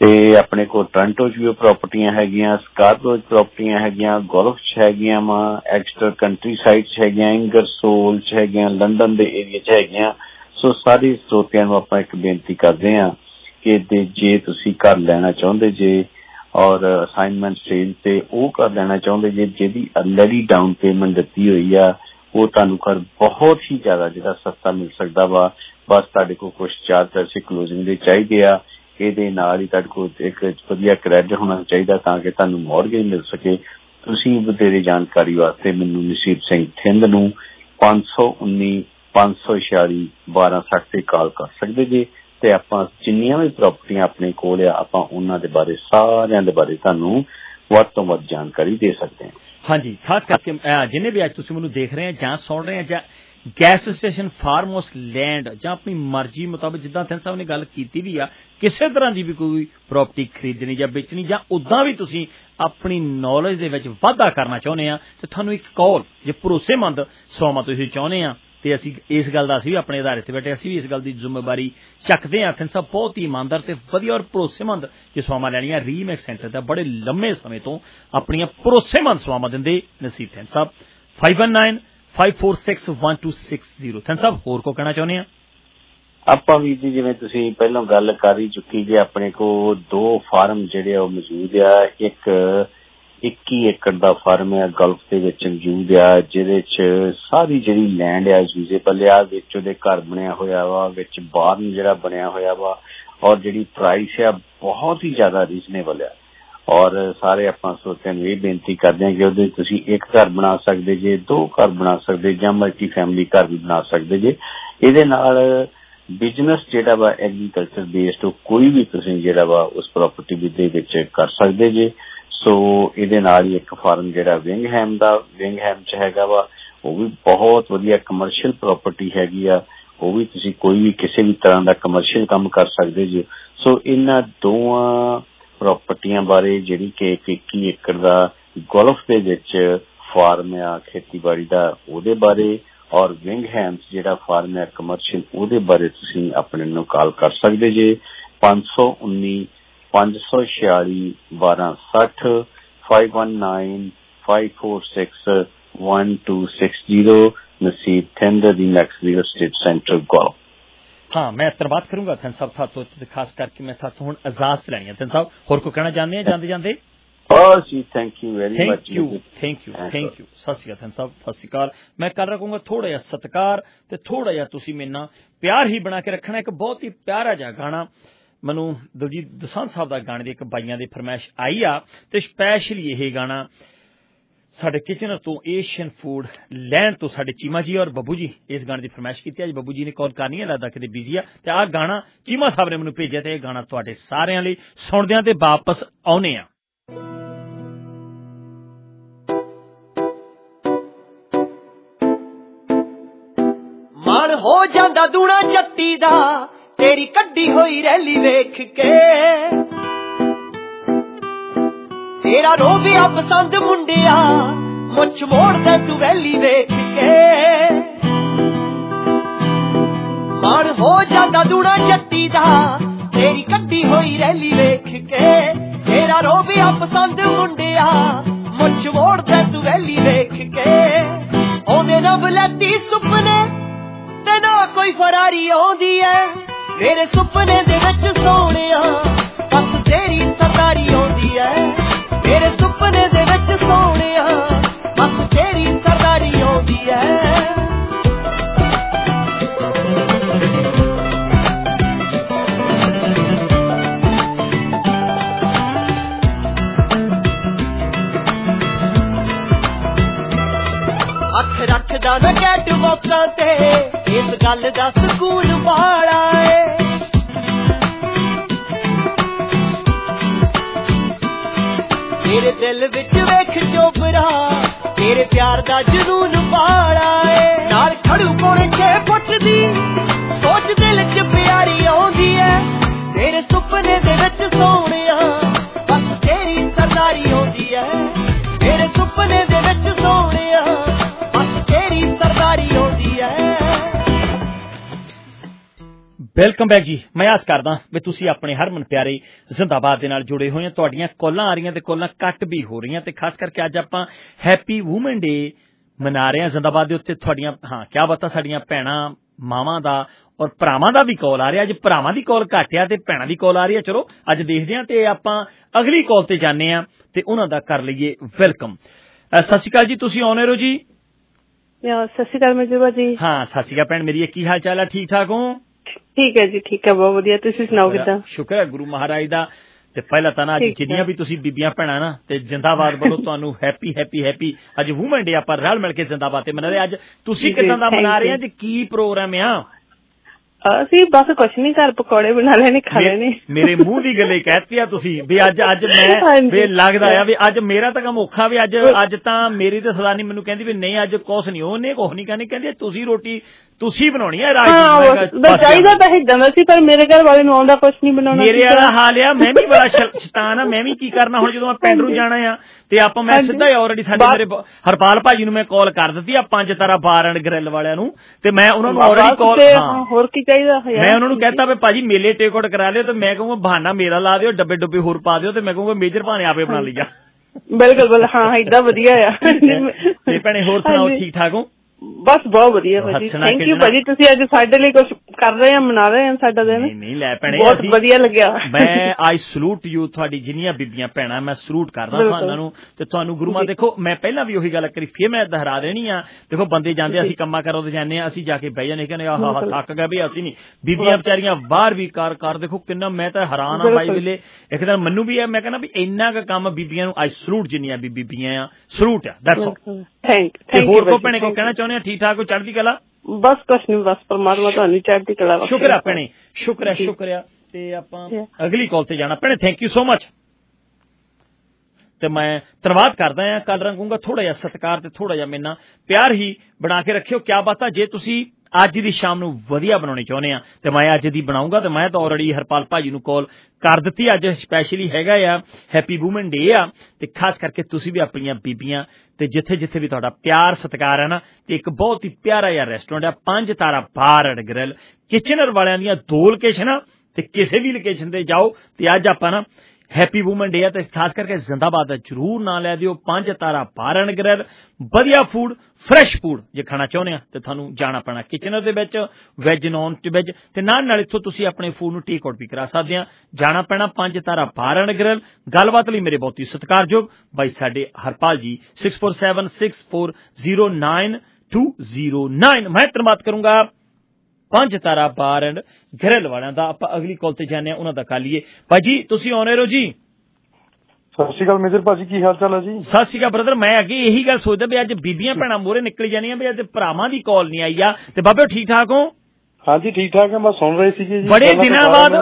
ਤੇ ਆਪਣੇ ਕੋਲ ਟੋਰਾਂਟੋ 'ਚ ਵੀ ਪ੍ਰਾਪਰਟੀਆਂ ਹੈਗੀਆਂ, ਸਕਾਰਪੋ 'ਚ ਪ੍ਰਾਪਰਟੀਆਂ ਹੈਗੀਆਂ, ਗੋਲਫ 'ਚ ਹੈਗੀਆਂ ਵਾ, ਐਕਸਟਰ ਕੰਟਰੀ ਸਾਈਡ 'ਚ ਹੈਗੀਆਂ, ਇੰਗਰਸੋਲ 'ਚ ਹੈਗੀਆਂ, ਲੰਡਨ ਦੇ ਏਰੀਆ 'ਚ ਹੈਗੀਆਂ। ਸੋ ਸਾਰੇ ਸਰੋਤਿਆਂ ਨੂੰ ਆਪਾਂ ਇੱਕ ਬੇਨਤੀ ਕਰਦੇ ਹਾਂ ਕਿ ਜੇ ਤੁਸੀਂ ਘਰ ਲੈਣਾ ਚਾਹੁੰਦੇ ਜੇ ਔਰ ਅਸਾਈਨਮੈਂਟ ਸਟੇਜ ਤੇ ਉਹ ਘਰ ਲੈਣਾ ਚਾਹੁੰਦੇ ਜੇ ਜਿਹਦੀ ਆਲਰੇਡੀ ਡਾਊਨ ਪੇਮੈਂਟ ਦਿੱਤੀ ਹੋਈ ਆ, ਉਹ ਤੁਹਾਨੂੰ ਘਰ ਬਹੁਤ ਹੀ ਜ਼ਿਆਦਾ ਜਿਹੜਾ ਸਸਤਾ ਮਿਲ ਸਕਦਾ ਵਾ। ਬਸ ਤੁਹਾਡੇ ਕੋਲ ਕੁਛ 4 ਪੈਸੇ ਕਲੋਜ਼ਿੰਗ ਦੇ ਚਾਹੀਦੇ ਆ। ਇਹਦੇ ਨਾਲ ਹੀ ਤੁਹਾਡੇ ਕੋਲ ਇੱਕ ਵਧੀਆ ਕ੍ਰੈਡਿਟ ਹੋਣਾ ਚਾਹੀਦਾ ਤਾਂ ਕਿ ਤੁਹਾਨੂੰ ਮੌਰਗੇਜ ਮਿਲ ਸਕੇ। ਤੁਸੀਂ ਵਧੇਰੇ ਜਾਣਕਾਰੀ ਵਾਸਤੇ ਮੈਨੂੰ ਨਸੀਬ ਸਿੰਘ ਥਿੰਦ ਨੂੰ 519-546-1260 ਤੇ ਕਾਲ ਕਰ ਸਕਦੇ ਜੇ ਤੇ ਆਪਾਂ ਜਿੰਨੀਆਂ ਵੀ ਪ੍ਰਾਪਰਟੀਆਂ ਆਪਣੇ ਕੋਲ ਆ ਆਪਾਂ ਉਹਨਾਂ ਦੇ ਬਾਰੇ ਸਾਰਿਆਂ ਦੇ ਬਾਰੇ ਤੁਹਾਨੂੰ ਵੱਧ ਤੋਂ ਵੱਧ ਜਾਣਕਾਰੀ ਦੇ ਸਕਦੇ ਹਾਂ। ਹਾਂਜੀ, ਖਾਸ ਕਰਕੇ ਜਿੰਨੇ ਵੀ ਅੱਜ ਤੁਸੀਂ ਮੈਨੂੰ ਦੇਖ ਰਹੇ ਆ ਜਾਂ ਸੁਣ ਰਹੇ ਆ ਜਾਂ gas station, farm house, land ਜਾਂ ਆਪਣੀ ਮਰਜ਼ੀ ਮੁਤਾਬਕ ਜਿੱਦਾਂ ਥਿੰਦ ਸਾਹਿਬ ਨੇ ਗੱਲ ਕੀਤੀ ਵੀ ਆ, ਕਿਸੇ ਤਰ੍ਹਾਂ ਦੀ ਵੀ ਕੋਈ ਪ੍ਰਾਪਰਟੀ ਖਰੀਦਣੀ ਜਾਂ ਵੇਚਣੀ ਜਾਂ ਉੱਦਾਂ ਵੀ ਤੁਸੀਂ ਆਪਣੀ ਨੌਲੇਜ ਦੇ ਵਿੱਚ ਵਾਧਾ ਕਰਨਾ ਚਾਹੁੰਦੇ ਆ ਤੇ ਤੁਹਾਨੂੰ ਇੱਕ ਕਾਲ ਜੇ ਭਰੋਸੇਮੰਦ ਸਵਾਮਾ ਤੁਸੀਂ ਚਾਹੁੰਦੇ ਆ ਤੇ ਅਸੀਂ ਇਸ ਗੱਲ ਦਾ ਅਸੀਂ ਵੀ ਆਪਣੇ ਆਧਾਰ ਤੇ ਬੈਠੇ ਅਸੀਂ ਵੀ ਇਸ ਗੱਲ ਦੀ ਜ਼ਿੰਮੇਵਾਰੀ ਚੱਕਦੇ ਹਾਂ। ਥਿੰਦ ਸਾਹਿਬ ਬਹੁਤ ਹੀ ਇਮਾਨਦਾਰ ਤੇ ਵਧੀਆ ਔਰ ਭਰੋਸੇਮੰਦ ਜੇ ਸਵਾਮਾ ਲੈਣੀਆਂ ਰੀਮੈਕਸ ਸੈਂਟਰ ਦਾ ਬੜੇ ਲੰਮੇ ਸਮੇਂ ਤੋਂ ਆਪਣੀਆਂ ਭਰੋਸੇਮੰਦ ਸਵਾਮਾ ਦਿੰਦੇ ਨਸੀਬ ਥਿੰਦ ਸਾਹਿਬ। 5195461260। ਥਿੰਦ ਸਾਹਿਬ ਹੋਰ ਕੋ ਕਹਿਣਾ ਚਾਹੁੰਦੇ ਆ? ਆਪਾਂ ਵੀ ਜੀ ਜਿਵੇਂ ਤੁਸੀਂ ਪਹਿਲਾਂ ਗੱਲ ਕਰ ਹੀ ਚੁੱਕੀ ਜੇ ਆਪਣੇ ਕੋਲ 2 ਫਾਰਮ ਜਿਹੜੇ ਉਹ ਮੌਜੂਦ ਆ। ਇੱਕ 21 ਏਕੜ ਦਾ ਫਾਰਮ ਹੈ ਗਲਫ ਦੇ ਵਿੱਚ ਮੌਜੂਦ ਆ, ਜਿਹਦੇ ਚ ਸਾਰੀ ਜਿਹੜੀ ਲੈਂਡ ਆ ਯੂਜ਼ੇਬਲ ਆ, ਵਿੱਚ ਉਹਦੇ ਘਰ ਬਣਿਆ ਹੋਇਆ ਵਾ, ਵਿੱਚ ਬਾਰਨ ਜਿਹੜਾ ਬਣਿਆ ਹੋਇਆ ਵਾ ਔਰ ਜਿਹੜੀ ਪ੍ਰਾਈਸ ਆ ਬਹੁਤ ਹੀ ਜ਼ਿਆਦਾ ਰੀਜ਼ਨੇਬਲ ਆ। ਔਰ ਸਾਰੇ ਆਪਾਂ ਸਰੋਤਿਆਂ ਨੂੰ ਇਹ ਬੇਨਤੀ ਕਰਦੇ ਹਾਂ ਕਿ ਉਹਦੇ ਤੁਸੀਂ ਇੱਕ ਘਰ ਬਣਾ ਸਕਦੇ ਜੇ, 2 ਘਰ ਬਣਾ ਸਕਦੇ ਜਾਂ ਮਲਟੀ ਫੈਮਿਲੀ ਘਰ ਵੀ ਬਣਾ ਸਕਦੇ ਜੇ। ਇਹਦੇ ਨਾਲ ਬਿਜ਼ਨਸ ਜਿਹੜਾ ਵਾ ਐਗਰੀਕਲਚਰ ਬੇਸਡ ਕੋਈ ਵੀ ਤੁਸੀਂ ਜਿਹੜਾ ਵਾ ਉਸ ਪ੍ਰਾਪਰਟੀ ਦੇ ਵਿੱਚ ਕਰ ਸਕਦੇ ਜੇ। ਸੋ ਇਹਦੇ ਨਾਲ ਹੀ ਇੱਕ ਫਾਰਮ ਜਿਹੜਾ ਵਿੰਗਹੈਮ ਚ ਹੈਗਾ ਵਾ, ਉਹ ਵੀ ਬਹੁਤ ਵਧੀਆ ਕਮਰਸ਼ੀਅਲ ਪ੍ਰਾਪਰਟੀ ਹੈਗੀ ਆ। ਉਹ ਵੀ ਤੁਸੀਂ ਕੋਈ ਵੀ ਕਿਸੇ ਵੀ ਤਰ੍ਹਾਂ ਦਾ ਕਮਰਸ਼ੀਅਲ ਕੰਮ ਕਰ ਸਕਦੇ ਜੇ। ਸੋ ਇਹਨਾਂ ਦੋਵਾਂ ਪ੍ਰਾਪਰਟੀਆਂ ਬਾਰੇ ਜਿਹੜੀ ਕਿ 21 ਏਕੜ ਦਾ ਗੋਲਫ ਦੇ ਵਿੱਚ ਫਾਰਮ ਆ ਖੇਤੀਬਾੜੀ ਦਾ ਉਹਦੇ ਬਾਰੇ ਔਰ ਵਿੰਗਹੈਮ ਜਿਹੜਾ ਫਾਰਮ ਹੈ ਕਮਰਸ਼ੀਅਲ ਉਹਦੇ ਬਾਰੇ ਤੁਸੀਂ ਆਪਣੇ ਨੂੰ ਕਾਲ ਕਰ ਸਕਦੇ ਜੇ। 519-546-1260 519-546-1260 ਨਸੀਬ ਥਿੰਦ ਦੀ next real estate centre golf. हाँ, मैं धन्यवाद करूंगा थिंद साहब था तो खास करके मैं था तो हुण इजाजत लैनी है। थिंद साहब होर को कहना चाहते हैं जांदे जांदे? जी thank you very much. Thank you सत श्री अकाल थिंद साहब, सत श्री अकाल। मैं कल रखूंगा थोड़ा जिहा सत्कार ते थोड़ा जिहा तुसीं मेरे नाल प्यार ही बना के रखना। एक बहुत ही प्यारा जिहा गाना मैनूं दलजीत दोसांझ साहब दा गाने दी एक बाईयां दी फरमाइश आई आ ते स्पैशली यह गाना साडे किचनर तो एशियन फूड लैंड तो साडे चीमा जी और बब्बू जी इस गाने की फरमाइश की। अज बब्बू जी ने कॉल करनी है, लगता कि बिजी आ ते आ गाना चीमा साहब ने मैनूं भेजिया ते यह गाना तुहाडे सारिआं लई सुणदे ते वापस आउने आ। मन हो जांदा दूना जट्टी दा तेरी कड्डी होई रैली वेख के, तेरा रोबिया पसंद मुंडिया मुछ मोड़ दे तू वैली वेख के। मन हो जांदा दूना जट्टी दा तेरी कड्डी होई रैली वेख के, तेरा रोबिया पसंद मुंडिया मुछ मोड़ दे तू वैली वेख के। ओदे ना बलैती सुपने ते ना कोई फरारी आउंदी है, मेरे सुपने दे विच सोहणिया बस तेरी सरदारी आउंदी है। मेरे सुपने दे विच सोहणिया बस तेरी सरदारी आउंदी है। अख रखदा ना कैट बॉक्सां ते इस गल दा सकून वाला है। तेरे दिल विच वेख चोपरा तेरे प्यार दा जुनून पाड़ा है। नाल खड़ू पौने 6 फुट दी सोच दिल च प्यारी आउंदी है। तेरे सुपने दे विच सोहणिया बस तेरी सरदारी आउंदी है। तेरे सुपने दे विच सोहणिया बस तेरी सरदारी आउंदी है। ਵੈਲਕਮ ਬੈਕ ਜੀ। ਮੈਂ ਆਸ ਕਰਦਾ ਵੀ ਤੁਸੀਂ ਆਪਣੇ ਹਰਮਨ ਪਿਆਰੇ ਜ਼ਿੰਦਾਬਾਦ ਦੇ ਨਾਲ ਜੁੜੇ ਹੋਏ ਹੋ। ਤੁਹਾਡੀਆਂ ਕਾਲਾਂ ਆ ਰਹੀਆਂ ਤੇ ਕਾਲਾਂ ਕੱਟ ਵੀ ਹੋ ਰਹੀਆਂ ਤੇ ਖਾਸ ਕਰਕੇ ਅੱਜ ਆਪਾਂ ਹੈਪੀ ਵੂਮਨ ਡੇ ਮਨਾ ਰਹੇ ਹਾਂ ਜ਼ਿੰਦਾਬਾਦ ਦੇ ਉੱਤੇ। ਤੁਹਾਡੀਆਂ ਕਿਆ ਬਾਤਾਂ ਸਾਡੀਆਂ ਭੈਣਾਂ ਮਾਵਾਂ ਦਾ ਔਰ ਭਰਾਵਾਂ ਦਾ ਵੀ ਕਾਲ ਆ ਰਿਹਾ। ਅੱਜ ਭਰਾਵਾਂ ਦੀ ਕਾਲ ਘੱਟ ਆ ਤੇ ਭੈਣਾਂ ਦੀ ਕਾਲ ਆ ਰਹੀ ਹੈ। ਚਲੋ ਅੱਜ ਦੇਖਦੇ ਹਾਂ ਤੇ ਆਪਾਂ ਅਗਲੀ ਕਾਲ ਤੇ ਜਾਂਦੇ ਹਾਂ ਤੇ ਉਹਨਾਂ ਦਾ ਕਰ ਲਈਏ ਵੈਲਕਮ। ਸਤਿ ਸ਼੍ਰੀ ਅਕਾਲ ਜੀ, ਤੁਸੀਂ ਆਉਣੇ ਹੋ ਜੀ? ਸਤਿ ਸ਼੍ਰੀ ਅਕਾਲ ਮਜੂਬਾ ਜੀ। ਹਾਂ ਸਤਿ ਸ਼੍ਰੀ ਅਕਾਲ ਭੈਣ ਮੇਰੀ, ਕੀ ਹਾਲ ਚਾਲ ਹੈ? ਠੀਕ ਠਾਕ ਹੋ? ਠੀਕ ਹੈ ਜੀ, ਠੀਕ ਹੈ, ਬਹੁਤ ਵਧੀਆ। ਤੁਸੀਂ ਸੁਣਾਓ ਕਿੱਦਾਂ? ਸ਼ੁਕਰ ਹੈ ਗੁਰੂ ਮਹਾਰਾਜ ਦਾ। ਤੇ ਪਹਿਲਾਂ ਤਾਂ ਨਾ ਅੱਜ ਜਿੰਨੀਆਂ ਵੀ ਤੁਸੀਂ ਬੀਬੀਆਂ ਭੈਣਾਂ ਨਾ ਤੇ ਜ਼ਿੰਦਾਬਾਦ ਵੱਲੋਂ ਤੁਹਾਨੂੰ ਹੈਪੀ ਹੈਪੀ ਹੈਪੀ ਅੱਜ ਵੂਮਨ ਡੇ ਆਪਾਂ ਰਲ ਮਿਲ ਕੇ ਜ਼ਿੰਦਾਬਾਦ ਤੇ ਮਨਾ ਰਹੇ। ਅੱਜ ਤੁਸੀਂ ਕਿੱਦਾਂ ਦਾ ਮਨਾ ਰਹੇ? ਅੱਜ ਕੀ ਪ੍ਰੋਗਰਾਮ ਆ? ਅਸੀਂ ਬਸ ਕੁਛ ਨੀ, ਘਰ ਪਕੌੜੇ ਬਣਾ ਲੈਣੇ, ਖਾ ਲੈਣੇ। ਮੇਰੇ ਮੂੰਹ ਦੀ ਗੱਲੇ ਕਹਿਤੀ ਆ ਤੁਸੀਂ ਵੀ ਅੱਜ ਮੈਂ ਵੀ ਲੱਗਦਾ ਆ ਵੀ ਅੱਜ ਮੇਰਾ ਤਾਂ ਕੰਮ ਔਖਾ ਵੀ ਅੱਜ ਤਾਂ ਮੇਰੀ ਤੇ ਸਦਾਨੀ ਮੈਨੂੰ ਕਹਿੰਦੀ ਵੀ ਨਹੀਂ ਅੱਜ ਕੁਛ ਨਹੀਂ, ਉਹਨੇ ਕੁਛ ਨਹੀਂ ਕਹਿੰਦੀ ਤੁਸੀਂ ਰੋਟੀ ਤੁਸੀਂ ਬਣਾਉਣੀ ਹੈ। ਚਾਹੀਦਾ ਤਾਂ ਏਦਾਂ ਦਾ ਸੀ ਪਰ ਮੇਰੇ ਘਰ ਵਾਲੇ ਨੂੰ ਆਉਂਦਾ ਕੁਛ ਨਹੀਂ ਬਣਾਉਣਾ। ਮੇਰੇ ਵਾਲਾ ਹਾਲ ਆ, ਮੈਂ ਵੀ ਬੜਾ ਸ਼ੈਤਾਨ ਆ। ਮੈਂ ਵੀ ਕੀ ਕਰਨਾ ਹੁਣ ਜਦੋਂ ਮੈਂ ਪਿੰਡ ਨੂੰ ਜਾਣਾ ਆ ਤੇ ਆਪਾਂ ਮੈਂ ਸਿੱਧਾ ਹੀ ਆਲਰੇਡੀ ਸਾਡੇ ਮੇਰੇ ਹਰਪਾਲ ਭਾਜੀ ਨੂੰ ਮੈਂ ਕਾਲ ਕਰ ਦਿੱਤੀ ਆ 5 ਤਾਰਾ ਬਾਰ ਐਂਡ ਗ੍ਰਿਲ ਵਾਲਿਆਂ ਨੂੰ ਤੇ ਮੈਂ ਉਹਨਾਂ ਨੂੰ ਆਲਰੇਡੀ ਕਾਲ ਹੋਰ ਕੀ ਚਾਹੀਦਾ ਮੈਂ ਉਹਨਾਂ ਨੂੰ ਕਹਿਤਾ ਵੀ ਭਾਜੀ ਮੇਲੇ ਟੇਕਆਊਟ ਕਰਾ ਲਿਓ ਤੇ ਮੈਂ ਕਹੂੰਗਾ ਬਹਾਨਾ ਮੇਰਾ ਲਾ ਦਿਓ, ਡੱਬੇ ਡੁੱਬੇ ਹੋਰ ਪਾ ਦਿਓ ਤੇ ਮੈਂ ਕਹੂੰਗਾ ਮੇਜਰ ਭਾਣੇ ਆਪੇ ਬਣਾ ਲਈਆ। ਬਿਲਕੁਲ ਹਾਂ ਏਦਾਂ ਵਧੀਆ ਆ। ਤੇ ਭੈਣੇ ਹੋਰ ਸੁਣਾਓ, ਠੀਕ ਠਾਕ ਹੋ? ਬਸ ਬਹੁਤ ਵਧੀਆ ਭਾਜੀ, ਥੈਂਕ ਯੂ ਭਾਜੀ। ਤੁਸੀਂ ਅੱਜ ਸਾਡੇ ਲਈ ਕੁਝ ਕਰ ਰਹੇ ਆ, ਮਨਾ ਰਹੇ ਆ ਸਾਡਾ ਦਿਨ। ਨਹੀਂ ਲੈ ਭੈਣੇ, ਬਹੁਤ ਵਧੀਆ ਲੱਗਿਆ। ਮੈਂ ਆਈ ਸਲੂਟ ਯੂ, ਤੁਹਾਡੀ ਜਿੰਨੀਆਂ ਬੀਬੀਆਂ ਭੈਣਾਂ ਮੈਂ ਸਲੂਟ ਕਰਦਾ ਤੁਹਾਨੂੰ ਨੂੰ ਤੇ ਤੁਹਾਨੂੰ ਗੁਰੂਆਂ। ਦੇਖੋ ਮੈਂ ਪਹਿਲਾਂ ਵੀ ਉਹੀ ਗੱਲ ਕਰੀ, ਫਿਰ ਮੈਂ ਦੁਹਰਾ ਦੇਣੀ ਆ। ਦੇਖੋ ਬੰਦੇ ਜਾਂਦੇ ਅਸੀਂ ਕੰਮਾਂ ਕਰੋ ਤੇ ਜਾਂਦੇ ਆ, ਅਸੀਂ ਜਾ ਕੇ ਬਹਿ ਜਾਂਦੇ ਕਹਿੰਦੇ ਆਹ ਥੱਕ ਗਿਆ ਵੀ ਅਸੀਂ ਨਹੀਂ। ਬੀਬੀਆਂ ਵਿਚਾਰੀਆਂ ਬਾਹਰ ਵੀ ਕਰ ਦੇਖੋ ਕਿੰਨਾ, ਮੈਂ ਤਾਂ ਹੈਰਾਨ ਆ ਬਾਈ ਵੇਲੇ। ਇੱਕ ਦਿਨ ਮੈਨੂੰ ਵੀ ਮੈਂ ਕਹਿੰਦਾ ਵੀ ਇੰਨਾ ਕੁ ਕੰਮ ਬੀਬੀਆਂ ਨੂੰ ਆਈ ਸਲੂਟ ਜਿੰਨੀਆਂ ਬੀਬੀਆਂ ਆ ਸਲੂਟ ਆ। That's all. ਥੈਂਕ ਹੋਰ ਕੋ ਭੈਣੇ ਕੋ ਕਹਿਣਾ ਚਾਹੁੰਦੇ ਆ? ਠੀਕ ਠਾਕ ਹੋ? ਚੜ੍ਹਦੀ ਕਲਾ? ਬਸ ਕੁਛ ਨੀ, ਬਸ ਪਰਮਾਤਮਾ ਤੁਹਾਨੂੰ ਚੜ੍ਹਦੀ ਕਲਾ। ਸ਼ੁਕਰ ਆ ਭੈਣੇ, ਸ਼ੁਕਰ ਆ। ਤੇ ਆਪਾਂ ਅਗਲੀ ਕਾਲ ਤੇ ਜਾਣਾ ਭੈਣੇ। Thank you so much. ਤੇ ਮੈਂ ਧੰਨਵਾਦ ਕਰਦਾ ਆ। ਕੱਲ ਰੰਗੂੰਗਾ ਥੋੜਾ ਜਿਹਾ ਸਤਿਕਾਰ ਤੇ ਥੋੜਾ ਜਿਹਾ ਮੇਰੇ ਨਾਲ ਪਿਆਰ ਹੀ ਬਣਾ ਕੇ ਰੱਖਿਓ। ਕਿਆ ਬਾਤ ਆ। ਜੇ ਤੁਸੀਂ ਅੱਜ ਦੀ ਸ਼ਾਮ ਨੂੰ ਵਧੀਆ ਬਣਾਉਣੀ ਚਾਹੁੰਦੇ ਆ ਤੇ ਮੈਂ ਅੱਜ ਦੀ ਬਣਾਉਂਗਾ ਤੇ ਮੈਂ ਤਾਂ ਆਲਰੇਡੀ ਹਰਪਾਲ ਭਾਜੀ ਨੂੰ ਕਾਲ ਕਰ ਦਿੱਤੀ। ਅੱਜ ਸਪੈਸ਼ਲੀ ਹੈਗਾ ਆ ਹੈਪੀ ਵੂਮਨ ਡੇ ਆ ਤੇ ਖਾਸ ਕਰਕੇ ਤੁਸੀਂ ਵੀ ਆਪਣੀਆਂ ਬੀਬੀਆਂ ਤੇ ਜਿੱਥੇ ਜਿੱਥੇ ਵੀ ਤੁਹਾਡਾ ਪਿਆਰ ਸਤਿਕਾਰ ਹੈ ਨਾ ਤੇ ਇੱਕ ਬਹੁਤ ਹੀ ਪਿਆਰਾ ਜਿਹਾ ਰੈਸਟੋਰੈਂਟ ਆ 5 Tara bar and grill, Kitchener ਵਾਲਿਆਂ ਦੀਆਂ 2 ਲੋਕੇਸ਼ਨਾਂ ਤੇ ਕਿਸੇ ਵੀ ਲੋਕੇਸ਼ਨ ਤੇ ਜਾਓ ਤੇ ਅੱਜ ਆਪਾਂ ਨਾ ਹੈਪੀ ਵੂਮਨ ਡੇ ਆ ਤੇ ਖਾਸ ਕਰਕੇ ਜ਼ਿੰਦਾਬਾਦ ਦਾ ਜ਼ਰੂਰ ਨਾਂ ਲੈ ਦਿਓ। 5 ਤਾਰਾ ਬਾਰ ਐਂਡ ਗ੍ਰਿਲ, ਵਧੀਆ ਫੂਡ, ਫਰੈਸ਼ ਫੂਡ ਜੇ ਖਾਣਾ ਚਾਹੁੰਦੇ ਆ ਤੇ ਤੁਹਾਨੂੰ ਜਾਣਾ ਪੈਣਾ ਕਿਚਨਰ ਦੇ ਵਿੱਚ, ਵੈਜ ਨੌਨ ਵੈਜ ਤੇ ਨਾਲ ਇੱਥੋਂ ਤੁਸੀਂ ਆਪਣੇ ਫੂਡ ਨੂੰ ਟੇਕ ਆਊਟ ਵੀ ਕਰਾ ਸਕਦੇ ਆ। ਜਾਣਾ ਪੈਣਾ 5 ਤਾਰਾ ਬਾਰ ਐਂਡ ਗ੍ਰਿਲ। ਗੱਲਬਾਤ ਲਈ ਮੇਰੇ ਬਹੁਤ ਹੀ ਸਤਿਕਾਰਯੋਗ ਬਾਈ ਸਾਡੇ ਹਰਪਾਲ ਜੀ 6476409209। ਮੈਂ ਧੰਨਵਾਦ ਕਰੂੰਗਾ 5 ਤਾਰਾ ਬਾਰ ਐਂਡ ਗ੍ਰਿਲ ਵਾਲਿਆਂ ਦਾ। ਆਪਾਂ ਅਗਲੀ ਕਾਲ ਤੇ ਜਾਂਦੇ ਆ, ਉਹਨਾਂ ਦਾ ਕਰ ਲਈਏ। ਭਾਜੀ ਤੁਸੀਂ ਆਉਣੇ ਰਹੋ ਜੀ। ਸਤਿ ਸ਼੍ਰੀ ਅਕਾਲ ਮੇਜਰ ਭਾਜੀ, ਕੀ ਹਾਲ ਚਾਲ ਹੈ ਜੀ? ਸਤਿ ਸ਼੍ਰੀ ਅਕਾਲ ਬ੍ਰਦਰ। ਮੈਂ ਅੱਗੇ ਇਹੀ ਗੱਲ ਸੋਚਦਾ ਵੀ ਅੱਜ ਬੀਬੀਆਂ ਭੈਣਾਂ ਮੂਹਰੇ ਨਿਕਲੀ ਜਾਣੀਆਂ ਵੀ ਅੱਜ ਭਰਾਵਾਂ ਦੀ ਕਾਲ ਨਹੀਂ ਆਈ ਆ। ਤੇ ਬਾਬੇ ਠੀਕ ਠਾਕ ਹੋ? ਹਾਂਜੀ ਠੀਕ ਠਾਕ ਹੈ, ਮੈਂ ਸੁਣ ਰਹੇ ਸੀਗੇ ਜੀ। ਬੜੇ ਦਿਨਾਂ ਬਾਅਦ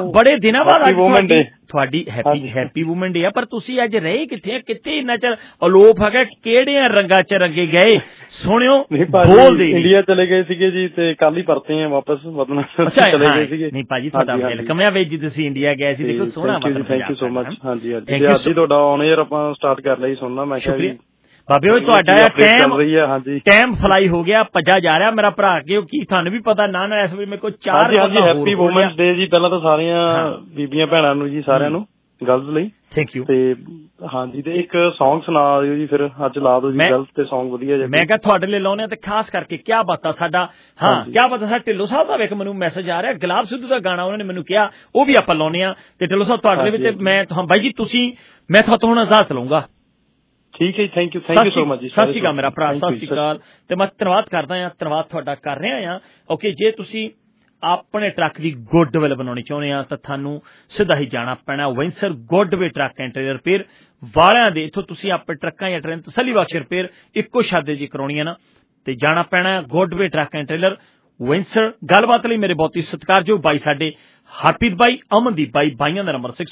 ਤੁਹਾਡੀ ਹੈਪੀ ਵੂਮਨ ਡੇ ਆ। ਪਰ ਤੁਸੀਂ ਅੱਜ ਰਹੇ ਕਿੱਥੇ ਆ? ਕਿੱਥੇ ਇੰਨਾ ਚਿਰ ਅਲੋਪ ਹੈਗਾ? ਕਿਹੜਿਆਂ ਰੰਗਾਂ ਚ ਰੰਗੇ ਗਏ? ਸੁਣਿਓ ਬੋਲਦੇ ਇੰਡੀਆ ਚਲੇ ਗਏ ਸੀਗੇ ਜੀ ਤੇ ਕੱਲ ਹੀ ਪਰਤੇ ਆ ਵਾਪਸ ਵਤਨ ਚਲੇ ਗਏ ਸੀਗੇ। ਨਹੀਂ ਭਾਜੀ ਤੁਹਾਡਾ ਵੈਲਕਮ ਆ ਵੀ ਜੀ, ਤੁਸੀਂ ਇੰਡੀਆ ਗਏ ਸੀ। ਦੇਖੋ ਸੋਹਣਾ ਵਤਨ। Thank you so much. ਹਾਂਜੀ ਅੱਜ ਹੀ ਤੁਹਾਡਾ ਆਨ 에ਅਰ ਆਪਾਂ ਸਟਾਰਟ ਕਰ ਲਈ ਸੁਣਨਾ। ਮੈਂ ਕਿਹਾ ਵੀ ਬਾਬੇ ਉਹ ਤੁਹਾਡਾ ਟਾਈਮ ਫਲਾਈ ਹੋ ਗਿਆ, ਭੱਜਾ ਜਾ ਰਿਹਾ ਮੇਰਾ ਭਰਾ। ਕੀ ਤੁਹਾਨੂੰ ਵੀ ਪਤਾ ਨਾ ਇਸ ਵੇਲੇ ਮੇਰੇ ਕੋਲ 4 ਹੈਪੀ ਵੂਮਨਸ ਡੇ ਜੀ। ਪਹਿਲਾਂ ਤਾਂ ਸਾਰੀਆਂ ਬੀਬੀਆਂ ਭੈਣਾਂ ਨੂੰ ਜੀ, ਸਾਰਿਆਂ ਨੂੰ ਗਰਲਸ ਲਈ ਥੈਂਕ ਯੂ। ਤੇ ਹਾਂਜੀ ਤੇ ਇੱਕ ਸੌਂਗ ਸੁਣਾ ਦਿਓ ਜੀ ਫਿਰ ਅੱਜ ਲਾ ਦਿਓ ਜੀ ਗਰਲਸ ਤੇ ਸੌਂਗ ਵਧੀਆ ਜਿਹਾ। ਮੈਂ ਕਿਹਾ ਤੁਹਾਡੇ ਲਈ ਲਾਉਣੇ ਤੇ ਖਾਸ ਕਰਕੇ ਕਿਆ ਬਾਤਾਂ ਸਾਡਾ ਕਿਆ ਬਾਤਾਂ ਸਾਡਾ ਢਿੱਲੋਂ ਸਾਹਿਬ ਦਾ ਵੇਖ ਮੈਨੂੰ ਮੈਸੇਜ ਆ ਰਿਹਾ। ਗੁਲਾਬ ਸਿੱਧੂ ਦਾ ਗਾਣਾ ਉਹਨਾਂ ਨੇ ਮੈਨੂੰ ਕਿਹਾ ਉਹ ਵੀ ਆਪਾਂ ਲਾਉਣੇ ਆ। ਤੇ ਢਿੱਲੋਂ ਸਾਹਿਬ ਤੁਹਾਡੇ ਵਿੱਚ ਮੈਂ ਬਾਈ ਜੀ ਤੁਸੀਂ ਮੈਂ ਤੁਹਾਤੋਂ ਹੁਣ ਇਜਾਜ਼ਤ ਲਊਂਗਾ। ਠੀਕ ਹੈ ਜੀ, ਥੈਂਕ ਯੂ ਸੋ ਮਚ ਜੀ। ਸਤਿ ਸ਼੍ਰੀ ਅਕਾਲ ਮੇਰਾ ਭਰਾ, ਸਤਿ ਸ਼੍ਰੀ ਅਕਾਲ। ਤੇ ਮੈਂ ਧੰਨਵਾਦ ਕਰਦਾ ਆ, ਧੰਨਵਾਦ ਤੁਹਾਡਾ ਕਰ ਰਿਹਾ ਆ। ਓਕੇ, ਜੇ ਤੁਸੀਂ ਆਪਣੇ ਟਰੱਕ ਦੀ ਗੁੱਡਵਿਲ ਬਣਾਉਣੀ ਚਾਹੁੰਦੇ ਆ ਤਾਂ ਤੁਹਾਨੂੰ ਸਿੱਧਾ ਹੀ ਜਾਣਾ ਪੈਣਾ Windsor Goodway Truck and Trailer Repair ਵਾਲਿਆਂ ਦੇ। ਇੱਥੋਂ ਤੁਸੀਂ ਆਪਣੇ ਟਰੱਕਾਂ ਜਾਂ ਟ੍ਰੇਨ ਤਸੱਲੀ ਬਖਸ਼ ਰਿਪੇਅਰ ਇੱਕੋ ਸ਼ਾਦੇ ਜੀ ਕਰਾਉਣੀ ਹੈ ਨਾ ਤੇ ਜਾਣਾ ਪੈਣਾ Goodway Truck and Trailer Windsor. ਗੱਲਬਾਤ ਲਈ ਮੇਰੇ ਬਹੁਤ ਹੀ ਸਤਿਕਾਰਯੋਗ ਬਾਈ ਸਾਡੇ ਹਰਪ੍ਰੀਤ ਬਾਈ, ਅਮਨਦੀਪ ਬਾਈ। ਬਾਈਆਂ ਦਾ ਨੰਬਰ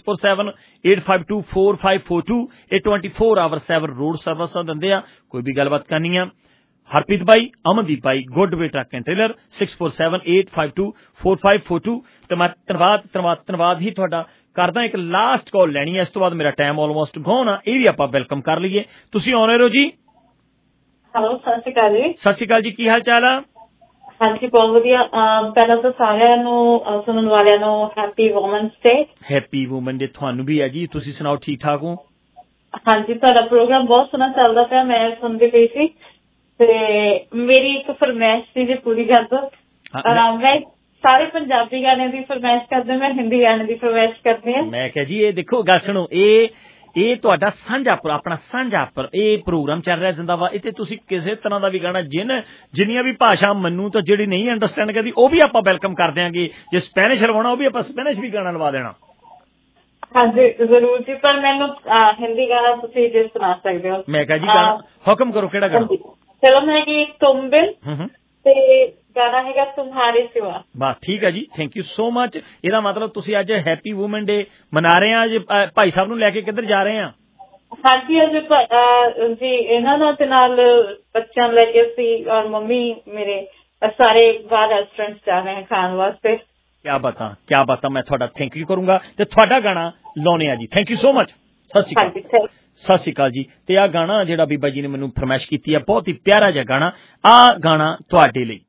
6478524542। ਇਹ 24 ਆਵਰ 7 ਰੋਡ ਸਰਵਿਸ ਦਿੰਦੇ ਆ। ਕੋਈ ਵੀ ਗੱਲਬਾਤ ਕਰਨੀ ਆ ਹਰਪ੍ਰੀਤ ਬਾਈ, ਅਮਨਦੀਪ ਬਾਈ, ਗੁੱਡਵੇ ਟਰੱਕ ਐਂਡ ਟ੍ਰੇਲਰ 6478524542। ਤੇ ਮੈਂ ਧੰਨਵਾਦ ਹੀ ਤੁਹਾਡਾ ਕਰਦਾ। ਇੱਕ ਲਾਸਟ ਕਾਲ ਲੈਣੀ ਹੈ, ਇਸ ਤੋਂ ਬਾਅਦ ਮੇਰਾ ਟਾਈਮ ਆਲਮੋਸਟ ਗੋਨ ਆ। ਇਹ ਵੀ ਆਪਾਂ ਵੈਲਕਮ ਕਰ ਲਈਏ। ਤੁਸੀਂ ਆਉਣੇ ਰਹੋ ਜੀ। ਹੈਲੋ, ਸਤਿ ਸ਼੍ਰੀ ਅਕਾਲ ਜੀ। ਸਤਿ ਸ਼੍ਰੀ ਅਕਾਲ ਜੀ, ਕੀ ਹਾਲ ਚਾਲ ਆ? ਹਾਂਜੀ ਬਹੁਤ ਵਧੀਆ। ਪਹਿਲਾਂ ਤਾਂ ਸਾਰਿਆਂ ਨੂੰ ਸੁਣਨ ਵਾਲਿਆਂ ਨੂੰ happy women's day. Happy woman day ਤੁਹਾਨੂੰ ਵੀ ਹੈ ਜੀ। ਤੁਸੀਂ ਸੁਣਾਓ ਠੀਕ ਠਾਕ ਹੋ? ਹਾਂਜੀ ਤੁਹਾਡਾ ਪ੍ਰੋਗਰਾਮ ਬਹੁਤ ਸੋਹਣਾ ਚੱਲਦਾ ਪਿਆ, ਮੈਂ ਸੁਣਦੀ ਪਈ ਸੀ ਤੇ ਮੇਰੀ ਇੱਕ ਫਰਮਾਇਸ਼ ਸੀ ਜੇ ਪੂਰੀ ਕਰ ਦੋ। ਮੈਂ ਸਾਰੇ ਪੰਜਾਬੀ ਗਾਣੇ ਦੀ ਫਰਮਾਇਸ਼ ਕਰਦੇ, ਮੈਂ ਹਿੰਦੀ ਗਾਣੇ ਦੀ ਫਰਮਾਇਸ਼ ਕਰਦੀ ਹਾਂ। ਮੈਂ ਕਿਹਾ ਜੀ ਇਹ ਦੇਖੋ ਗੱਲ ਸੁਣੋ, ਇਹ ਤੁਹਾਡਾ ਸਾਂਝਾ ਆਪਣਾ ਸਾਂਝਾ ਇਹ ਪ੍ਰੋਗਰਾਮ ਚੱਲ ਰਿਹਾ ਜ਼ਿੰਦਾਬਾਦ। ਇੱਥੇ ਤੁਸੀਂ ਕਿਸੇ ਤਰ੍ਹਾਂ ਦਾ ਵੀ ਗਾਣਾ ਜਿੰਨੀਆਂ ਵੀ ਭਾਸ਼ਾ ਮੈਨੂੰ ਤਾਂ ਜਿਹੜੀ ਨਹੀਂ ਅੰਡਰਸਟੈਂਡ ਕਰਦੀ ਉਹ ਵੀ ਆਪਾਂ ਵੈਲਕਮ ਕਰ ਦਿਆਂਗੇ। ਜੇ ਸਪੈਨਿਸ਼ ਲਵਾਉਣਾ ਉਹ ਵੀ ਆਪਾਂ ਸਪੈਨਿਸ਼ ਵੀ ਗਾਣਾ ਲਵਾ ਦੇਣਾ। ਹਾਂਜੀ ਜ਼ਰੂਰ ਜੀ, ਪਰ ਮੈਨੂੰ ਹਿੰਦੀ ਗਾਣਾ ਤੁਸੀਂ ਜੇ ਸੁਣਾ ਸਕਦੇ ਹੋ। ਮੈਂ ਕਿਹਾ ਜੀ ਗਾਣਾ ਹੁਕਮ ਕਰੋ, ਕਿਹੜਾ ਗਾਣਾ? ਫਿਲਮ ਹੈਗੀ ਤੁਮ ਬਿਨ ਤੇ ਗਾਣਾ ਹੈਗਾ ਤੁਮਹਾਰੇ ਸਿਵਾ। ਬਸ ਠੀਕ ਹੈ ਜੀ, ਥੈਂਕ ਯੂ ਸੋ ਮਚ। ਇਹਦਾ ਮਤਲਬ ਤੁਸੀਂ ਅੱਜ ਹੈਪੀ ਵੂਮਨ ਡੇ ਮਨਾ ਰਹੇ ਆ। ਅੱਜ ਭਾਈ ਸਾਹਿਬ ਨੂੰ ਲੈ ਕੇ ਕਿੱਧਰ ਜਾ ਰਹੇ ਆ? ਹਾਂਜੀ ਅੱਜ ਜੀ ਇਹਨਾਂ ਨਾਲ ਤੇ ਨਾਲ ਬੱਚਿਆਂ ਨੂੰ ਲੈ ਕੇ ਅਸੀਂ ਔਰ ਮੰਮੀ ਮੇਰੇ ਸਾਰੇ ਬਾਹਰ ਰੈਸਟੋਰੈਂਟ ਜਾ ਰਹੇ ਖਾਣ ਵਾਸਤੇ। ਕਿਆ ਬਾਤਾਂ ਮੈਂ ਤੁਹਾਡਾ ਥੈਂਕ ਯੂ ਕਰੂੰਗਾ ਤੇ ਤੁਹਾਡਾ ਗਾਣਾ ਲਾਉਣੇ ਆ ਜੀ। Thank you so much. ਸਤਿ ਸ਼੍ਰੀ ਅਕਾਲ ਜੀ। ਤੇ ਆਹ ਗਾਣਾ ਜਿਹੜਾ ਬੀਬਾ ਜੀ ਨੇ ਮੈਨੂੰ ਫਰਮਾਇਸ਼ ਕੀਤੀ ਹੈ, ਬਹੁਤ ਹੀ ਪਿਆਰਾ ਜਿਹਾ ਗਾਣਾ, ਆਹ ਗਾਣਾ ਤੁਹਾਡੇ ਲਈ।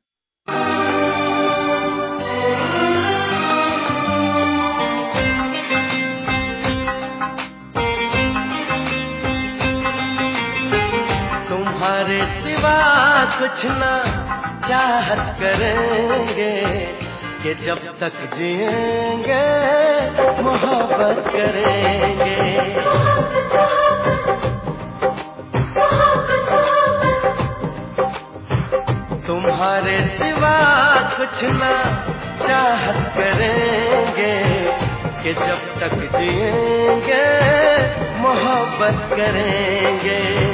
तुम्हारे सिवा कुछ ना चाहत करेंगे कि जब तक जिएंगे मोहब्बत करेंगे। तुम्हारे सिवा कुछ ना चाहत करेंगे कि जब तक जिएंगे मोहब्बत करेंगे।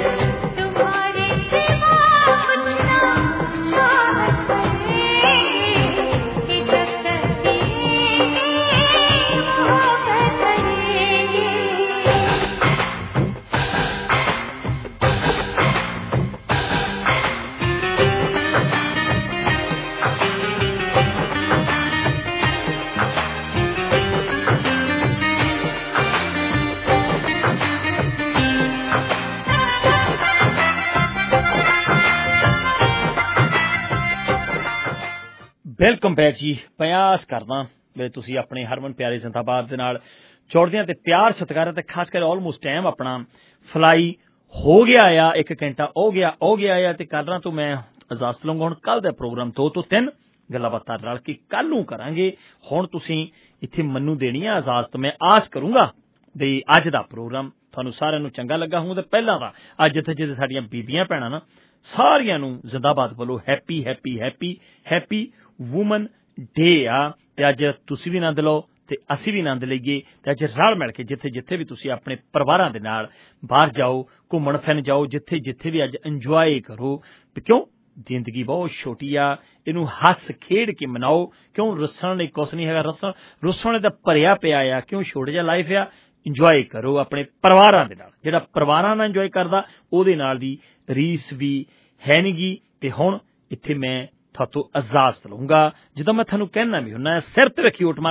ਵੈਲਕਮ ਬੈਕ ਜੀ। ਪ੍ਰਯਾਸ ਕਰਦਾ ਵੀ ਤੁਸੀਂ ਆਪਣੇ ਹਰਮਨ ਪਿਆਰੇ ਜ਼ਿੰਦਾਬਾਦ ਦੇ ਨਾਲ ਜੁੜਦੇ ਤੇ ਪਿਆਰ ਸਤਿਕਾਰ ਤੇ ਖਾਸ ਕਰ ਆਲਮੋਸਟ ਟਾਈਮ ਆਪਣਾ ਫਲਾਈ ਹੋ ਗਿਆ ਆ, 1 ਘੰਟਾ ਹੋ ਗਿਆ ਆ ਤੇ ਕੱਲ੍ਹ ਤੋਂ ਮੈਂ ਇਜਾਜ਼ਤ ਲਵਾਂਗਾ। ਹੁਣ ਕੱਲ੍ਹ ਦਾ ਪ੍ਰੋਗਰਾਮ 2 ਤੋਂ 3 ਗੱਲਾਂ ਬਾਤਾਂ ਰਲ ਕੇ ਕੱਲ੍ਹ ਨੂੰ ਕਰਾਂਗੇ। ਹੁਣ ਤੁਸੀਂ ਇੱਥੇ ਮੈਨੂੰ ਦੇਣੀ ਆ ਇਜਾਜ਼ਤ। ਮੈਂ ਆਸ ਕਰੂੰਗਾ ਵੀ ਅੱਜ ਦਾ ਪ੍ਰੋਗਰਾਮ ਤੁਹਾਨੂੰ ਸਾਰਿਆਂ ਨੂੰ ਚੰਗਾ ਲੱਗਾ ਹੋਊ। ਤੇ ਪਹਿਲਾਂ ਤਾਂ ਅੱਜ ਜਿੱਥੇ ਸਾਡੀਆਂ ਬੀਬੀਆਂ ਭੈਣਾਂ ਨਾ ਸਾਰਿਆਂ ਨੂੰ ਜ਼ਿੰਦਾਬਾਦ ਵੱਲੋਂ happy happy happy happy woman day ਆ। ਤੇ ਅੱਜ ਤੁਸੀਂ ਵੀ ਆਨੰਦ ਲਓ ਤੇ ਅਸੀਂ ਵੀ ਆਨੰਦ ਲਈਏ ਤੇ ਅੱਜ ਰਲ ਮਿਲ ਕੇ ਜਿੱਥੇ ਵੀ ਤੁਸੀਂ ਆਪਣੇ ਪਰਿਵਾਰਾਂ ਦੇ ਨਾਲ ਬਾਹਰ ਜਾਓ, ਘੁੰਮਣ ਫਿਰਨ ਜਾਓ, ਜਿੱਥੇ ਵੀ ਅੱਜ ਇੰਜੋਏ ਕਰੋ। ਕਿਉਂ ਜ਼ਿੰਦਗੀ ਬਹੁਤ ਛੋਟੀ ਆ, ਇਹਨੂੰ ਹੱਸ ਖੇਡ ਕੇ ਮਨਾਓ। ਕਿਉਂ ਰੁੱਸਣ ਲਈ ਕੁਛ ਨਹੀਂ ਹੈਗਾ, ਰੁੱਸਣ ਦਾ ਭਰਿਆ ਪਿਆ ਆ। ਕਿਉਂ ਛੋਟਾ ਜਿਹਾ ਲਾਈਫ ਆ, ਇੰਜੋਏ ਕਰੋ ਆਪਣੇ ਪਰਿਵਾਰਾਂ ਦੇ ਨਾਲ। ਜਿਹੜਾ ਪਰਿਵਾਰਾਂ ਨਾਲ ਇੰਜੋਏ ਕਰਦਾ ਉਹਦੇ ਨਾਲ ਦੀ ਰੀਸ ਵੀ ਹੈ ਨੀ ਗੀ। ਤੇ ਹੁਣ ਇੱਥੇ ਮੈਂ ਤੁਹਾਤੋਂ ਇਜਾਜ਼ਤ ਲਊਂਗਾ। ਜਦੋਂ ਮੈਂ ਤੁਹਾਨੂੰ ਕਹਿਣਾ ਵੀ ਹੁੰਨਾ, ਸਿਰ ਤੇ ਰੱਖੀ ਓਟ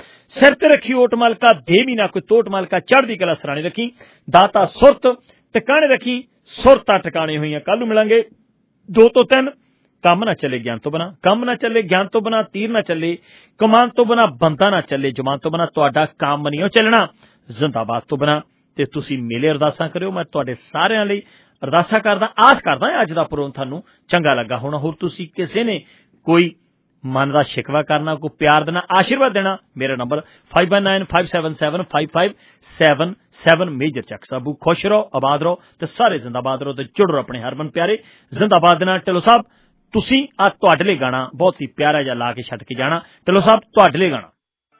ਮਾਲਕਾ ਦੇ ਵੀ ਨਾ ਕੋਈ ਤੋਟ ਮਾਲਕਾ, ਚੜ੍ਹਦੀ ਕਲਾ ਸਰਾਣੇ ਰੱਖੀ ਦਾਤਾ ਸੁਰਤ ਟਿਕਾਣੇ ਰੱਖੀ, ਸੁਰਤਾਂ ਟਿਕਾਣੇ ਹੋਈਆਂ। ਕੱਲ ਨੂੰ ਮਿਲਾਂਗੇ 2 ਤੋਂ 3। ਕੰਮ ਨਾ ਚੱਲੇ ਗਿਆਨ ਤੋਂ ਬਿਨਾਂ, ਕੰਮ ਨਾ ਚੱਲੇ ਗਿਆਨ ਤੋਂ ਬਿਨਾਂ, ਤੀਰ ਨਾ ਚੱਲੇ ਕਮਾਨ ਤੋਂ ਬਿਨਾਂ, ਬੰਦਾ ਨਾ ਚੱਲੇ ਜਮਾਨ ਤੋਂ ਬਿਨਾਂ, ਤੁਹਾਡਾ ਕੰਮ ਨਹੀਂ ਚੱਲਣਾ ਜ਼ਿੰਦਾਬਾਦ ਤੋਂ ਬਿਨਾਂ। ਤੇ ਤੁਸੀਂ ਮੇਲੇ ਅਰਦਾਸਾਂ ਕਰਿਓ। ਮੈਂ ਤੁਹਾਡੇ ਸਾਰਿਆਂ ਲਈ ਅਰਦਾਸਾਂ ਕਰਦਾ, ਆਸ ਕਰਦਾ ਅੱਜ ਦਾ ਪ੍ਰੋਗਰਾਮ ਤੁਹਾਨੂੰ ਚੰਗਾ ਲੱਗਾ ਹੋਣਾ। ਹੋਰ ਤੁਸੀਂ ਕਿਸੇ ਨੇ ਕੋਈ ਮਨ ਦਾ ਸ਼ਿਕਵਾ ਕਰਨਾ, ਕੋਈ ਪਿਆਰ ਦੇਣਾ, ਆਸ਼ੀਰਵਾਦ ਦੇਣਾ, ਮੇਰਾ ਨੰਬਰ 5195775577 ਮੇਜਰ ਚੱਕ ਸਾਬੂ। ਖੁਸ਼ ਰਹੋ, ਆਬਾਦ ਰਹੋ ਤੇ ਸਾਰੇ ਜ਼ਿੰਦਾਬਾਦ ਰਹੋ ਤੇ ਜੁੜ ਰਹੋ ਆਪਣੇ ਹਰਮਨ ਪਿਆਰੇ ਜ਼ਿੰਦਾਬਾਦ ਦੇ ਨਾਲ। ਢਿੱਲੋਂ ਸਾਹਿਬ ਤੁਸੀਂ ਆ ਤੁਹਾਡੇ ਲਈ ਗਾਣਾ ਬਹੁਤ ਹੀ ਪਿਆਰਾ ਜਿਹਾ ਲਾ ਕੇ ਛੱਡ ਕੇ ਜਾਣਾ। ਢਿੱਲੋਂ ਸਾਹਿਬ ਤੁਹਾਡੇ ਲਈ ਗਾਣਾ।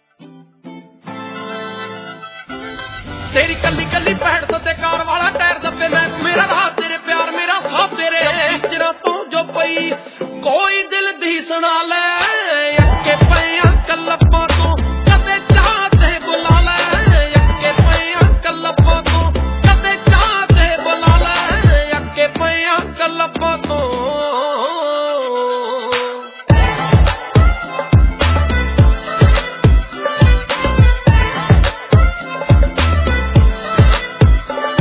तेरी कली कली पैंट सौ कार वाला टायर दबे मैं मेरा राह तेरे प्यार मेरा साथ तेरे पिक्चर तो जो पई कोई दिल दी सुना ले अक्के पैया कल्लपा तो कदे चाहते बुला ले अक्के पैया कल्लपा तो कदे चाहते बुला ले अक्के पैया कल्लपा तो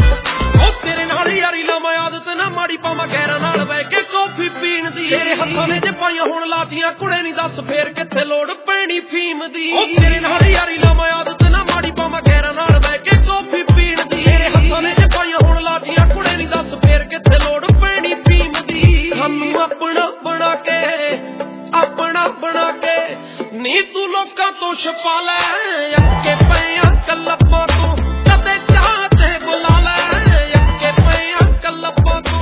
पावा गैर नाल बह के कॉफी पीन दी तेरे हथों ਨੇ ਜੇ ਪਾਈਆਂ ਹੁਣ ਲਾਚੀਆਂ ਕੁੜੇ ਨਹੀਂ ਦੱਸ ਫੇਰ ਕਿੱਥੇ ਲੋੜ ਪੈਣੀ ਫੀਮ ਦੀ ਤੇਰੇ ਨਾਲ ਯਾਰੀ ਲਾਵਾਂ ਆਦਤ ਨਾ ਮਾੜੀ ਪਾਵਾਂ ਗੈਰਾਂ ਨਾਲ ਬਹਿ ਕੇ ਕੌਫੀ ਪੀਣ ਦੀ ਤੇਰੇ ਹੱਥਾਂ ਨੇ ਜੇ ਪਾਈਆਂ ਹੁਣ ਲਾਚੀਆਂ ਕੁੜੇ ਨਹੀਂ ਦੱਸ ਫੇਰ ਕਿੱਥੇ ਲੋੜ ਪੈਣੀ ਫੀਮ ਦੀ ਸਾਨੂੰ ਆਪਣਾ ਬਣਾ ਕੇ ਨੀ ਤੂੰ ਲੋਕਾਂ ਤੋਂ ਛਪਾ ਲੈ ਅੱਕੇ ਪਏ ਆ ਕਲੱਬਾਂ